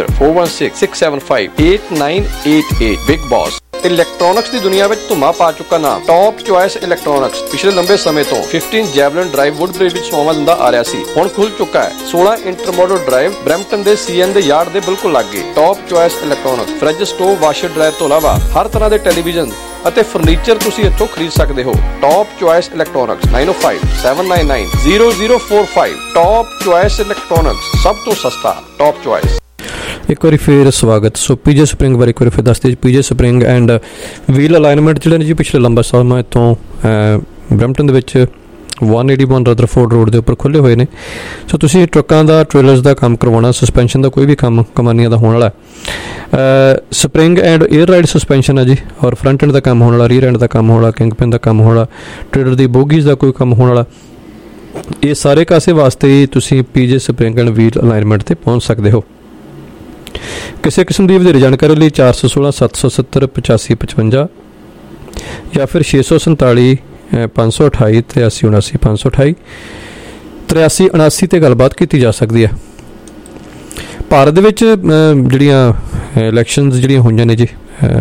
416675 big boss. Electronics ਦੀ ਦੁਨੀਆ ਵਿੱਚ ਧੁੰਮਾ ਪਾ ਚੁੱਕਾ ਨਾਮ ਟੌਪ ਚੁਆਇਸ ਇਲੈਕਟ੍ਰੋਨਿਕਸ ਪਿਛਲੇ ਲੰਬੇ ਸਮੇਂ ਤੋਂ 15 ਜੈਵਲਿਨ ਡਰਾਈਵ ਵੁੱਡਬ੍ਰਿਜ ਵਿੱਚ ਸੇਵਾਵਾਂ ਦਿੰਦਾ ਆ ਰਿਹਾ ਸੀ। ਹੁਣ ਖੁੱਲ ਚੁੱਕਾ ਹੈ 16 ਇੰਟਰਮੋਡਲ ਡਰਾਈਵ ਬਰੈਂਪਟਨ ਦੇ CN ਦੇ ਯਾਰਡ ਦੇ ਬਿਲਕੁਲ ਲਾਗੇ। Top choice electronics, fridge, stove, washer dryer ਤੋਂ ਇਲਾਵਾ ਹਰ ਤਰ੍ਹਾਂ ਦੇ ਟੈਲੀਵਿਜ਼ਨ ਅਤੇ ਫਰਨੀਚਰ ਤੁਸੀਂ ਇੱਥੋਂ ਖਰੀਦ ਸਕਦੇ ਹੋ। Top choice electronics 905-799-0045। Top choice electronics, ਸਭ ਤੋਂ ਸਸਤਾ ਟੌਪ ਚੁਆਇਸ। ਇੱਕ ਵਾਰੀ ਫਿਰ ਸਵਾਗਤ। ਸੋ ਪੀਜੇ ਸਪਰਿੰਗ ਬਾਰੇ ਇੱਕ ਵਾਰੀ ਫਿਰ ਦੱਸਦੇ। PJ spring and wheel alignment ਜਿਹੜੇ ਨੇ ਜੀ ਪਿਛਲੇ ਲੰਬਾ ਸਮਾਂ ਇੱਥੋਂ ਬਰੈਂਪਟਨ ਦੇ ਵਿੱਚ 181 ਰਦਰਫੋਰਡ ਰੋਡ ਦੇ ਉੱਪਰ ਖੁੱਲ੍ਹੇ ਹੋਏ ਨੇ। ਸੋ ਤੁਸੀਂ ਟਰੱਕਾਂ ਦਾ, ਟ੍ਰੇਲਰਸ ਦਾ ਕੰਮ ਕਰਵਾਉਣਾ, ਸਸਪੈਂਸ਼ਨ ਦਾ ਕੋਈ ਵੀ ਕੰਮ ਕਮਾਨੀਆਂ ਦਾ ਹੋਣ ਵਾਲਾ spring and air ride suspension ਹੈ ਜੀ। ਔਰ ਫਰੰਟ ਐਂਡ ਦਾ ਕੰਮ ਹੋਣ ਵਾਲਾ, ਰੀਅਰ ਐਂਡ ਦਾ ਕੰਮ ਹੋਣ ਵਾਲਾ, ਕਿੰਗ ਪਿਨ ਦਾ ਕੰਮ ਹੋਣ ਵਾਲਾ, ਟ੍ਰੇਲਰ ਦੀ ਬੋਗੀਜ਼ ਦਾ ਕੋਈ ਕੰਮ ਹੋਣ ਵਾਲਾ। ਇਹ ਸਾਰੇ ਕਾਸੇ ਵਾਸਤੇ ਤੁਸੀਂ PJ spring and wheel alignment ਤੇ ਪਹੁੰਚ ਸਕਦੇ ਹੋ। ਕਿਸੇ ਕਿਸਮ ਦੀ ਵਧੇਰੇ ਜਾਣਕਾਰੀ ਲਈ 416 770 8555 ਜਾਂ ਫਿਰ 647 528 8379 528 8379 ਤੇ ਗੱਲਬਾਤ ਕੀਤੀ ਜਾ ਸਕਦੀ ਹੈ। ਭਾਰਤ ਦੇ ਵਿੱਚ ਜਿਹੜੀਆਂ ਇਲੈਕਸ਼ਨਸ ਜਿਹੜੀਆਂ ਹੋਈਆਂ ਨੇ ਜੀ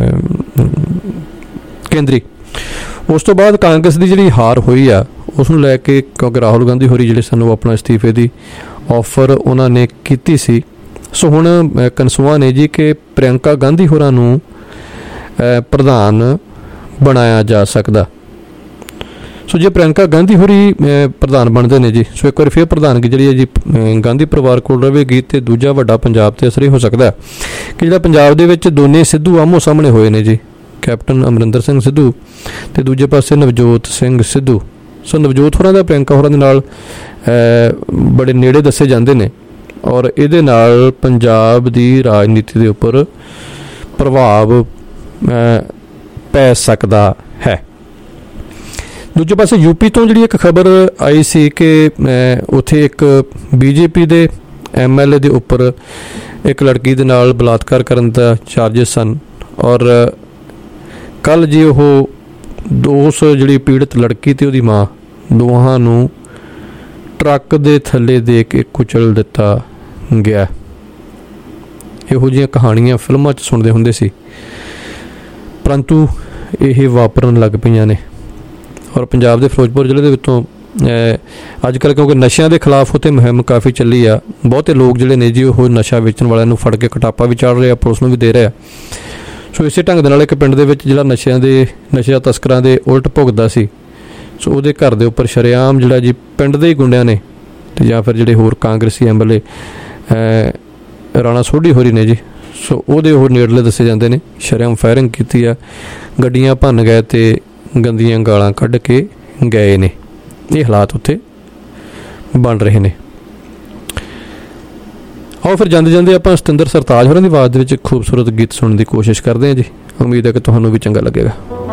ਕੇਂਦਰੀ, ਉਸ ਤੋਂ ਬਾਅਦ ਕਾਂਗਰਸ ਦੀ ਜਿਹੜੀ ਹਾਰ ਹੋਈ ਆ ਉਸ ਨੂੰ ਲੈ ਕੇ, ਕਿਉਂਕਿ ਰਾਹੁਲ ਗਾਂਧੀ ਹੋਰੀ ਜਿਹੜੇ ਸਾਨੂੰ ਆਪਣਾ ਅਸਤੀਫੇ ਦੀ ਆਫਰ ਉਹਨਾਂ ਨੇ ਕੀਤੀ ਸੀ। ਸੋ ਹੁਣ ਕਨਸੂਆ ਨੇ ਜੀ ਕਿ ਪ੍ਰਿਯੰਕਾ ਗਾਂਧੀ ਹੋਰਾਂ ਨੂੰ ਪ੍ਰਧਾਨ ਬਣਾਇਆ ਜਾ ਸਕਦਾ। ਸੋ ਜੇ ਪ੍ਰਿਯੰਕਾ ਗਾਂਧੀ ਹੋਰੀ ਪ੍ਰਧਾਨ ਬਣਦੇ ਨੇ ਜੀ, ਸੋ ਇੱਕ ਵਾਰ ਫਿਰ ਪ੍ਰਧਾਨਗੀ ਜਿਹੜੀ ਹੈ ਜੀ ਗਾਂਧੀ ਪਰਿਵਾਰ ਕੋਲ ਰਹੇਗੀ। ਤੇ ਦੂਜਾ ਵੱਡਾ ਪੰਜਾਬ ਤੇ ਅਸਰ ਇਹ ਹੋ ਸਕਦਾ ਕਿ ਜਿਹੜਾ ਪੰਜਾਬ ਦੇ ਵਿੱਚ ਦੋਨੇ ਸਿੱਧੂ ਆਮੋ ਸਾਹਮਣੇ ਹੋਏ ਨੇ ਜੀ, ਕੈਪਟਨ ਅਮਰਿੰਦਰ ਸਿੰਘ ਸਿੱਧੂ ਤੇ ਦੂਜੇ ਪਾਸੇ ਨਵਜੋਤ ਸਿੰਘ ਸਿੱਧੂ। ਸੋ ਨਵਜੋਤ ਹੋਰਾਂ ਦਾ ਪ੍ਰਿਯੰਕਾ ਹੋਰਾਂ ਦੇ ਨਾਲ ਬੜੇ ਨੇੜੇ ਦੱਸੇ ਜਾਂਦੇ ਨੇ ਔਰ ਇਹਦੇ ਨਾਲ ਪੰਜਾਬ ਦੀ ਰਾਜਨੀਤੀ ਦੇ ਉੱਪਰ ਪ੍ਰਭਾਵ ਪੈ ਸਕਦਾ ਹੈ। ਦੂਜੇ ਪਾਸੇ ਯੂਪੀ ਤੋਂ ਜਿਹੜੀ ਇੱਕ ਖਬਰ ਆਈ ਸੀ ਕਿ ਉੱਥੇ ਇੱਕ BJP ਦੇ MLA ਦੇ ਉੱਪਰ ਇੱਕ ਲੜਕੀ ਦੇ ਨਾਲ ਬਲਾਤਕਾਰ ਕਰਨ ਦਾ ਚਾਰਜਸ ਸਨ ਔਰ ਕੱਲ੍ਹ ਜੀ ਉਹ ਉਸ ਜਿਹੜੀ ਪੀੜਤ ਲੜਕੀ ਤੇ ਉਹਦੀ ਮਾਂ ਦੋਹਾਂ ਨੂੰ ਟਰੱਕ ਦੇ ਥੱਲੇ ਦੇ ਕੇ ਕੁਚਲ ਦਿੱਤਾ ਗਿਆ। ਇਹੋ ਜਿਹੀਆਂ ਕਹਾਣੀਆਂ ਫਿਲਮਾਂ 'ਚ ਸੁਣਦੇ ਹੁੰਦੇ ਸੀ, ਪਰੰਤੂ ਇਹ ਵਾਪਰਨ ਲੱਗ ਪਈਆਂ ਨੇ। ਔਰ ਪੰਜਾਬ ਦੇ ਫਿਰੋਜ਼ਪੁਰ ਜ਼ਿਲ੍ਹੇ ਦੇ ਵਿੱਚੋਂ ਅੱਜ ਕੱਲ੍ਹ ਕਿਉਂਕਿ ਨਸ਼ਿਆਂ ਦੇ ਖਿਲਾਫ ਉੱਥੇ ਮੁਹਿੰਮ ਕਾਫੀ ਚੱਲੀ ਆ, ਬਹੁਤੇ ਲੋਕ ਜਿਹੜੇ ਨੇ ਜੀ ਉਹ ਨਸ਼ਾ ਵੇਚਣ ਵਾਲਿਆਂ ਨੂੰ ਫੜ ਕੇ ਕਟਾਪਾ ਵੀ ਚਾੜ ਰਹੇ ਆ, ਪੁਲਿਸ ਨੂੰ ਵੀ ਦੇ ਰਹੇ ਆ। ਸੋ ਇਸੇ ਢੰਗ ਦੇ ਨਾਲ ਇੱਕ ਪਿੰਡ ਦੇ ਵਿੱਚ ਜਿਹੜਾ ਨਸ਼ਿਆਂ ਤਸਕਰਾਂ ਦੇ ਉਲਟ ਭੁਗਤਦਾ ਸੀ, ਸੋ ਉਹਦੇ ਘਰ ਦੇ ਉੱਪਰ ਸ਼ਰੇਆਮ ਜਿਹੜਾ ਜੀ ਪਿੰਡ ਦੇ ਹੀ ਗੁੰਡਿਆਂ ਨੇ ਅਤੇ ਜਾਂ ਫਿਰ ਜਿਹੜੇ ਹੋਰ ਕਾਂਗਰਸੀ MLA ਰਾਣਾ ਸੋਢੀ ਹੋਰੀ ਨੇ ਜੀ, ਸੋ ਉਹਦੇ ਉਹ ਨੇੜਲੇ ਦੱਸੇ ਜਾਂਦੇ ਨੇ, ਸ਼ਰੇਆਮ ਫਾਇਰਿੰਗ ਕੀਤੀ ਆ, ਗੱਡੀਆਂ ਭੰਨ ਗਏ ਅਤੇ ਗੰਦੀਆਂ ਗਾਲਾਂ ਕੱਢ ਕੇ ਗਏ ਨੇ। ਇਹ ਹਾਲਾਤ ਉੱਥੇ ਬਣ ਰਹੇ ਨੇ। ਆਓ ਫਿਰ ਜਾਂਦੇ ਜਾਂਦੇ ਆਪਾਂ ਸਤਿੰਦਰ ਸਰਤਾਜ ਹੋਰਾਂ ਦੀ ਆਵਾਜ਼ ਦੇ ਵਿੱਚ ਇੱਕ ਖੂਬਸੂਰਤ ਗੀਤ ਸੁਣਨ ਦੀ ਕੋਸ਼ਿਸ਼ ਕਰਦੇ ਹਾਂ ਜੀ। ਉਮੀਦ ਹੈ ਕਿ ਤੁਹਾਨੂੰ ਵੀ ਚੰਗਾ ਲੱਗੇਗਾ।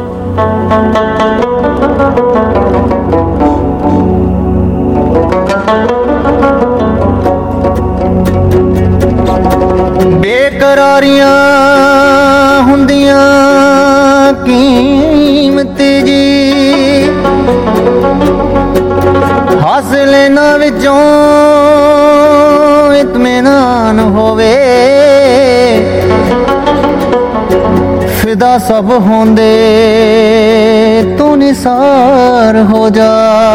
ਬੇਕਰਾਰੀਆਂ ਹੁੰਦੀਆਂ ਕੀਮਤ ਜੀ, ਹਾਸਲੇ ਨਾ ਵਿੱਚੋਂ ਇਤਮੀਨਾਨ ਹੋਵੇ, ਫਿਦਾ ਸਭ ਹੁੰਦੇ ਤੂੰ ਨਿਸਾਰ ਹੋ ਜਾ,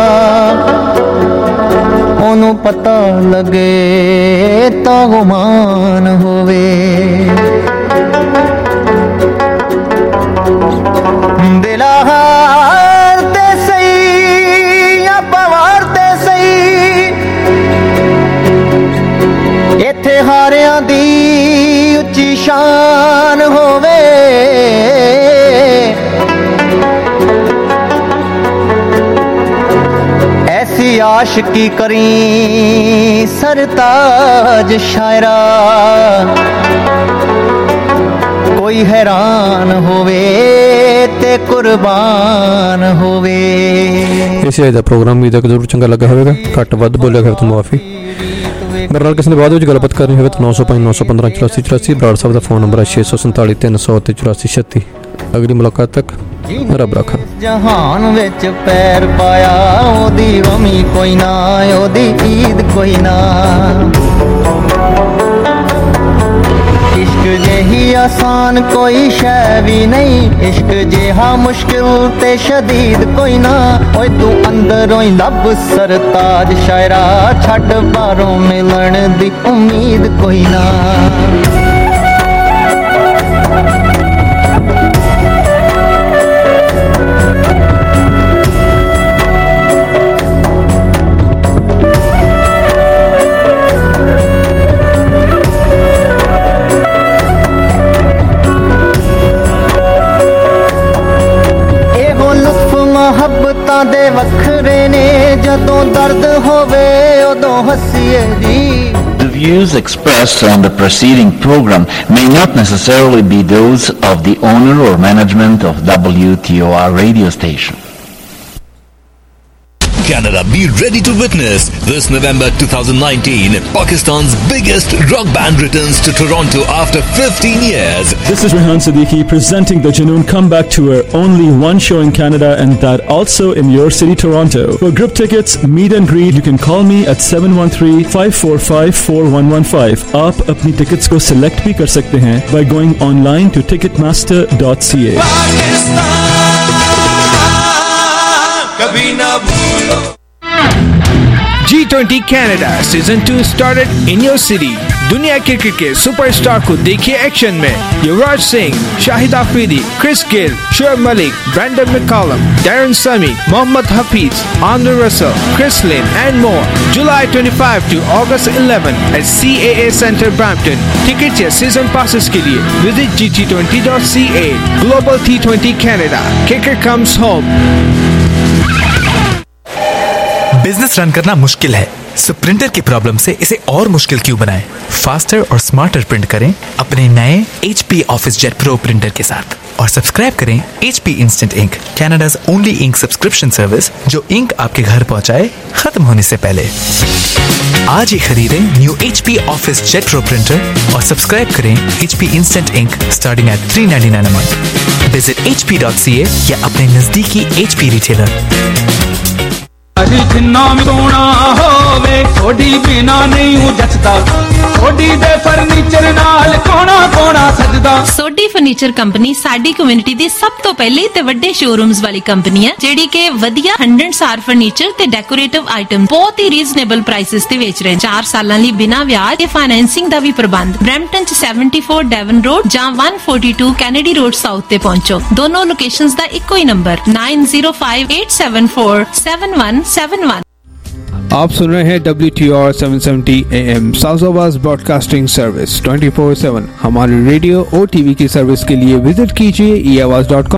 ਉਹਨੂੰ ਪਤਾ ਲੱਗੇ ਤਾਂ ਗੁਮਾਨ ਹੋਵੇ। ਦਿਲਾਰ ਤੇ ਸਹੀ ਜਾਂ ਪਵਾਰ ਤੇ ਸਹੀ, ਇੱਥੇ ਹਾਰਿਆਂ ਦੀ ਉੱਚੀ ਸ਼ਾਨ ਹੋਵੇ, ऐसी आशिकी करी सरताज शायरा, कोई हैरान होवे ते कुर्बान होवे। इस आज का प्रोग्राम भी जरूर चंगा लगा होगा। घट वध बोलिया गया तो माफ़ी। मेरे नाल किसी ने बाद में गलबात करनी हो तो 905 915 84 84। बराड़ साहब का फोन नंबर है 647 300 84 36। अगली मुलाकात तक रब रखा। जहान विच पैर पाया ओदी वमी कोई ना, ओदी ईद कोई ना, इश्क जेही आसान कोई शै भी नहीं, इश्क जेहा मुश्किल ते शदीद कोई ना। ओए तू अंदरों ही लब सरताज शायरा, छड्ड बाहरों मिलन दी उम्मीद कोई ना। ਮੁਹੱਬਤਾਂ ਦੇ ਵੱਖਰੇ ਨੇ, ਜਦੋਂ ਦਰਦ ਹੋਵੇ ਉਦੋਂ ਹੱਸੀਏ ਜੀ। The views expressed on the preceding program may not necessarily be those of the owner or management of WTOR radio station. Canada, be ready to witness this November 2019 Pakistan's biggest rock band returns to Toronto after 15 years. This is Rehan Siddiqui presenting the Junoon Comeback Tour. Only one show in Canada and that also in your city, Toronto. For group tickets, meet and greet, you can call me at 713-545-4115. आप अपनी tickets को select भी कर सकते हैं by going online to ticketmaster.ca. G20 Canada Season 2 started in your city. दुनिया cricket के superstar को देखिए एक्शन में। Yuvraj Singh, Shahid Afridi, Chris Gayle, Shoaib Malik, Brendon McCullum, Darren Sammy, Mohammad Hafeez, Andre Russell, Chris Lynn and more. July 25 to August 11 at CAA Centre, Brampton. Tickets या season passes के लिए visit gt20.ca. Global T20 Canada. Kicker comes home. Business run करना मुश्किल है, सो printer की problem से इसे और मुश्किल क्यों बनाएं? फास्टर और स्मार्टर प्रिंट करें अपने नए HP office jet pro printer के साथ और सब्सक्राइब करें HP instant ink, Canada's only ink subscription service जो इंक आपके घर पहुंचाए खत्म होने से पहले। आज ही खरीदें new HP office jet pro printer और सब्सक्राइब करें HP instant ink starting at $3.99 a month. Visit hp.ca या अपने नजदीकी HP रिटेलर। अजी जिन्ना भी सोना होवे थोड़ी बिना नहीं हूं जचदा थोड़ी दे फर्नीचर नाल कोना कोना सजदा। सोडी फर्नीचर कंपनी साडी कम्युनिटी दी सब तो पहली ते वड्डे शोरूम्स वाली कंपनी है जेड़ी के वधिया 100 फर्नीचर ते डेकोरेटिव आइटम बहुत ही रीजनेबल प्राइसेस ते बेच रहे हैं। 4 सालां लई बिना ब्याज ते फाइनेंसिंग दा भी प्रबंध। ब्रैम्पटन च 74 डेवन रोड जां 142 कैनेडी रोड साउथ ते पहुंचो। दोनों लोकेशंस दा इक्को ही नंबर 9058747171। आप सुन रहे हैं WTR 770 AM south broadcasting service 24/7। हमारे रेडियो और टीवी की सर्विस के लिए विजिट कीजिए eAwaz.com।